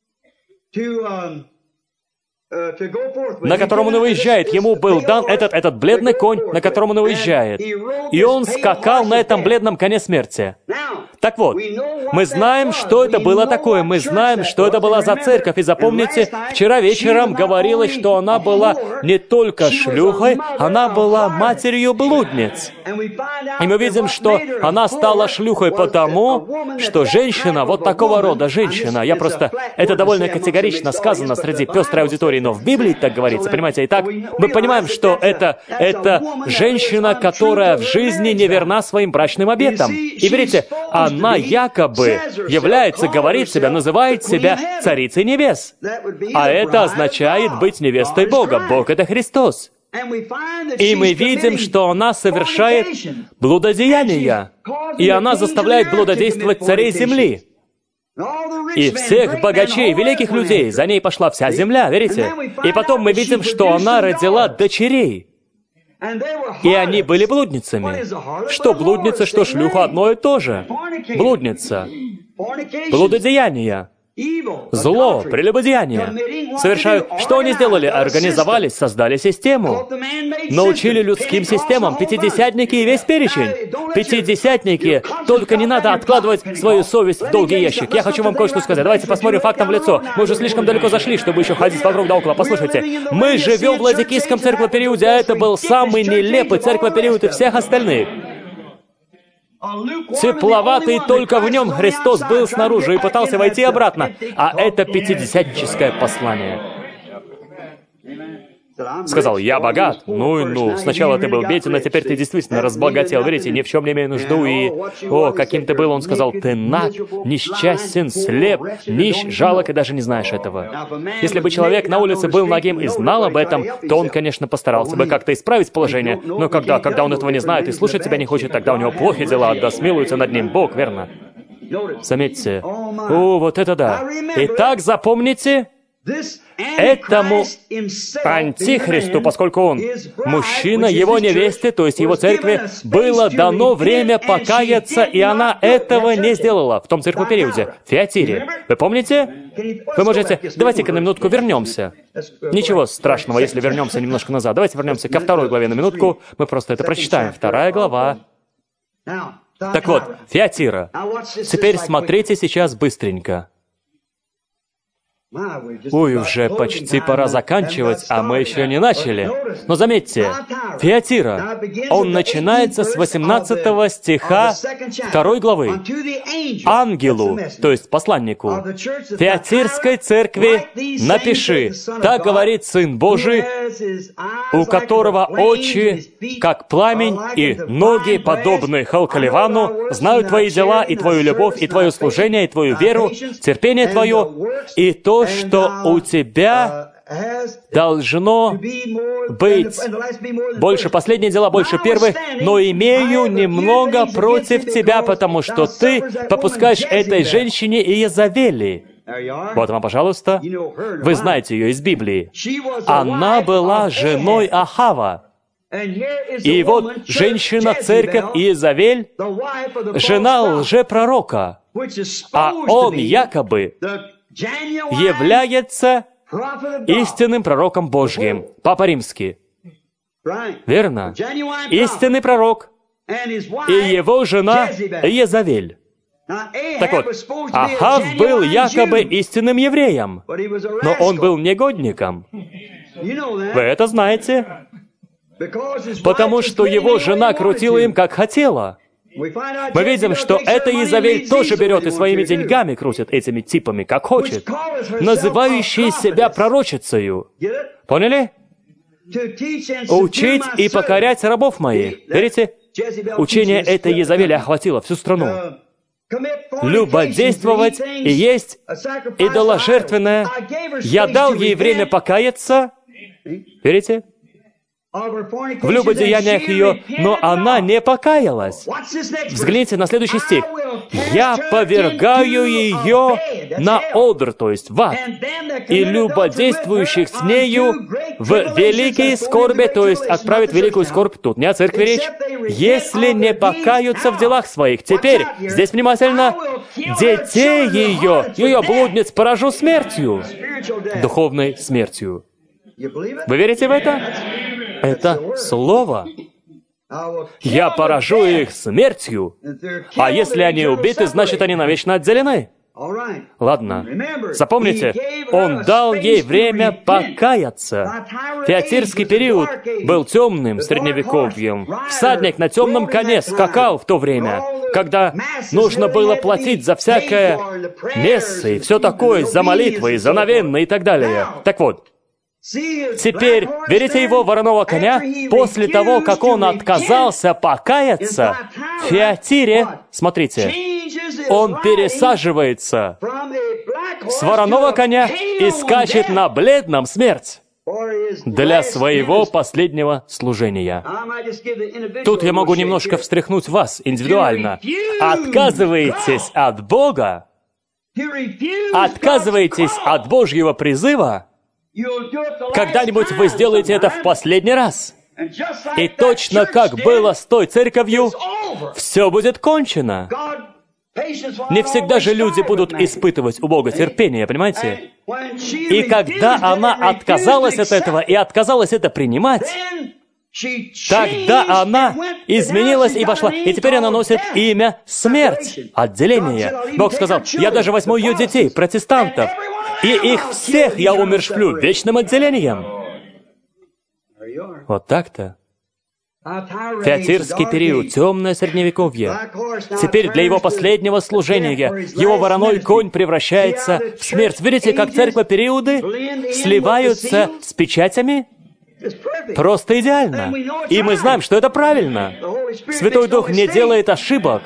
на котором он уезжает. Ему был дан этот бледный конь, на котором он уезжает. И он скакал на этом бледном коне смерти. Так вот, мы знаем, что это было такое. Мы знаем, что это была за церковь. И запомните, вчера вечером говорилось, что она была не только шлюхой, она была матерью блудниц. И мы видим, что она стала шлюхой потому, что женщина, вот такого рода женщина, это довольно категорично сказано среди пестрой аудитории, но в Библии так говорится, понимаете? Итак, мы понимаем, что это женщина, которая в жизни не верна своим брачным обетам. И видите, она якобы является, говорит себя, называет себя царицей небес. А это означает быть невестой Бога. Бог — это Христос. И мы видим, что она совершает блудодеяния. И она заставляет блудодействовать царей земли. И всех богачей, великих людей, за ней пошла вся земля, верите? И потом мы видим, что она родила дочерей. И они были блудницами. Что блудница, что шлюха — одно и то же. Блудница. Блудодеяние. Зло, прелюбодеяние. Совершают. Что они сделали? Организовались, создали систему. Научили людским системам. Пятидесятники и весь перечень. Пятидесятники. Только не надо откладывать свою совесть в долгий ящик. Я хочу вам кое-что сказать. Давайте посмотрим фактом в лицо. Мы уже слишком далеко зашли, чтобы еще ходить вокруг да около. Послушайте. Мы живем в Ладикийском церквопериоде, а это был самый нелепый церквопериод из всех остальных. Тепловатый, только в нем Христос был снаружи и пытался войти обратно. А это пятидесятническое послание. Сказал, я богат. Ну, сначала ты был беден, а теперь ты действительно разбогател. Видите, ни в чем не имею нужду. И, каким ты был, он сказал, ты наг, несчастен, слеп, нищ, жалок и даже не знаешь этого. Если бы человек на улице был нагим и знал об этом, то он, конечно, постарался бы как-то исправить положение. Но когда он этого не знает и слушать тебя не хочет, тогда у него плохие дела, да смилуется над ним Бог, верно? Заметьте. Вот это да. Итак, запомните, этому Антихристу, поскольку он мужчина, его невесте, то есть его церкви, было дано время покаяться, и она этого не сделала в том церквопериоде, в Фиатире. Вы помните? Вы можете... Давайте-ка на минутку вернемся. Ничего страшного, если вернемся немножко назад. Давайте вернемся ко 2 главе на минутку. Мы просто это прочитаем. 2 глава. Так вот, Фиатира. Теперь смотрите сейчас быстренько. Уже почти пора заканчивать, а мы еще не начали. Но заметьте, Фиатира, он начинается с 18 стиха 2 главы. Ангелу, то есть посланнику, Фиатирской церкви напиши, так говорит Сын Божий, у которого очи, как пламень, и ноги, подобные Халкаливану, знают твои дела, и твою любовь, и твое служение, и твою веру, терпение твое, и то, что у тебя должно быть больше последние дела, больше первых, но имею немного против тебя, потому что ты попускаешь этой женщине Иезавели. Вот вам, пожалуйста. Вы знаете ее из Библии. Она была женой Ахава. И вот женщина-церковь Иезавель, жена лжепророка, а он якобы является истинным пророком Божьим. Папа Римский. Верно? Истинный пророк и его жена Иезавель. Так вот, Ахав был якобы истинным евреем, но он был негодником. Вы это знаете? Потому что его жена крутила им, как хотела. Мы видим, что эта Иезавель тоже берет и своими деньгами крутит этими типами, как хочет, называющие себя пророчицею. Поняли? Учить и покорять рабов моих. Верите? Учение этой Иезавели охватило всю страну. Любодействовать и есть идоложертвенное. Я дал ей время покаяться. Верите? В любодеяниях ее, но она не покаялась. Взгляните на следующий стих. «Я повергаю ее на одр», то есть в ад, «и любодействующих с нею в великие скорби», то есть отправит великую скорбь. Тут не о церкви речь. «Если не покаются в делах своих». Теперь, здесь внимательно, «детей ее блудниц поражу смертью», духовной смертью. Вы верите в это? Это слово. «Я поражу их смертью, а если они убиты, значит, они навечно отделены». Ладно. Запомните, он дал ей время покаяться. Фиатирский период был темным средневековьем. Всадник на темном коне скакал в то время, когда нужно было платить за всякое мессы и все такое, за молитвы, за новенны и так далее. Так вот, теперь, видите его вороного коня? После того, как он отказался покаяться, в Фиатире, смотрите, он пересаживается с вороного коня и скачет на бледном смерть для своего последнего служения. Тут я могу немножко встряхнуть вас индивидуально. Отказываетесь от Бога, отказываетесь от Божьего призыва, когда-нибудь вы сделаете это в последний раз. И точно как было с той церковью, все будет кончено. Не всегда же люди будут испытывать у Бога терпение, понимаете? И когда она отказалась от этого и отказалась это принимать, тогда она изменилась и пошла. И теперь она носит имя смерть, отделение. Бог сказал, я даже возьму ее детей, протестантов, и их всех я умерщвлю вечным отделением. Вот так-то. Фиатирский период, темное средневековье. Теперь для его последнего служения его вороной конь превращается в смерть. Видите, как церковь периоды сливаются с печатями? Просто идеально. И мы знаем, что это правильно. Святой Дух не делает ошибок.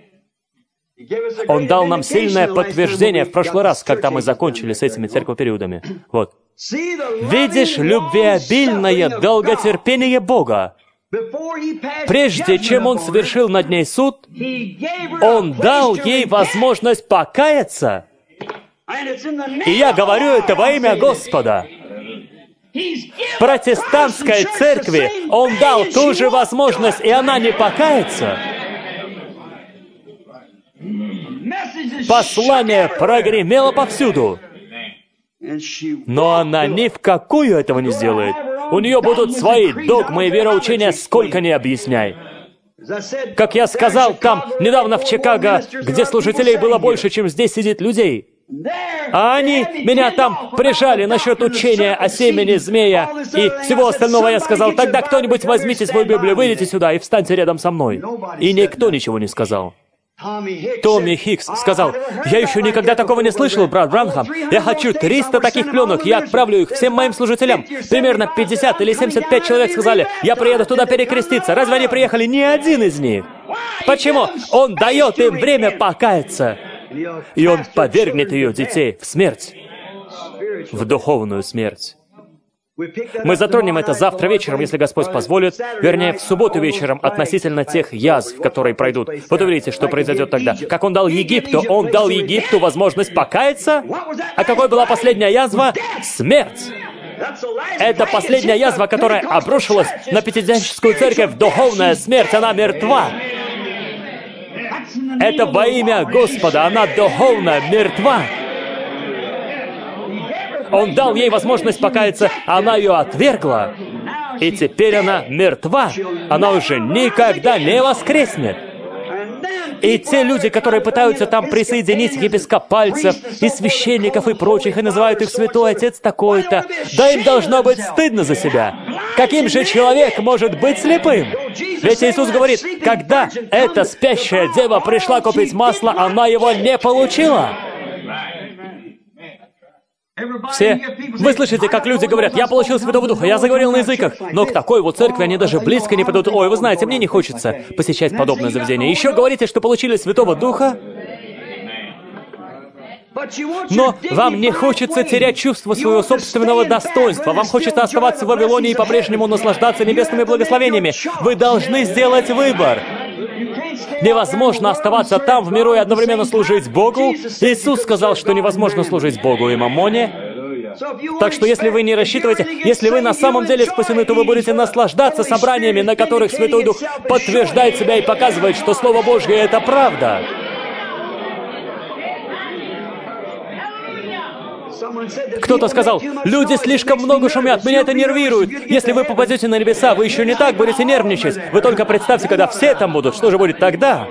Он дал нам сильное подтверждение в прошлый раз, когда мы закончили с этими церковь-периодами. Вот. Видишь любвеобильное долготерпение Бога. Прежде чем Он совершил над ней суд, Он дал ей возможность покаяться. И я говорю это во имя Господа. Протестантской церкви Он дал ту же возможность, и она не покается. Послание прогремело повсюду. Но она ни в какую этого не сделает. У нее будут свои догмы и вероучения, сколько ни объясняй. Как я сказал, там недавно в Чикаго, где служителей было больше, чем здесь сидит людей. А они меня там прижали насчет учения о семени змея и всего остального. Я сказал, тогда кто-нибудь возьмите свою Библию, выйдите сюда и встаньте рядом со мной. И никто ничего не сказал. Томми Хикс сказал, я еще никогда такого не слышал, брат Бранхам. Я хочу 300 таких пленок, я отправлю их всем моим служителям. Примерно 50 или 75 человек сказали, я приеду туда перекреститься. Разве они приехали? Ни один из них. Почему? Он дает им время покаяться. И Он повергнет ее детей в смерть, в духовную смерть. Мы затронем это завтра вечером, если Господь позволит, вернее, в субботу вечером, относительно тех язв, которые пройдут. Вот увидите, что произойдет тогда. Как Он дал Египту? Он дал Египту возможность покаяться. А какой была последняя язва? Смерть. Это последняя язва, которая обрушилась на Пятидесятническую церковь. Духовная смерть, она мертва. Это во имя Господа, она духовно мертва. Он дал ей возможность покаяться, она ее отвергла. И теперь она мертва. Она уже никогда не воскреснет. И те люди, которые пытаются там присоединить епископальцев и священников и прочих, и называют их святой отец такой-то, да им должно быть стыдно за себя. Каким же человек может быть слепым? Ведь Иисус говорит, когда эта спящая дева пришла купить масло, она его не получила. Все, вы слышите, как люди говорят, я получил Святого Духа, я заговорил на языках, но к такой вот церкви они даже близко не подойдут. Ой, вы знаете, мне не хочется посещать подобное заведение. Еще говорите, что получили Святого Духа? Но вам не хочется терять чувство своего собственного достоинства. Вам хочется оставаться в Вавилоне и по-прежнему наслаждаться небесными благословениями. Вы должны сделать выбор. Невозможно оставаться там в миру и одновременно служить Богу. Иисус сказал, что невозможно служить Богу и маммоне. Так что если вы не рассчитываете, если вы на самом деле спасены, то вы будете наслаждаться собраниями, на которых Святой Дух подтверждает себя и показывает, что Слово Божье — это правда. Кто-то сказал, люди слишком много шумят, меня это нервирует. Если вы попадете на небеса, вы еще не так будете нервничать. Вы только представьте, когда все там будут, что же будет тогда?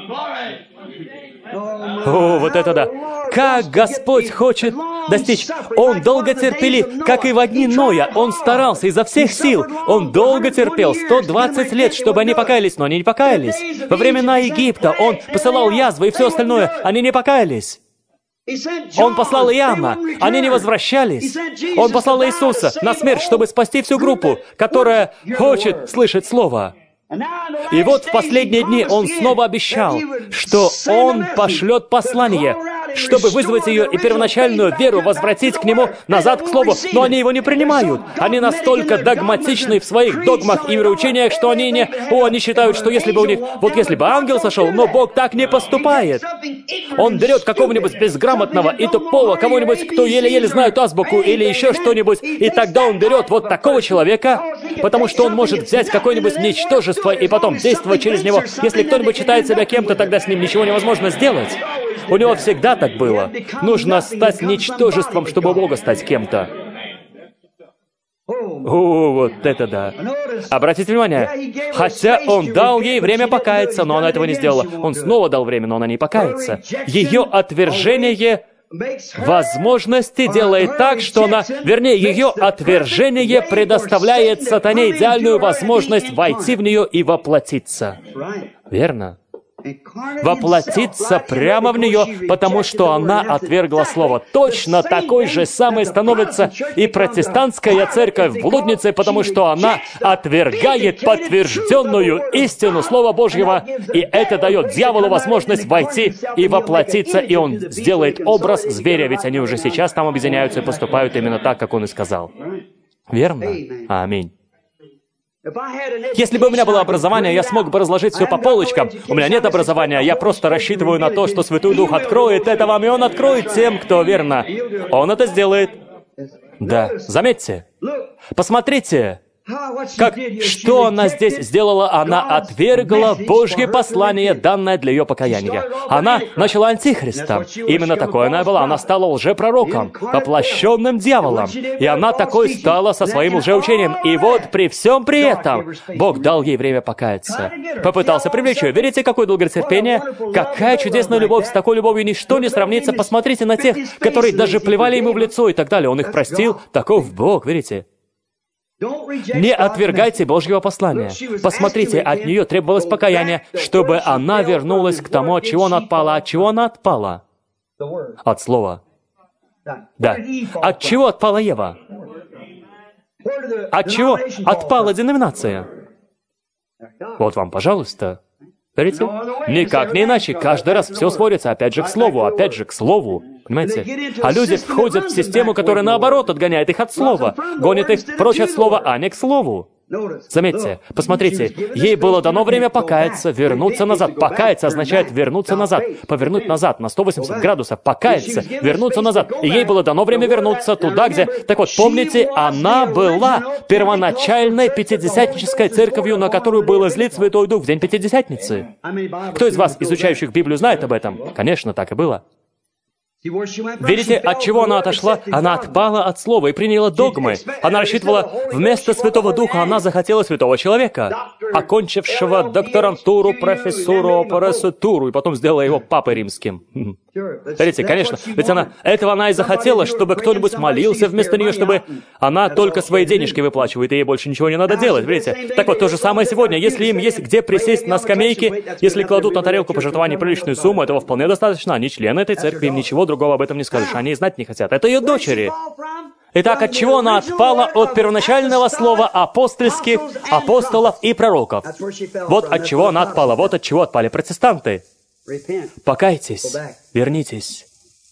О, вот это да! Как Господь хочет достичь! Он долго терпелив, как и в дни Ноя. Он старался изо всех сил. Он долго терпел, 120 лет, чтобы они покаялись, но они не покаялись. Во времена Египта Он посылал язвы и все остальное, они не покаялись. Он послал Иоанна, они не возвращались. Он послал Иисуса на смерть, чтобы спасти всю группу, которая хочет слышать Слово. И вот в последние дни Он снова обещал, что Он пошлет послание. чтобы вызвать ее и первоначальную веру возвратить к Нему назад к Слову, но они его не принимают. Они настолько догматичны в своих догмах и вероучениях, что они они считают, что если бы у них, вот если бы ангел сошел, но Бог так не поступает. Он берет какого-нибудь безграмотного и тупого, кого-нибудь, кто еле-еле знает азбуку или еще что-нибудь, и тогда он берет вот такого человека, потому что он может взять какое-нибудь ничтожество и потом действовать через него. Если кто-нибудь считает себя кем-то, тогда с ним ничего невозможно сделать. У него всегда так было. Нужно стать ничтожеством, чтобы у Бога стать кем-то. О, вот это да. Обратите внимание, хотя он дал ей время покаяться, но она этого не сделала. Он снова дал время, но она не покается. Ее отвержение возможности делает так, что она... Вернее, ее отвержение предоставляет сатане идеальную возможность войти в нее и воплотиться. Верно? Воплотиться прямо в нее, потому что она отвергла Слово. Точно такой же самой становится и протестантская церковь блудницей, потому что она отвергает подтвержденную истину Слова Божьего, и это дает дьяволу возможность войти и воплотиться, и он сделает образ зверя, ведь они уже сейчас там объединяются и поступают именно так, как он и сказал. Верно? Аминь. Если бы у меня было образование, я смог бы разложить все по полочкам. У меня нет образования, я просто рассчитываю на то, что Святой Дух откроет это вам, и Он откроет тем, кто верно. Он это сделает. Да, заметьте. Посмотрите, что она здесь сделала? Она отвергла Божье послание, данное для ее покаяния. Она начала антихристом. Именно такой она была. Она стала лжепророком, воплощенным дьяволом. И она такой стала со своим лжеучением. И вот при всем при этом Бог дал ей время покаяться. Попытался привлечь ее. Видите, какое долготерпение? Какая чудесная любовь! С такой любовью ничто не сравнится. Посмотрите на тех, которые даже плевали ему в лицо и так далее. Он их простил. Таков Бог, видите? Не отвергайте Божьего послания. Посмотрите, от нее требовалось покаяние, чтобы она вернулась к тому, от чего она отпала. От чего она отпала? От Слова. Да. От чего отпала Ева? От чего отпала деноминация? Вот вам, пожалуйста. Видите? Никак не иначе. Каждый раз все сводится опять же к Слову, опять же к Слову. Понимаете? А люди входят в систему, которая наоборот отгоняет их от Слова, гонит их прочь от Слова, а не к Слову. Заметьте, посмотрите, ей было дано время покаяться, вернуться назад. Покаяться означает вернуться назад, повернуть назад на 180 градусов, покаяться, вернуться назад. И ей было дано время вернуться туда, где... Так вот, помните, она была первоначальной пятидесятнической церковью, на которую был излит Святой Дух в день Пятидесятницы. Кто из вас, изучающих Библию, знает об этом? Конечно, так и было. Видите, от чего она отошла? Она отпала от Слова и приняла догмы. Она рассчитывала, вместо Святого Духа она захотела святого человека, окончившего докторантуру, профессуру, профессуру, и потом сделала его папой римским. Видите, конечно, ведь этого она и захотела, чтобы кто-нибудь молился вместо нее, чтобы она только свои денежки выплачивает, и ей больше ничего не надо делать, видите? Так вот, то же самое сегодня. Если им есть где присесть на скамейке, если кладут на тарелку пожертвования приличную сумму, этого вполне достаточно. Они члены этой церкви, им ничего другого об этом не скажешь. Они и знать не хотят. Это ее дочери. Итак, от чего она отпала? От первоначального слова апостольских, апостолов и пророков. Вот от чего она отпала. Вот от чего отпали протестанты. Покайтесь, вернитесь.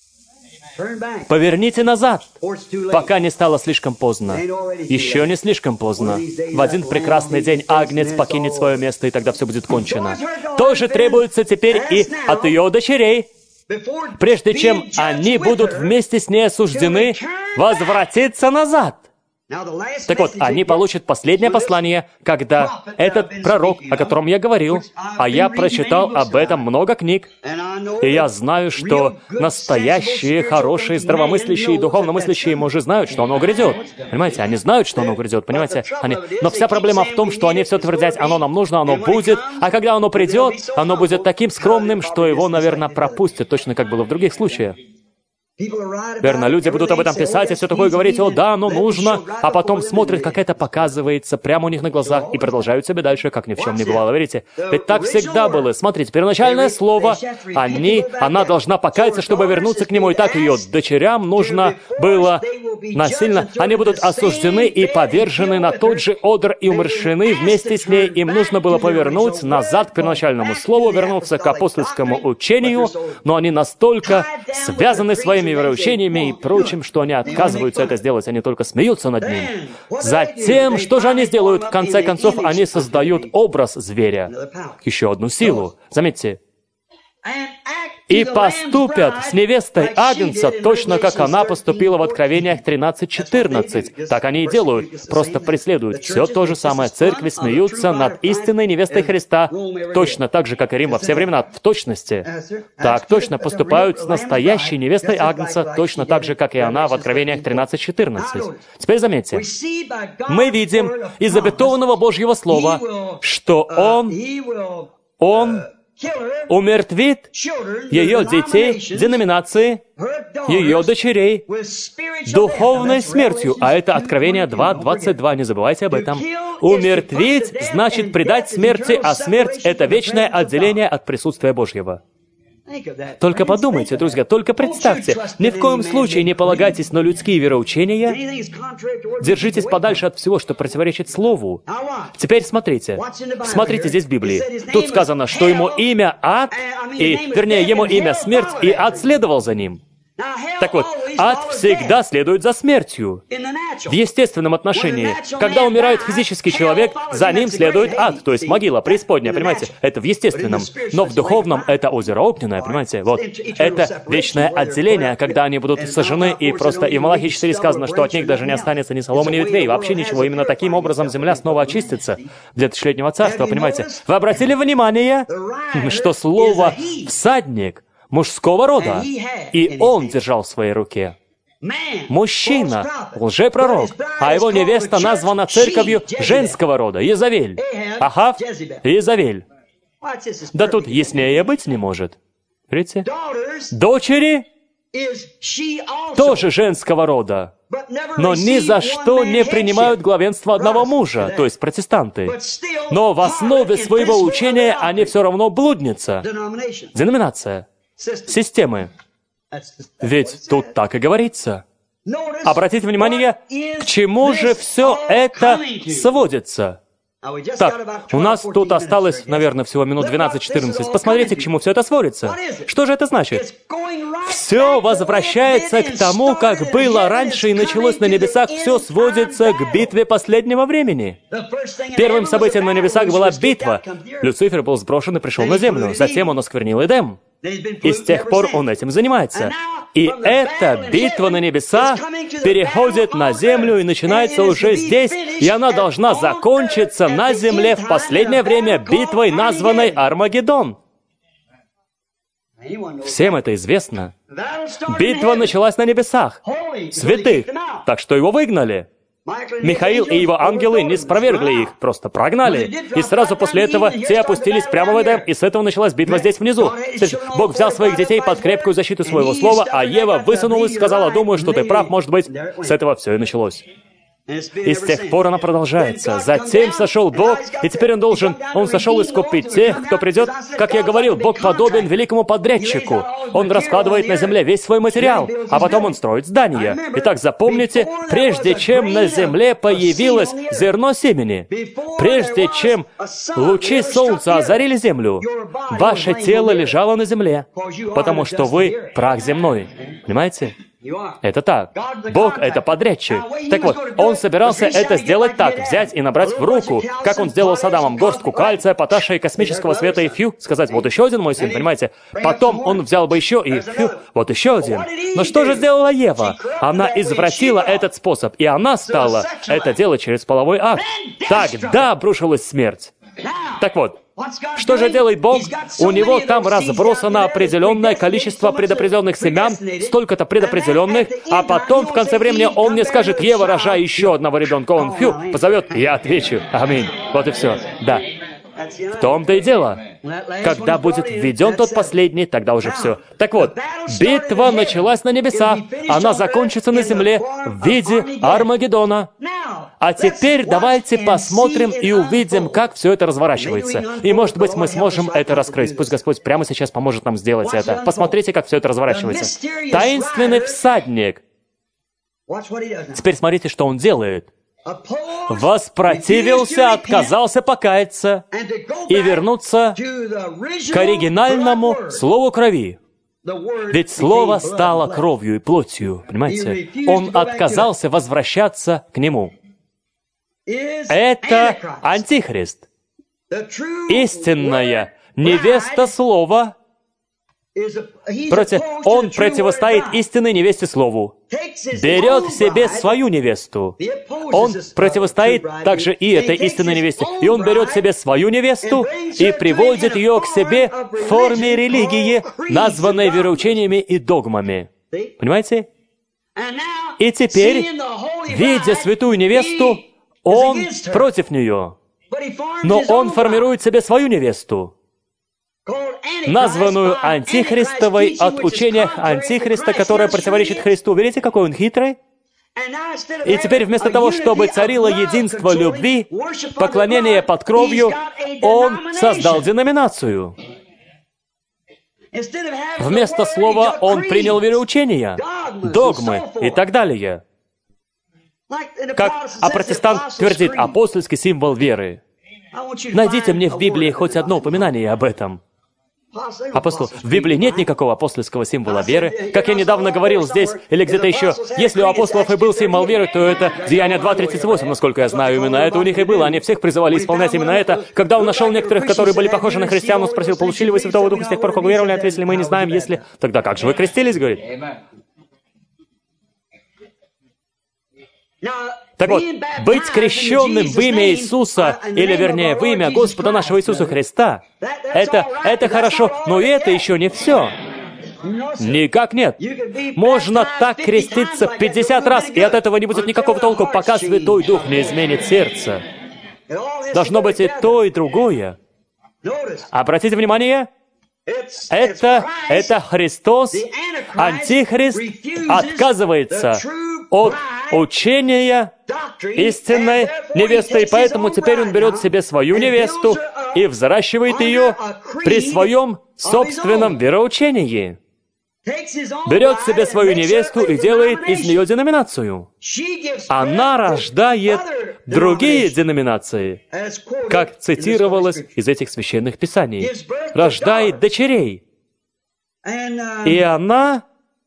Поверните назад, пока не стало слишком поздно. Еще не слишком поздно. В один прекрасный день Агнец покинет свое место, и тогда все будет кончено. То же требуется теперь и от ее дочерей. Прежде чем они будут вместе с ней осуждены, возвратиться назад. Так вот, они получат последнее послание, когда этот пророк, о котором я говорил, а я прочитал об этом много книг, и я знаю, что настоящие, хорошие, здравомыслящие и духовномыслящие мужи знают, что оно грядет. Понимаете, они знают, что оно грядет, понимаете? Но вся проблема в том, что они все твердят, оно нам нужно, оно будет, а когда оно придет, оно будет таким скромным, что его, наверное, пропустят, точно как было в других случаях. Верно, люди будут об этом писать и все такое говорить: «О, да, но нужно», а потом смотрят, как это показывается прямо у них на глазах, и продолжают себе дальше, как ни в чем не бывало. Верите? Ведь так всегда было. Смотрите, первоначальное слово, она должна покаяться, чтобы вернуться к нему, и так ее дочерям нужно было насильно. Они будут осуждены и повержены на тот же одр и умерщвлены вместе с ней. Им нужно было повернуть назад к первоначальному слову, вернуться к апостольскому учению, но они настолько связаны своими вероучениями и прочим, что они отказываются это сделать, они только смеются над ним. Затем, что же они сделают? В конце концов, они создают образ зверя. Еще одну силу. Заметьте. «И поступят с невестой Агнца, точно как она поступила в Откровениях 13:14». Так они и делают, просто преследуют. Все то же самое. Церкви смеются над истинной невестой Христа, точно так же, как и Рим во все времена, в точности. Так точно поступают с настоящей невестой Агнца, точно так же, как и она в Откровениях 13:14. Теперь заметьте, мы видим из обетованного Божьего Слова, что Он умертвит ее детей, деноминации, ее дочерей духовной смертью. А это Откровение 2:22, не забывайте об этом. Умертвить значит предать смерти, а смерть — это вечное отделение от присутствия Божьего. Только подумайте, друзья, только представьте, ни в коем случае не полагайтесь на людские вероучения, держитесь подальше от всего, что противоречит Слову. Теперь смотрите здесь в Библии. Тут сказано, что ему имя ад, ему имя смерть, и ад следовал за ним. Так вот, ад всегда следует за смертью. В естественном отношении. Когда умирает физический человек, за ним следует ад, то есть могила, преисподняя, понимаете? Это в естественном. Но в духовном это озеро огненное, понимаете? Вот. Это вечное отделение, когда они будут сожжены, и просто и в Малахии 4 сказано, что от них даже не останется ни соломы, ни ветвей, вообще ничего. Именно таким образом земля снова очистится для тысячелетнего царства, понимаете? Вы обратили внимание, что слово «всадник» мужского рода, и он держал в своей руке. Мужчина, лжепророк, а его невеста названа церковью женского рода, Иезавель. Ахав, Иезавель. Да тут яснее быть не может. Видите? Дочери тоже женского рода, но ни за что не принимают главенство одного мужа, то есть протестанты. Но в основе своего учения они все равно блудница, деноминация. Системы. Ведь тут так и говорится. Обратите внимание, к чему же все это сводится? Так, у нас тут осталось, наверное, всего минут 12-14. Посмотрите, к чему все это сводится. Что же это значит? Все возвращается к тому, как было раньше и началось на небесах. Все сводится к битве последнего времени. Первым событием на небесах была битва. Люцифер был сброшен и пришел на землю. Затем он осквернил Эдем. И с тех пор он этим занимается. И эта битва на небесах переходит на землю и начинается уже здесь, и она должна закончиться на земле в последнее время битвой, названной Армагеддон. Всем это известно. Битва началась на небесах, святых, так что его выгнали. Михаил и его ангелы не спровергли их, просто прогнали. И сразу после этого те опустились прямо в Эдем, и с этого началась битва здесь внизу. Бог взял своих детей под крепкую защиту своего слова, а Ева высунулась, сказала: «Думаю, что ты прав, может быть». С этого все и началось. И с тех пор она продолжается. Затем сошел Бог, и теперь Он сошел искупить тех, кто придет. Как я говорил, Бог подобен великому подрядчику. Он раскладывает на земле весь свой материал, а потом Он строит здания. Итак, запомните, прежде чем на земле появилось зерно семени, прежде чем лучи солнца озарили землю, ваше тело лежало на земле, потому что вы прах земной. Понимаете? Это так. Бог — это подрядчик. Так вот, Он собирался это сделать так, взять и набрать в руку, как Он сделал с Адамом, горстку кальция, поташа и космического света, и фью, сказать: «Вот еще один мой сын», понимаете? Потом Он взял бы еще и фью, вот еще один. Но что же сделала Ева? Она извратила этот способ, и она стала это делать через половой акт. Тогда обрушилась смерть. Так вот, что же делает Бог? У Него там разбросано определенное количество предопределенных семян, столько-то предопределенных, а потом, в конце времени, Он мне скажет: «Ева, рожай еще одного ребенка». Он позовет, я отвечу: «Аминь». Вот и все. Да. В том-то и дело. Когда будет введен тот последний, тогда уже все. Так вот, битва началась на небесах, она закончится на земле в виде Армагеддона. А теперь давайте посмотрим и увидим, как все это разворачивается. И, может быть, мы сможем это раскрыть. Пусть Господь прямо сейчас поможет нам сделать это. Посмотрите, как все это разворачивается. Таинственный всадник. Теперь смотрите, что он делает. Воспротивился, отказался покаяться и вернуться к оригинальному слову крови. Ведь слово стало кровью и плотью, понимаете? Он отказался возвращаться к нему. Это Антихрист. Истинная невеста слова. Он противостоит истинной невесте слову. Берет себе свою невесту. Он противостоит также и этой истинной невесте. И он берет себе свою невесту и приводит ее к себе в форме религии, названной вероучениями и догмами. Понимаете? И теперь, видя святую невесту, он против нее. Но он формирует себе свою невесту, названную Антихристовой, от учения Антихриста, которое противоречит Христу. Видите, какой он хитрый? И теперь вместо того, чтобы царило единство любви, поклонение под кровью, он создал деноминацию. Вместо слова он принял вероучения, догмы и так далее. Как протестант твердит, апостольский символ веры. Найдите мне в Библии хоть одно упоминание об этом. Апостол, в Библии нет никакого апостольского символа веры. Как я недавно говорил здесь, или где-то еще, если у апостолов и был символ веры, то это Деяния 2:38, насколько я знаю, именно это у них и было. Они всех призывали исполнять именно это. Когда он нашел некоторых, которые были похожи на христиан, он спросил, получили вы Святого Духа с тех пор, как уверовали? Ответили, мы не знаем, если... Тогда как же вы крестились, говорит? Так вот, быть крещенным в имя Иисуса, или вернее, в имя Господа нашего Иисуса Христа, это хорошо, но и это еще не все. Никак нет. Можно так креститься 50 раз, и от этого не будет никакого толку, пока Святой Дух не изменит сердце. Должно быть и то, и другое. Обратите внимание, это Христос, Антихрист, отказывается от учения истинной невесты, и поэтому теперь он берет себе свою невесту и взращивает ее при своем собственном вероучении. Берет себе свою невесту и делает из нее деноминацию. Она рождает другие деноминации, как цитировалось из этих священных писаний. Рождает дочерей. И она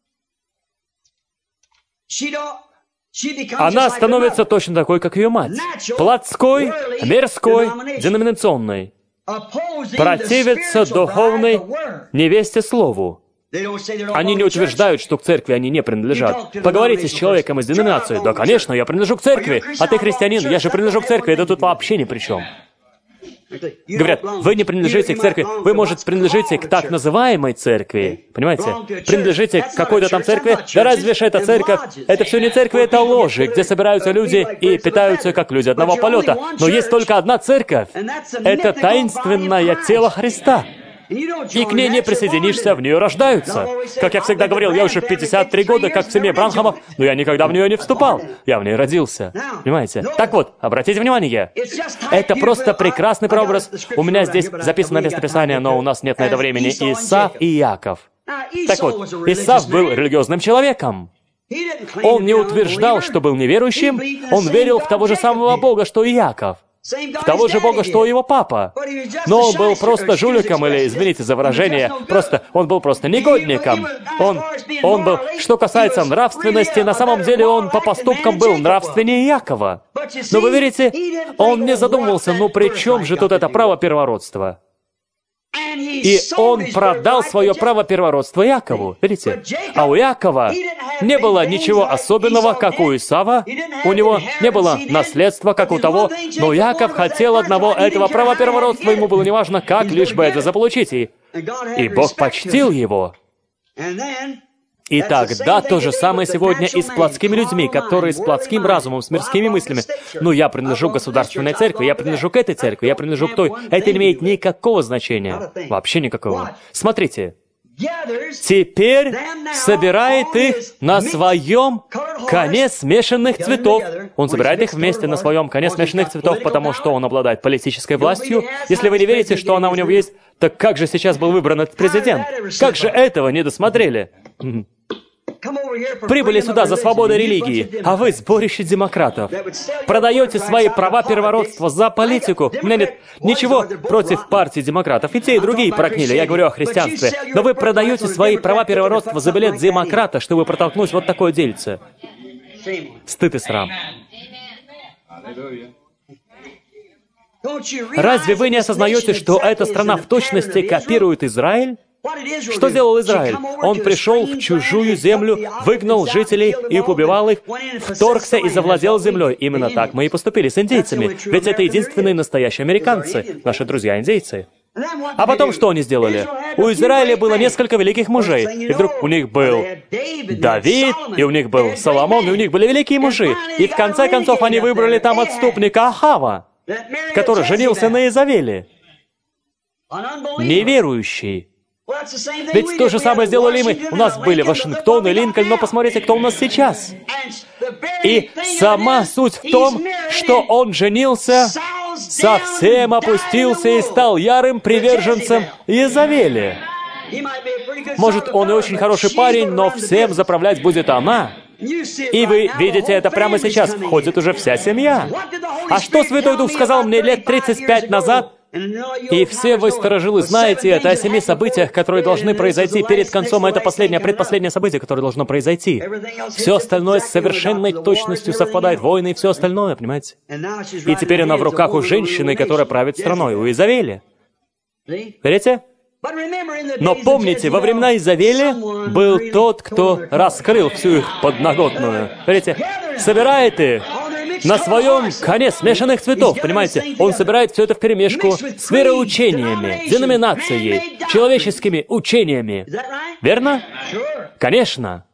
становится точно такой, как ее мать. Плотской, мирской, деноминационной. Противится духовной невесте слову. Они не утверждают, что к церкви они не принадлежат. Поговорите с человеком из деноминации. Да, конечно, я принадлежу к церкви. А ты христианин, я же принадлежу к церкви. Это тут вообще ни при чем. Говорят, вы не принадлежите к церкви. Вы, может, принадлежите к так называемой церкви. Понимаете? Принадлежите к какой-то там церкви. Да разве ж это церковь? Это все не церкви, это ложи, где собираются люди и питаются, как люди одного полета. Но есть только одна церковь. Это таинственное тело Христа. И к ней не присоединишься, в нее рождаются. Как я всегда говорил, я уже 53 года, как в семье Бранхамов, но я никогда в нее не вступал. Я в ней родился. Понимаете? Так вот, обратите внимание, это просто прекрасный прообраз. У меня здесь записано местописание, но у нас нет на это времени. Исав и Иаков. Так вот, Исав был религиозным человеком. Он не утверждал, что был неверующим, он верил в того же самого Бога, что и Иаков. В того же Бога, что и его папа. Но он был просто жуликом, или, извините за выражение, он был просто негодником. Он был, что касается нравственности, на самом деле он по поступкам был нравственнее Иакова. Но вы верите, он не задумывался, ну при чем же тут это право первородства? И он продал свое право первородства Иакову. Видите? А у Иакова не было ничего особенного, как у Исава. У него не было наследства, как у того. Но Иаков хотел одного этого права первородства. Ему было неважно, как, лишь бы это заполучить. И Бог почтил его. И тогда то же самое сегодня и с плотскими людьми, которые с плотским разумом, с мирскими мыслями. Ну, я принадлежу к государственной церкви, я принадлежу к этой церкви, я принадлежу к той. Это не имеет никакого значения. Вообще никакого. Смотрите. Теперь собирает их на своем коне смешанных цветов. Он собирает их вместе на своем коне смешанных цветов, потому что он обладает политической властью. Если вы не верите, что она у него есть, так как же сейчас был выбран этот президент? Как же этого не досмотрели? Прибыли сюда за свободой религии, а вы сборище демократов. Продаете свои права первородства за политику. У меня нет ничего против партии демократов. И те, и другие прогнили, я говорю о христианстве. Но вы продаете свои права первородства за билет демократа, чтобы протолкнуть вот такое дельце. Стыд и срам. Разве вы не осознаете, что эта страна в точности копирует Израиль? Что сделал Израиль? Он пришел в чужую землю, выгнал жителей и убивал их, вторгся и завладел землей. Именно так мы и поступили с индейцами. Ведь это единственные настоящие американцы, наши друзья-индейцы. А потом что они сделали? У Израиля было несколько великих мужей. И вдруг у них был Давид, и у них был Соломон, и у них были великие мужи. И в конце концов они выбрали там отступника Ахава, который женился на Изавеле. Неверующий. Ведь то же самое сделали мы. У нас были Вашингтон и Линкольн, но посмотрите, кто у нас сейчас. И сама суть в том, что он женился, совсем опустился и стал ярым приверженцем Иезавели. Может, он и очень хороший парень, но всем заправлять будет она. И вы видите это прямо сейчас. Входит уже вся семья. А что Святой Дух сказал мне лет 35 назад? И все вы, старожилы, знаете это о 7 событиях, которые должны произойти перед концом, а это предпоследнее событие, которое должно произойти. Все остальное с совершенной точностью совпадает, войны и все остальное, понимаете? И теперь она в руках у женщины, которая правит страной, у Иезавели. Верите? Но помните, во времена Иезавели был тот, кто раскрыл всю их подноготную. Верите? Собирает их на своем коне смешанных цветов, понимаете? Он собирает все это вперемешку с вероучениями, деноминацией, человеческими учениями. Верно? Конечно.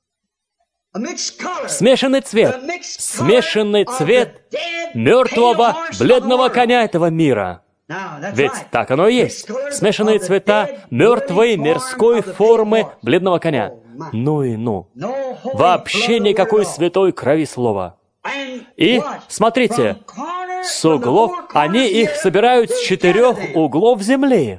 Смешанный цвет. Смешанный цвет мертвого, бледного коня этого мира. Ведь так оно и есть. Смешанные цвета мертвой мирской формы бледного коня. Ну и ну. Вообще никакой святой крови слова. И, смотрите, с углов, они их собирают с 4 углов земли.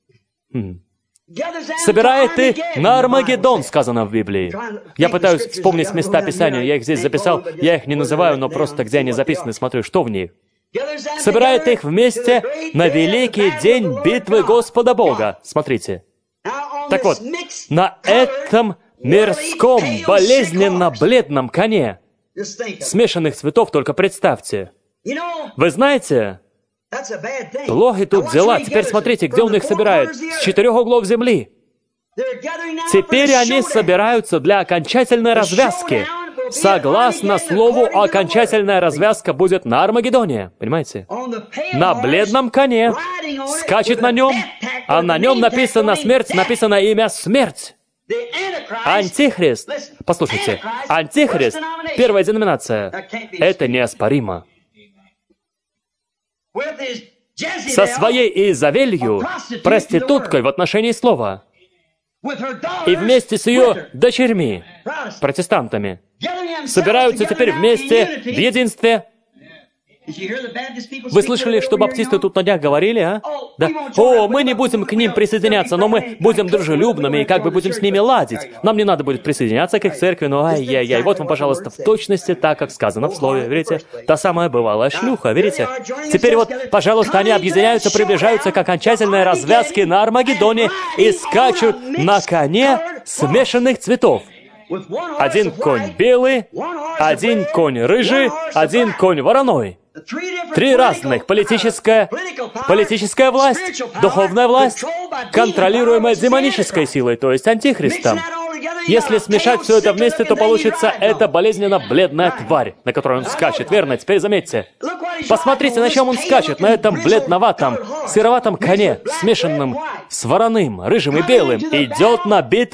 Собирает их на Армагеддон, сказано в Библии. Я пытаюсь вспомнить места Писания, я их здесь записал, я их не называю, но просто где они записаны, смотрю, что в них. Собирает их вместе на великий день битвы Господа Бога. Смотрите. Так вот, на этом мирском, болезненно-бледном коне смешанных цветов, только представьте. Вы знаете, плохи тут дела. Теперь смотрите, где он их собирает. С 4 углов земли. Теперь они собираются для окончательной развязки. Согласно слову, окончательная развязка будет на Армагеддоне. Понимаете? На бледном коне. Скачет на нем, а на нем написано смерть, написано имя смерть. Антихрист. Послушайте, Антихрист, первая деноминация. Это неоспоримо. Со своей Иезавелью, проституткой в отношении слова, и вместе с ее дочерьми, протестантами, собираются теперь вместе в единстве. Вы слышали, что баптисты тут на днях говорили, а? Да. О, мы не будем к ним присоединяться, но мы будем дружелюбными и как бы будем с ними ладить. Нам не надо будет присоединяться к их церкви, но ай-яй-яй. Вот вам, пожалуйста, в точности так, как сказано в слове, верите? Та самая бывалая шлюха, верите? Теперь вот, пожалуйста, они объединяются, приближаются к окончательной развязке на Армагеддоне и скачут на коне смешанных цветов. Один конь белый, один конь рыжий, один конь вороной. 3 разных: политическая власть, духовная власть, контролируемая демонической силой, то есть антихристом. Если смешать все это вместе, то получится эта болезненно-бледная тварь, на которой он скачет. Верно? Теперь заметьте. Посмотрите, на чем он скачет. На этом бледноватом, сыроватом коне, смешанном с вороным, рыжим и белым. Идет на битву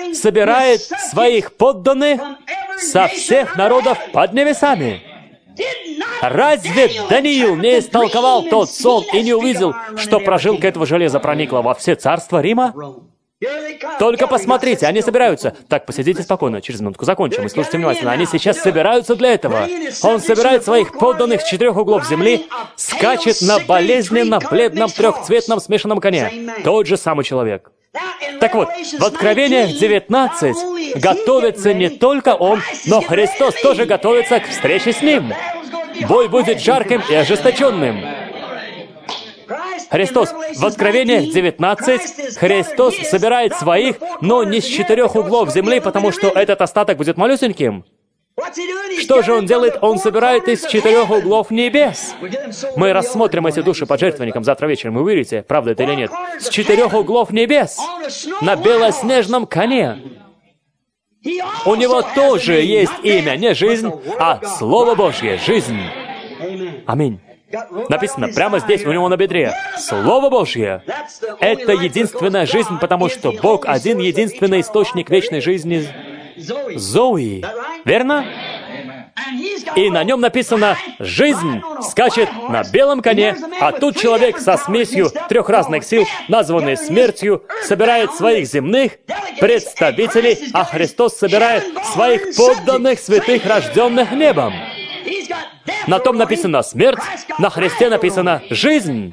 собирает своих подданных со всех народов под небесами. Разве Даниил не истолковал тот сон и не увидел, что прожилка этого железа проникла во все царства Рима? Только посмотрите, они собираются. Так, посидите спокойно, через минутку закончим, и слушайте внимательно. Они сейчас собираются для этого. Он собирает своих подданных с 4 углов земли, скачет на болезненно бледном трехцветном смешанном коне. Тот же самый человек. Так вот, в Откровениях 19 готовится не только он, но Христос тоже готовится к встрече с ним. Бой будет жарким и ожесточенным. Христос, в Откровениях 19, Христос собирает своих, но не с 4 углов земли, потому что этот остаток будет малюсеньким. Что же он делает? Он собирает из 4 углов небес. Мы рассмотрим эти души под жертвенником завтра вечером, вы увидите, правда это или нет. С 4 углов небес, на белоснежном коне. У него тоже есть имя, не жизнь, а Слово Божье, жизнь. Аминь. Написано прямо здесь, у него на бедре. Слово Божье. Это единственная жизнь, потому что Бог один единственный источник вечной жизни. Зои. Верно? И на нем написано «Жизнь скачет на белом коне», а тут человек со смесью 3 разных сил, названный смертью, собирает своих земных представителей, а Христос собирает своих подданных святых, рожденных небом. На том написано «смерть», на Христе написано «жизнь».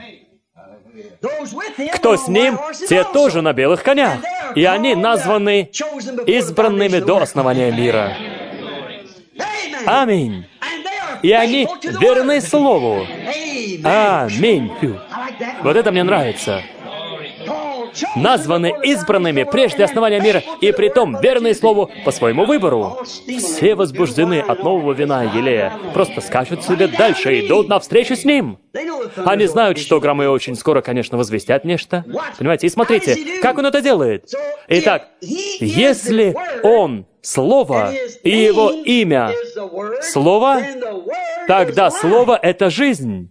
Кто с Ним, те тоже на белых конях. И они названы избранными до основания мира. Аминь. И они верны Слову. Аминь. Фью. Вот это мне нравится. Названы избранными прежде основания мира, и притом верные Слову по своему выбору. Все возбуждены от нового вина елея, просто скачут себе дальше и идут навстречу с ним. Они знают, что громы очень скоро, конечно, возвестят нечто. Понимаете? И смотрите, как он это делает. Итак, если он Слово, и его имя Слово, тогда Слово — это жизнь.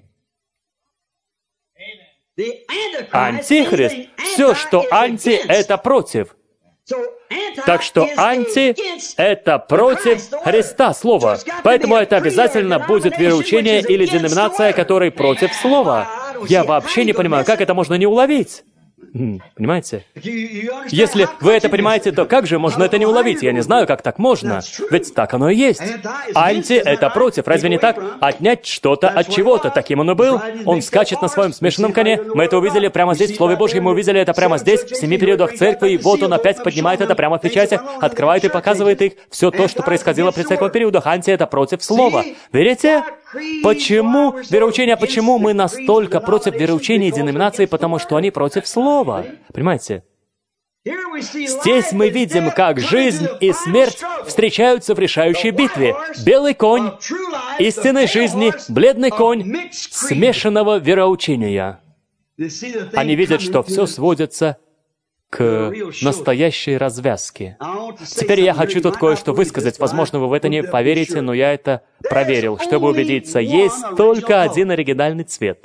Антихрист, все, что анти, это против. Так что анти — это против Христа, Слова. Поэтому это обязательно будет вероучение или деноминация, которая против Слова. Я вообще не понимаю, как это можно не уловить. Понимаете? Если вы это понимаете, то как же можно это не уловить? Я не знаю, как так можно. Ведь так оно и есть. Анти — это против. Разве не так? Отнять что-то от чего-то. Таким он и был. Он скачет на своем смешанном коне. Мы это увидели прямо здесь, в Слове Божьем. Мы увидели это прямо здесь, в 7 периодах церкви. И вот он опять поднимает это прямо в печатях, открывает и показывает их. Все то, что происходило при церковных периодах. Анти — это против Слова. Верите? Почему вероучение? Почему мы настолько против вероучений и деноминаций? Потому что они против Слова. Понимаете? Здесь мы видим, как жизнь и смерть встречаются в решающей битве. Белый конь истинной жизни, бледный конь смешанного вероучения. Они видят, что все сводится к настоящей развязке. Теперь я хочу тут кое-что высказать. Возможно, вы в это не поверите, но я это проверил, чтобы убедиться. Есть только один оригинальный цвет.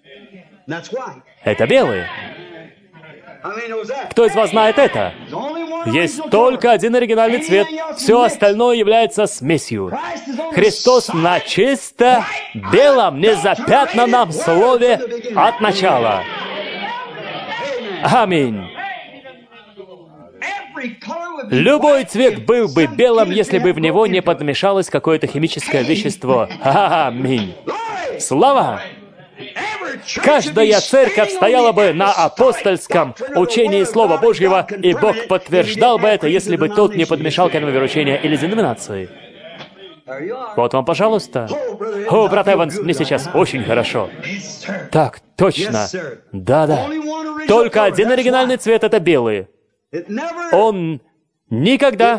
Это белый. Кто из вас знает это? Есть только один оригинальный цвет. Все остальное является смесью. Христос на чисто белом, незапятнанном слове от начала. Аминь. Любой цвет был бы белым, если бы в него не подмешалось какое-то химическое вещество. Аминь. Слава! Каждая церковь стояла бы на апостольском учении Слова Божьего, и Бог подтверждал бы это, если бы тот не подмешал к этому вероучения или деноминации. Вот вам, пожалуйста. О, брат Эванс, мне сейчас очень хорошо. Так, точно. Да-да. Только один оригинальный цвет — это белый. Он никогда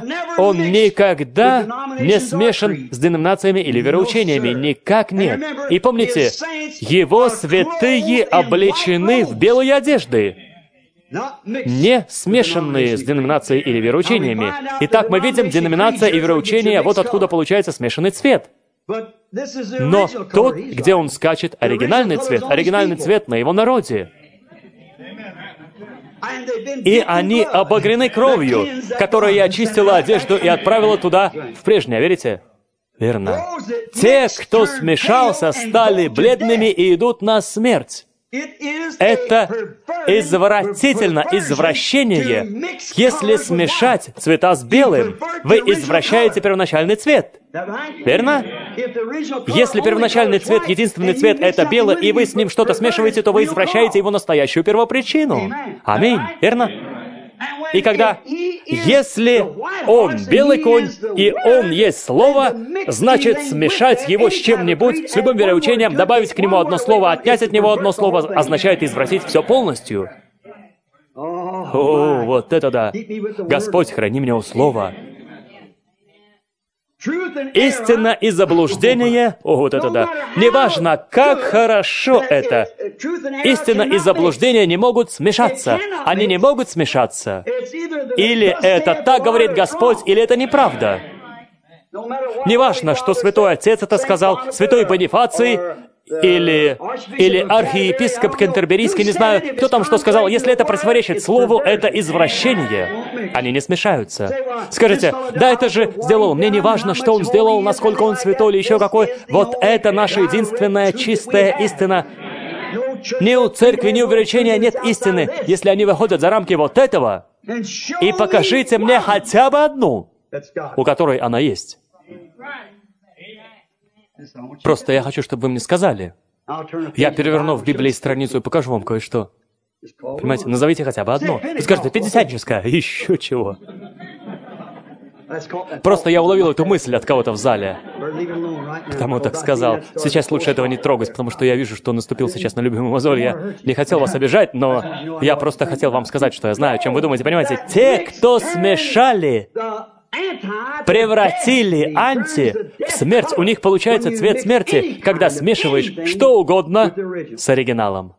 не смешан с деноминациями или вероучениями. Никак нет. И помните, его святые облечены в белые одежды, не смешанные с деноминацией или вероучениями. Итак, мы видим деноминация и вероучение, вот откуда получается смешанный цвет. Но тот, где он скачет, оригинальный цвет на его народе. И они обогрены кровью, которая очистила одежду и отправила туда в прежнее, верите? Верно. Те, кто смешался, стали бледными и идут на смерть. Это извратительно, извращение. Если смешать цвета с белым, вы извращаете первоначальный цвет. Верно? Если первоначальный цвет, единственный цвет — это белый, и вы с ним что-то смешиваете, то вы извращаете его настоящую первопричину. Аминь. Верно? И когда, если он белый конь, и он есть слово, значит, смешать его с чем-нибудь, с любым вероучением, добавить к нему одно слово, отнять от него одно слово, означает извратить все полностью. О, вот это да! Господь, храни меня у слова. Истина и заблуждение, о, вот это да. Неважно, как хорошо это. Истина и заблуждение не могут смешаться. Они не могут смешаться. Или это так говорит Господь, или это неправда. Неважно, что Святой Отец это сказал, Святой Бонифаций, или архиепископ Кентерберийский, не знаю, кто там что сказал. Если это противоречит Слову, это извращение. Они не смешаются. Скажите, да это же сделал, мне не важно, что он сделал, насколько он святой или еще какой. Вот это наша единственная чистая истина. Ни у церкви, ни у вероучения нет истины, если они выходят за рамки вот этого. И покажите мне хотя бы одну, у которой она есть. Просто я хочу, чтобы вы мне сказали. Я переверну в Библии страницу и покажу вам кое-что. Понимаете, назовите хотя бы одно. Вы скажете, пятидесятническое, еще чего. Просто я уловил эту мысль от кого-то в зале. Потому так сказал. Сейчас лучше этого не трогать, потому что я вижу, что он наступил сейчас на любимую мозоль. Я не хотел вас обижать, но я просто хотел вам сказать, что я знаю, о чем вы думаете. Понимаете, те, кто смешали, превратили анти в смерть. У них получается цвет смерти, когда смешиваешь что угодно с оригиналом.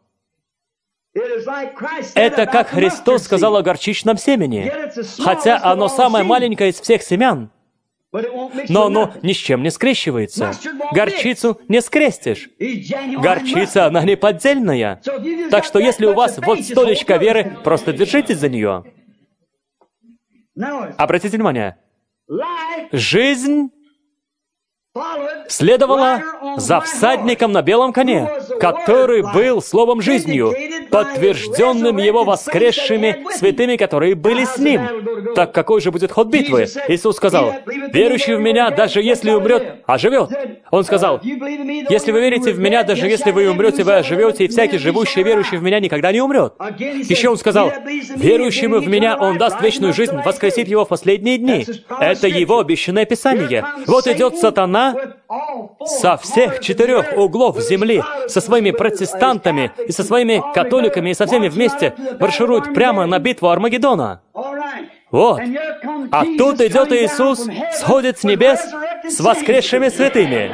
Это как Христос сказал о горчичном семени, хотя оно самое маленькое из всех семян, но оно ни с чем не скрещивается. Горчицу не скрестишь. Горчица, она не поддельная. Так что если у вас вот столечко веры, просто держитесь за нее. Обратите внимание, жизнь следовала за всадником на белом коне, который был словом жизнью, подтвержденным его воскресшими святыми, которые были с ним. Так какой же будет ход битвы? Иисус сказал, «Верующий в Меня, даже если умрет, оживет». Он сказал, «Если вы верите в Меня, даже если вы умрете, вы оживете, и всякий живущий, верующий в Меня, никогда не умрет». Еще Он сказал, «Верующему в Меня Он даст вечную жизнь, воскресит его в последние дни». Это Его обещанное Писание. Вот идет сатана со всех 4 углов земли, со своими протестантами и со своими католиками, и со всеми вместе марширует прямо на битву Армагеддона. Вот. А тут идет Иисус, сходит с небес с воскресшими святыми,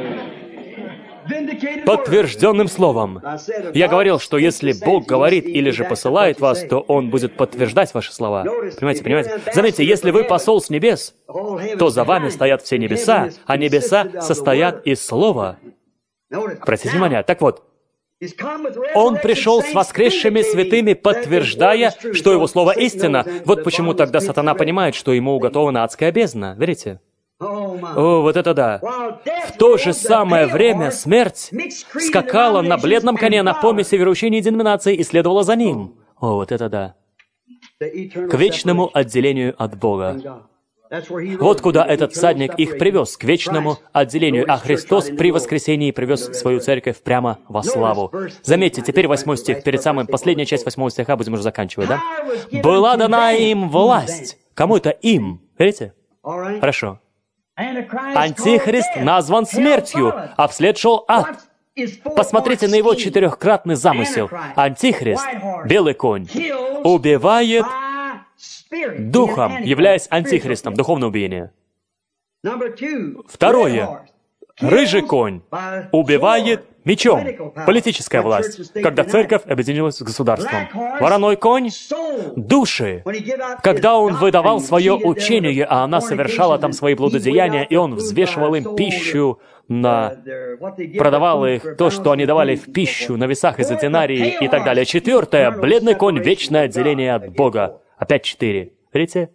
подтвержденным словом. Я говорил, что если Бог говорит или же посылает вас, то Он будет подтверждать ваши слова. Понимаете? Заметьте, если вы посол с небес, то за вами стоят все небеса, а небеса состоят из слова. Обратите внимание. Так вот, Он пришел с воскресшими святыми, подтверждая, что Его слово истина. Вот почему тогда сатана понимает, что ему уготована адская бездна. Верите? О, вот это да! В то же самое время смерть скакала на бледном коне на помесе вероучения и деноминации и следовала за ним. О, вот это да! К вечному отделению от Бога. Вот куда этот всадник их привез, к вечному отделению, а Христос при воскресении привез свою церковь прямо во славу. Заметьте, теперь 8 стих, перед самым, последняя часть 8 стиха, будем уже заканчивать, да? «Была дана им власть». Кому это им? Верите? Хорошо. Антихрист назван смертью, а вслед шел ад. Посмотрите на его 4-кратный замысел. Антихрист, белый конь, убивает духом, являясь антихристом, духовное убиение. Второе. Рыжий конь убивает Мечом. Политическая власть, когда церковь объединилась с государством. Вороной конь — души. Когда он выдавал свое учение, а она совершала там свои блудодеяния, и он взвешивал им пищу продавал их, то, что они давали в пищу на весах из-за динарии и так далее. 4. Бледный конь — вечное отделение от Бога. Опять 4. Видите?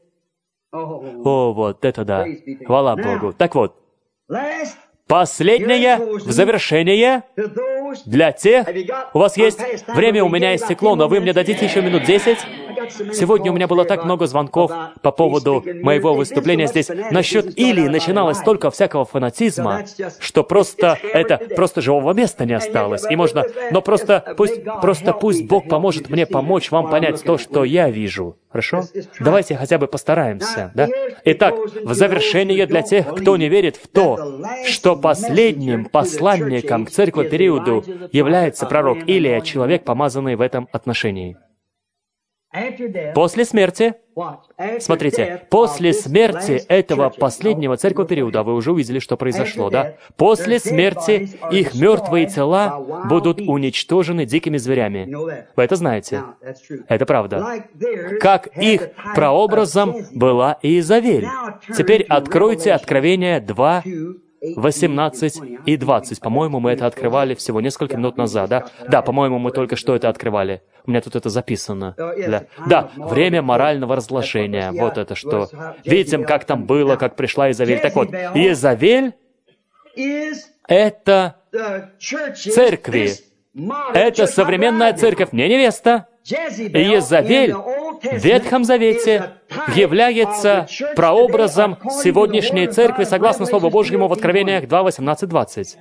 О, вот это да. Хвала Богу. Так вот, последнее в завершение для тех... У вас есть время, у меня истекло, но вы мне дадите еще минут 10? Сегодня у меня было так много звонков по поводу моего выступления здесь. Насчет Илии начиналось столько всякого фанатизма, что просто живого места не осталось. И можно... Но пусть Бог поможет мне помочь вам понять то, что я вижу. Хорошо? Давайте хотя бы постараемся, да? Итак, в завершение для тех, кто не верит в то, что последним посланником к церкви периоду является пророк Илия, человек, помазанный в этом отношении. После смерти, смотрите, после смерти этого последнего церковного периода, вы уже увидели, что произошло, да? После смерти их мертвые тела будут уничтожены дикими зверями. Вы это знаете. Это правда. Как их прообразом была Иезавель. Теперь откройте Откровение 2, 18 и 20. По-моему, мы это открывали всего несколько минут назад, да? Да, по-моему, мы только что это открывали. У меня тут это записано. Да, время морального разложения. Вот это что. Видим, как там было, как пришла Иезавель. Так вот, Иезавель — это церкви. Это современная церковь, не невеста. Иезавель в Ветхом Завете является прообразом сегодняшней церкви, согласно Слову Божьему в Откровениях 2, 18, 20.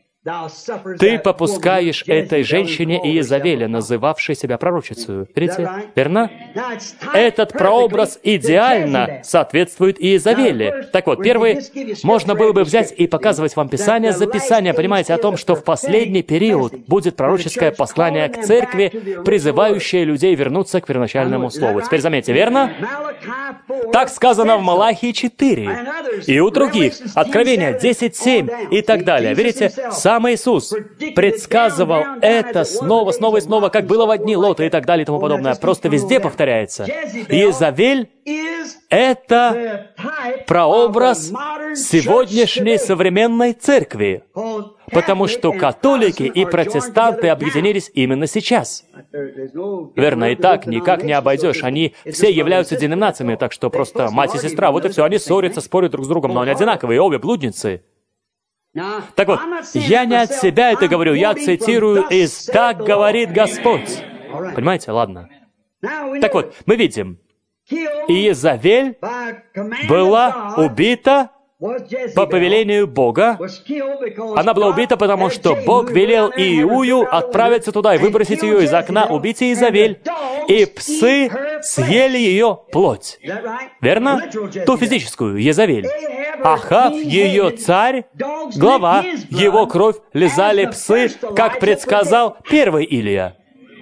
Ты попускаешь этой женщине Иезавели, называвшей себя пророчицей. Видите? Верно? Этот прообраз идеально соответствует Иезавели. Так вот, первый, можно было бы взять и показывать вам Писание за Писание, понимаете, о том, что в последний период будет пророческое послание к церкви, призывающее людей вернуться к первоначальному слову. Теперь заметьте, верно? Так сказано в Малахии 4. И у других, Откровения 10:7 и так далее. Видите? Сам Иисус предсказывал это снова и снова, как было в дни Лота и так далее и тому подобное. Просто везде повторяется. Иезавель — это прообраз сегодняшней современной церкви, потому что католики и протестанты объединились именно сейчас. Верно, и так никак не обойдешь. Они все являются деноминациями, так что просто мать и сестра, вот и все. Они ссорятся, спорят друг с другом, но они одинаковые, обе блудницы. Так вот, я не от себя это говорю, я цитирую из «Так говорит Господь». Понимаете? Ладно. Так вот, мы видим, Иезавель была убита по повелению Бога. Она была убита, потому что Бог велел Иую отправиться туда и выбросить ее из окна, убить Иезавель, и псы съели ее плоть. Верно? Ту физическую, Иезавель. Ахав, ее царь, глава, его кровь лизали псы, как предсказал первый Илия.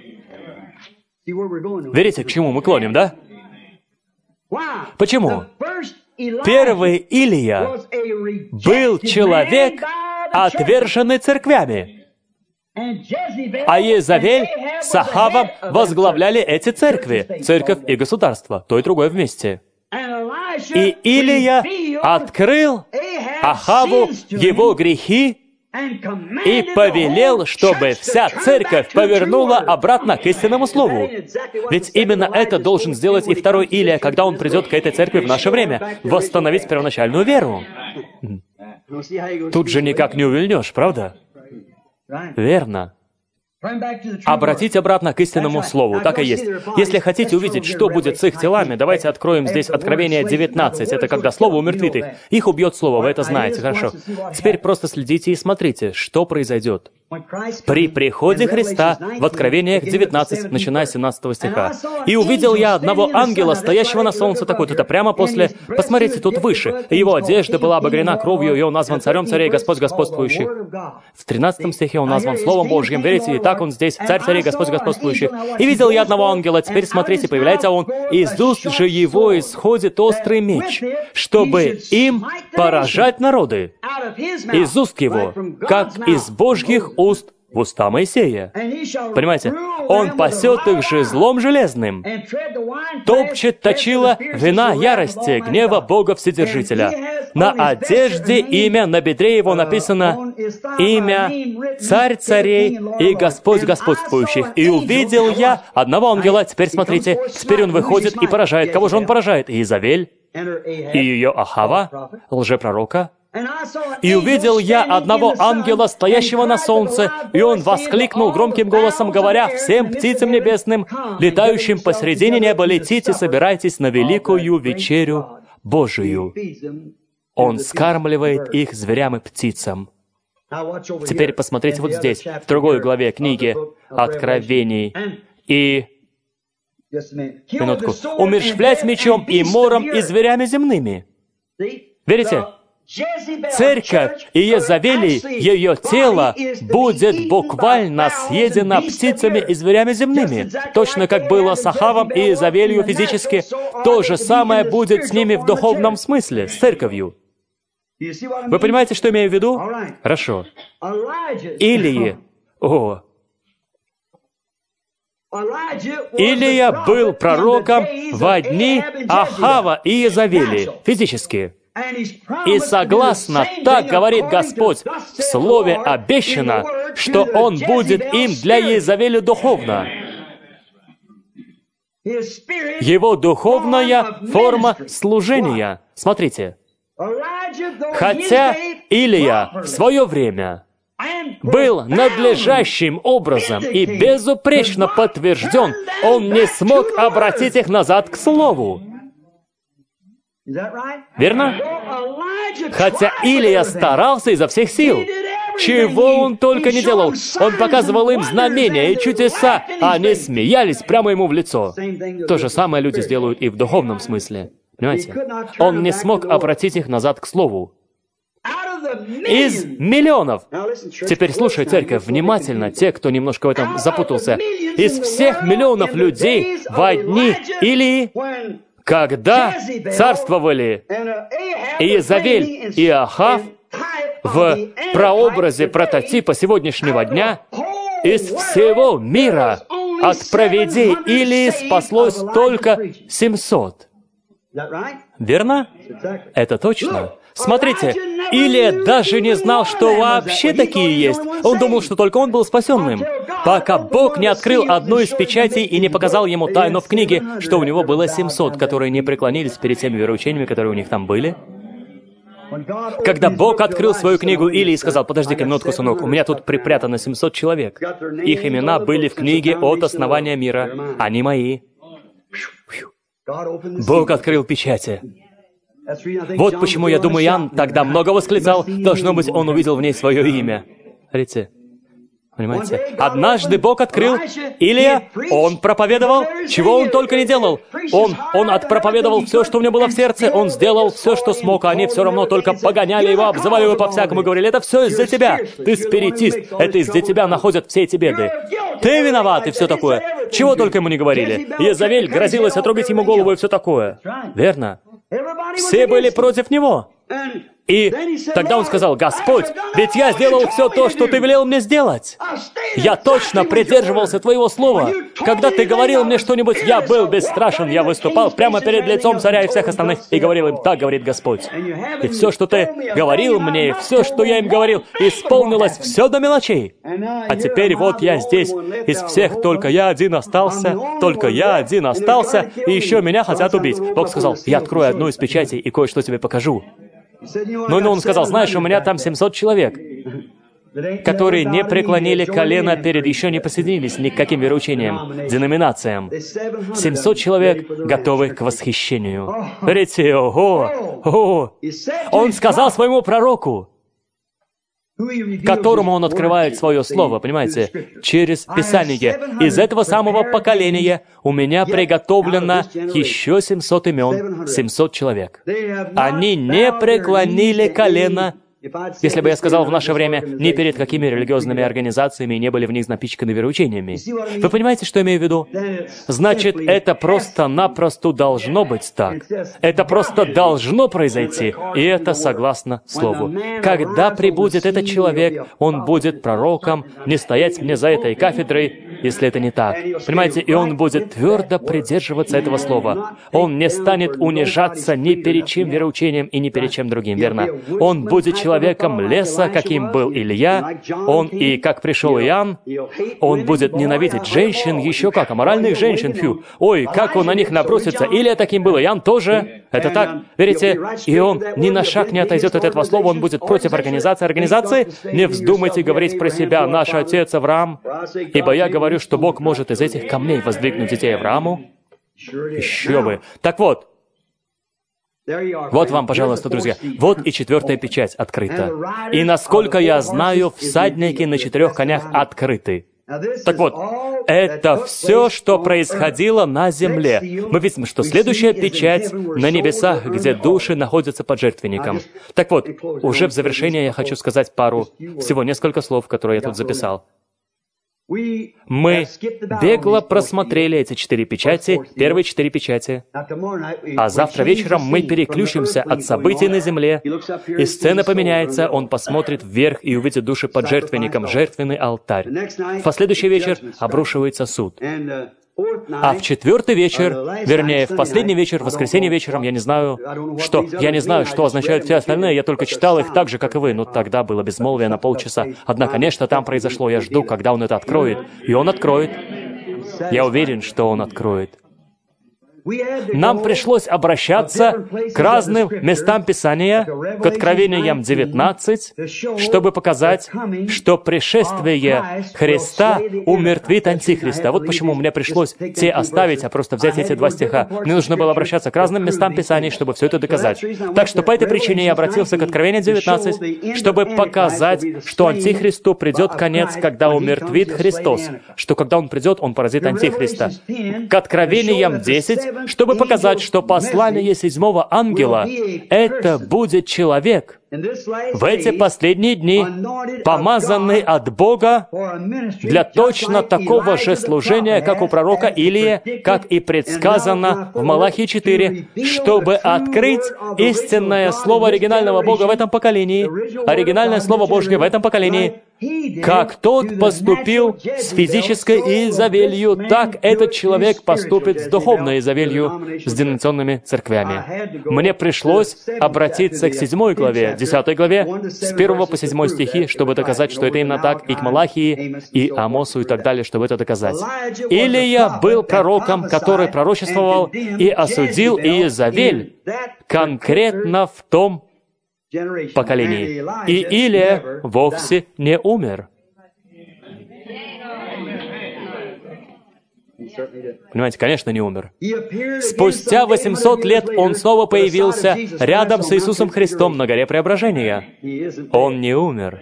Видите, к чему мы клоним, да? Почему? Первый Илия был человек, отверженный церквями, а Иезавель с Ахавом возглавляли эти церкви, церковь и государство, то и другое вместе. И Илия открыл Ахаву его грехи и повелел, чтобы вся церковь повернула обратно к истинному слову. Ведь именно это должен сделать и второй Илия, когда он придет к этой церкви в наше время, восстановить первоначальную веру. Тут же никак не увильнешь, правда? Верно. Обратить обратно к истинному слову. Так и есть. Если хотите увидеть, что будет с их телами, давайте откроем здесь Откровение 19. Это когда слово умертвит их. Их убьет слово, вы это знаете, хорошо. Теперь просто следите и смотрите, что произойдет. При приходе Христа в Откровениях 19, начиная с 17 стиха. «И увидел я одного ангела, стоящего на солнце». Так вот, это прямо после... Посмотрите, тут выше. «Его одежда была обогрена кровью, и он назван царем царей, Господь господствующий». В 13 стихе он назван Словом Божьим. Верите? И так он здесь, царь царей, Господь господствующий. «И видел я одного ангела». Теперь смотрите, появляется он. «Из уст же его исходит острый меч, чтобы им поражать народы». из уст его, как из Божьих уст в уста Моисея. Понимаете? Он пасет их жезлом железным, топчет точила вина ярости, гнева Бога Вседержителя. На одежде имя, на бедре его написано имя Царь царей и Господь господствующих. И увидел я одного ангела, теперь смотрите, теперь он выходит и поражает. Кого же он поражает? Иезавель и ее Ахава, лжепророка. И увидел я одного ангела, стоящего на солнце, и он воскликнул громким голосом, говоря всем птицам небесным, летающим посредине неба, летите, собирайтесь на великую вечерю Божию. Он скармливает их зверям и птицам. Теперь посмотрите вот здесь, в другой главе книги Откровений. И... Минутку. «Умерщвлять мечом и мором и зверями земными». Верите? Церковь Иезавели, ее тело, будет буквально съедено птицами и зверями земными. Точно как было с Ахавом и Иезавелью физически, то же самое будет с ними в духовном смысле, с церковью. Вы понимаете, что имею в виду? Хорошо. Илия был пророком во дни Ахава и Иезавели, физически. И согласно, так говорит Господь, в Слове обещано, что Он будет им для Иезавели духовно. Его духовная форма служения. Смотрите. Хотя Илия в свое время был надлежащим образом и безупречно подтвержден, он не смог обратить их назад к Слову. Верно? Хотя Илия старался изо всех сил. Чего он только не делал. Он показывал им знамения и чудеса, а они смеялись прямо ему в лицо. То же самое люди сделают и в духовном смысле. Понимаете? Он не смог обратить их назад к Слову. Из миллионов. Теперь слушай, церковь, внимательно, те, кто немножко в этом запутался. Из всех миллионов людей во дни Илии, когда царствовали Иезавель и Ахав в прообразе прототипа сегодняшнего дня, из всего мира от провидей Илии спаслось только 700. Верно? Это точно. Смотрите, Илия даже не знал, что вообще такие есть. Он думал, что только он был спасенным. Пока Бог не открыл одну из печатей и не показал ему тайну в книге, что у него было 700, которые не преклонились перед теми вероучениями, которые у них там были. Когда Бог открыл свою книгу Илии и сказал: «Подожди-ка минутку, сынок, у меня тут припрятано 700 человек. Их имена были в книге от основания мира. Они мои». Бог открыл печати. Вот почему, я думаю, Иоанн тогда много восклицал. Должно быть, он увидел в ней свое имя. Смотрите. Понимаете? Однажды Бог открыл Илия, он проповедовал, чего он только не делал. Он отпроповедовал все, что у него было в сердце, он сделал все, что смог, а они все равно только погоняли его, обзывали его по-всякому, говорили: «Это все из-за тебя, ты спиритист, это из-за тебя находят все эти беды. Ты виноват» и все такое. Чего только ему не говорили. Иезавель грозилась отрубить ему голову и все такое. Верно? Все были против него. И тогда он сказал: «Господь, ведь я сделал все то, что Ты велел мне сделать. Я точно придерживался Твоего слова. Когда Ты говорил мне что-нибудь, я был бесстрашен, я выступал прямо перед лицом царя и всех остальных и говорил им: так говорит Господь. И все, что Ты говорил мне, все, что я им говорил, исполнилось все до мелочей. А теперь вот я здесь, из всех только я один остался, и еще меня хотят убить». Бог сказал: «Я открою одну из печатей и кое-что тебе покажу». Но он сказал: «Знаешь, у меня там 700 человек, которые не преклонили колено перед, еще не присоединились ни к каким вероучениям, деноминациям. 700 человек готовы к восхищению». Смотрите, ого! Он сказал своему пророку, которому он открывает свое слово, понимаете, через Писание: «Из этого самого поколения у меня приготовлено еще 700 имен, 700 человек. Они не преклонили колено Если бы я сказал в наше время, ни перед какими религиозными организациями не были в них напичканы вероучениями. Вы понимаете, что я имею в виду? Значит, это просто-напросто должно быть так. Это просто должно произойти, и это согласно Слову. Когда прибудет этот человек, он будет пророком, не стоять мне за этой кафедрой, если это не так. Понимаете, и он будет твердо придерживаться этого Слова. Он не станет унижаться ни перед чьим вероучением и ни перед чем другим, верно? Он будет человеком леса, каким был Илья, он и как пришел Иоанн, он будет ненавидеть женщин, еще как, аморальных женщин, фью. Ой, как он на них набросится, или таким был Иоанн тоже. Это так, верите? И он ни на шаг не отойдет от этого слова, он будет против организации. Не вздумайте говорить про себя, наш отец Авраам, ибо я говорю, что Бог может из этих камней воздвигнуть детей Аврааму. Еще бы. Так вот, вот вам, пожалуйста, друзья, вот и 4-я печать открыта. И насколько я знаю, всадники на 4 конях открыты. Так вот, это все, что происходило на земле. Мы видим, что следующая печать на небесах, где души находятся под жертвенником. Так вот, уже в завершение я хочу сказать всего несколько слов, которые я тут записал. Мы бегло просмотрели эти 4 печати, первые 4 печати, а завтра вечером мы переключимся от событий на земле, и сцена поменяется, он посмотрит вверх и увидит души под жертвенником, жертвенный алтарь. В последующий вечер обрушивается суд. А в 4-й вечер, вернее, в последний вечер, в воскресенье вечером, я не знаю, что означают все остальные, я только читал их так же, как и вы, но тогда было безмолвие на полчаса. Однако, конечно, там произошло, я жду, когда он это откроет. И он откроет. Я уверен, что он откроет. Нам пришлось обращаться к разным местам Писания, к Откровениям 19, чтобы показать, что пришествие Христа умертвит Антихриста. Вот почему мне пришлось те оставить, а просто взять эти 2 стиха. Мне нужно было обращаться к разным местам Писаний, чтобы все это доказать. Так что по этой причине я обратился к Откровению 19, чтобы показать, что Антихристу придет конец, когда умертвит Христос, что когда Он придет, Он поразит Антихриста. К Откровениям 10, чтобы показать, что послание 7-го ангела — это будет человек, в эти последние дни, помазанный от Бога для точно такого же служения, как у пророка Илии, как и предсказано в Малахии 4, чтобы открыть истинное слово оригинального Бога в этом поколении, оригинальное слово Божье в этом поколении. Как тот поступил с физической Иезавелью, так этот человек поступит с духовной Иезавелью, с деноминационными церквями. Мне пришлось обратиться к 7 главе, 10 главе, с 1 по 7 стихи, чтобы доказать, что это именно так, и к Малахии, и Амосу, и так далее, чтобы это доказать. Илия был пророком, который пророчествовал и осудил Иезавель конкретно в том поколении. И Илия вовсе не умер. Понимаете, конечно, не умер. Спустя 800 лет он снова появился рядом с Иисусом Христом на горе Преображения. Он не умер.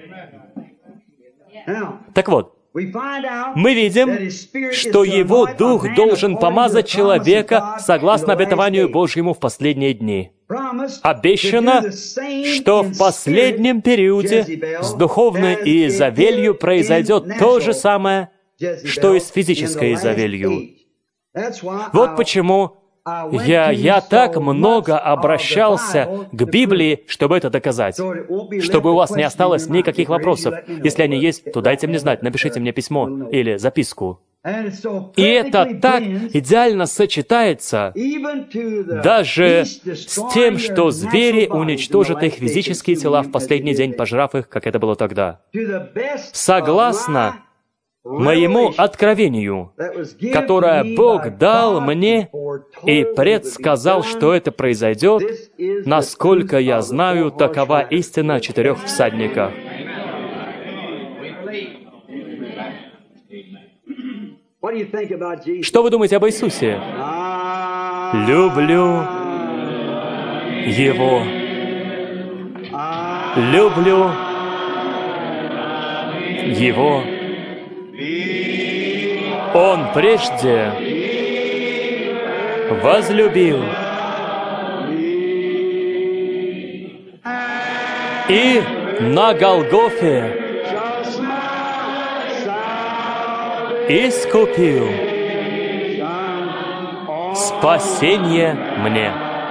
Так вот, мы видим, что Его Дух должен помазать человека согласно обетованию Божьему в последние дни. Обещано, что в последнем периоде с духовной Иезавелью произойдет то же самое, что и с физической Иезавелью. Вот почему я так много обращался к Библии, чтобы это доказать, чтобы у вас не осталось никаких вопросов. Если они есть, то дайте мне знать, напишите мне письмо или записку. И это так идеально сочетается даже с тем, что звери уничтожат их физические тела в последний день, пожрав их, как это было тогда. Согласно моему откровению, которое Бог дал мне и предсказал, что это произойдет, насколько я знаю, такова истина о 4 всадниках. Что вы думаете об Иисусе? Люблю Его. Люблю Его. Он прежде возлюбил и на Голгофе искупил спасение мне.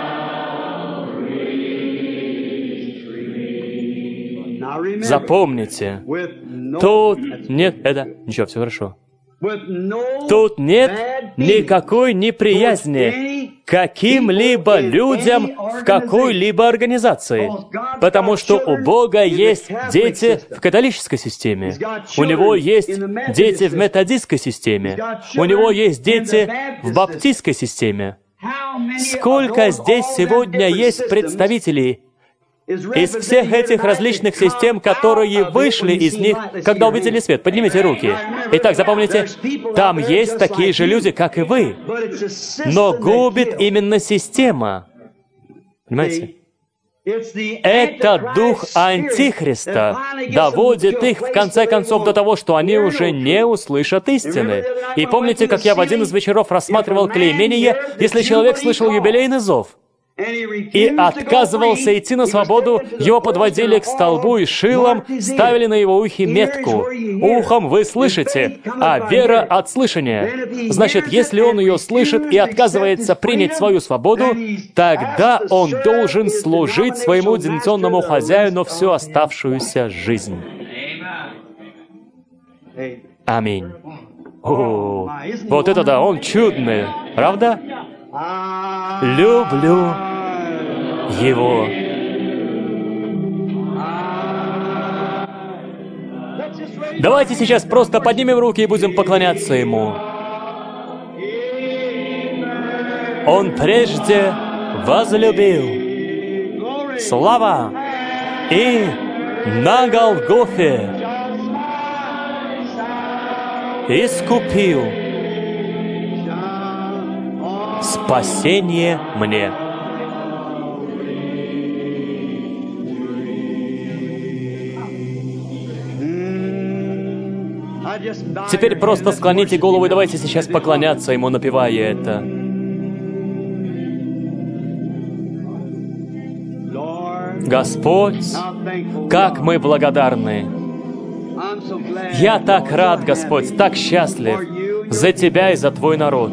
Запомните, тут нет... Ничего, все хорошо. Тут нет никакой неприязни к каким-либо людям в какой-либо организации, потому что у Бога есть дети в католической системе, у Него есть дети в методистской системе, у Него есть дети в баптистской системе. Сколько здесь сегодня есть представителей из всех этих различных систем, которые вышли из них, когда увидели свет? Поднимите руки. Итак, запомните, там есть такие же люди, как и вы. Но губит именно система. Понимаете? Это дух Антихриста доводит их, в конце концов, до того, что они уже не услышат истины. И помните, как я в один из вечеров рассматривал клеймение, если человек слышал юбилейный зов и отказывался идти на свободу, его подводили к столбу и шилом, ставили на его ухе метку. Ухом вы слышите, а вера от слышания. Значит, если он ее слышит и отказывается принять свою свободу, тогда он должен служить своему диноminaционному хозяину всю оставшуюся жизнь. Аминь. О, вот это да, он чудный, правда? Люблю Его. Давайте сейчас просто поднимем руки и будем поклоняться Ему. Он прежде возлюбил. Слава! И на Голгофе искупил спасение мне. Теперь просто склоните голову и давайте сейчас поклоняться Ему, напевая это. Господь, как мы благодарны. Я так рад, Господь, так счастлив за Тебя и за Твой народ.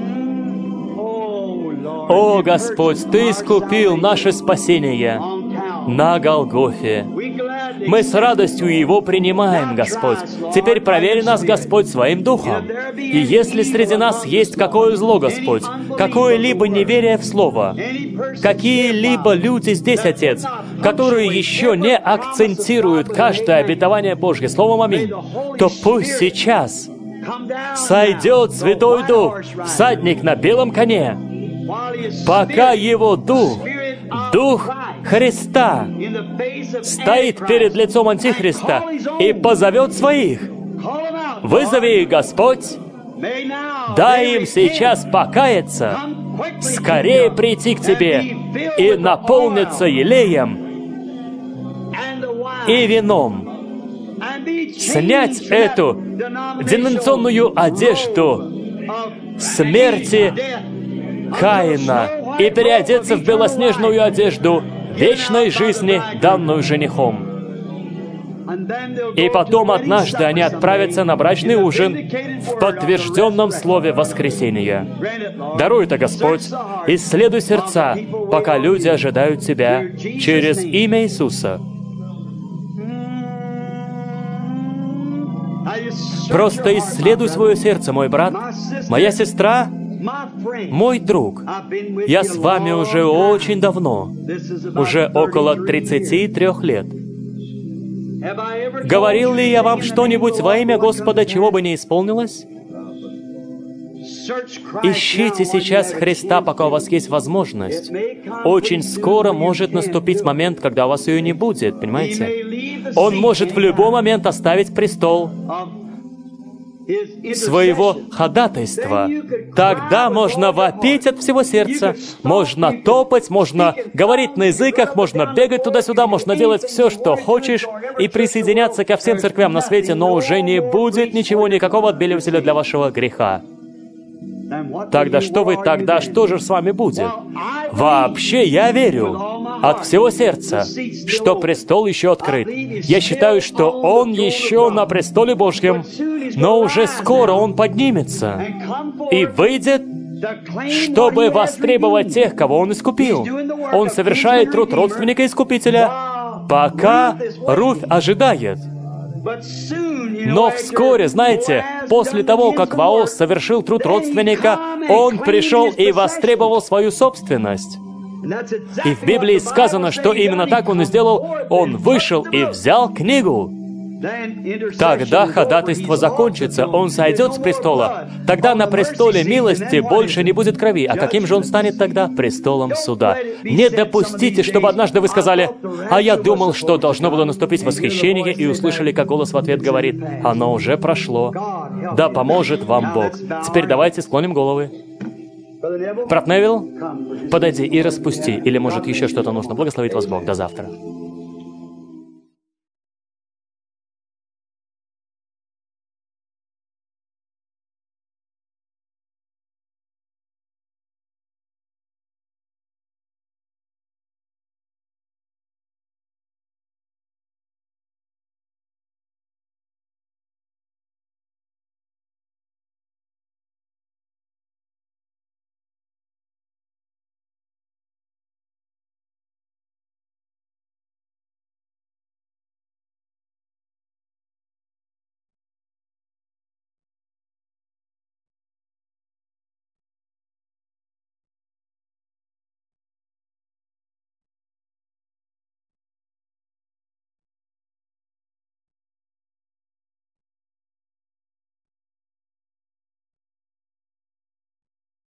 О, Господь, Ты искупил наше спасение на Голгофе. Мы с радостью Его принимаем, Господь. Теперь проверь нас, Господь, Своим Духом. И если среди нас есть какое зло, Господь, какое-либо неверие в Слово, какие-либо люди здесь, Отец, которые еще не акцентируют каждое обетование Божье Словом «Аминь», то пусть сейчас сойдет Святой Дух, всадник на белом коне, пока Его Дух, Дух Христа, стоит перед лицом Антихриста и позовет своих. Вызови их, Господь. Дай им сейчас покаяться, скорее прийти к Тебе и наполниться елеем и вином. Снять эту деноминационную одежду смерти Каина и переодеться в белоснежную одежду вечной жизни, данную женихом. И потом однажды они отправятся на брачный ужин в подтвержденном слове воскресения. Даруй это, Господь, исследуй сердца, пока люди ожидают Тебя через имя Иисуса. Просто исследуй свое сердце, мой брат, моя сестра, мой друг. Я с вами уже очень давно, уже около 33 лет. Говорил ли я вам что-нибудь во имя Господа, чего бы не исполнилось? Ищите сейчас Христа, пока у вас есть возможность. Очень скоро может наступить момент, когда у вас ее не будет, понимаете? Он может в любой момент оставить престол своего ходатайства. Тогда можно вопить от всего сердца, можно топать, можно говорить на языках, можно бегать туда-сюда, можно делать все, что хочешь, и присоединяться ко всем церквям на свете, но уже не будет ничего, никакого отбеливателя для вашего греха. Тогда что вы тогда, что же с вами будет? Вообще, я верю от всего сердца, что престол еще открыт. Я считаю, что Он еще на престоле Божьем, но уже скоро Он поднимется и выйдет, чтобы востребовать тех, кого Он искупил. Он совершает труд родственника-искупителя, пока Руфь ожидает. Но вскоре, знаете, после того, как Вооз совершил труд родственника, он пришел и востребовал свою собственность. И в Библии сказано, что именно так он и сделал. Он вышел и взял книгу. Тогда ходатайство закончится, он сойдет с престола. Тогда на престоле милости больше не будет крови. А каким же он станет тогда? Престолом суда. Не допустите, чтобы однажды вы сказали: «А я думал, что должно было наступить восхищение», и услышали, как голос в ответ говорит: «Оно уже прошло». Да поможет вам Бог. Теперь давайте склоним головы. Брат Невилл, подойди и распусти. Или, может, еще что-то нужно. Благословить вас Бог. До завтра.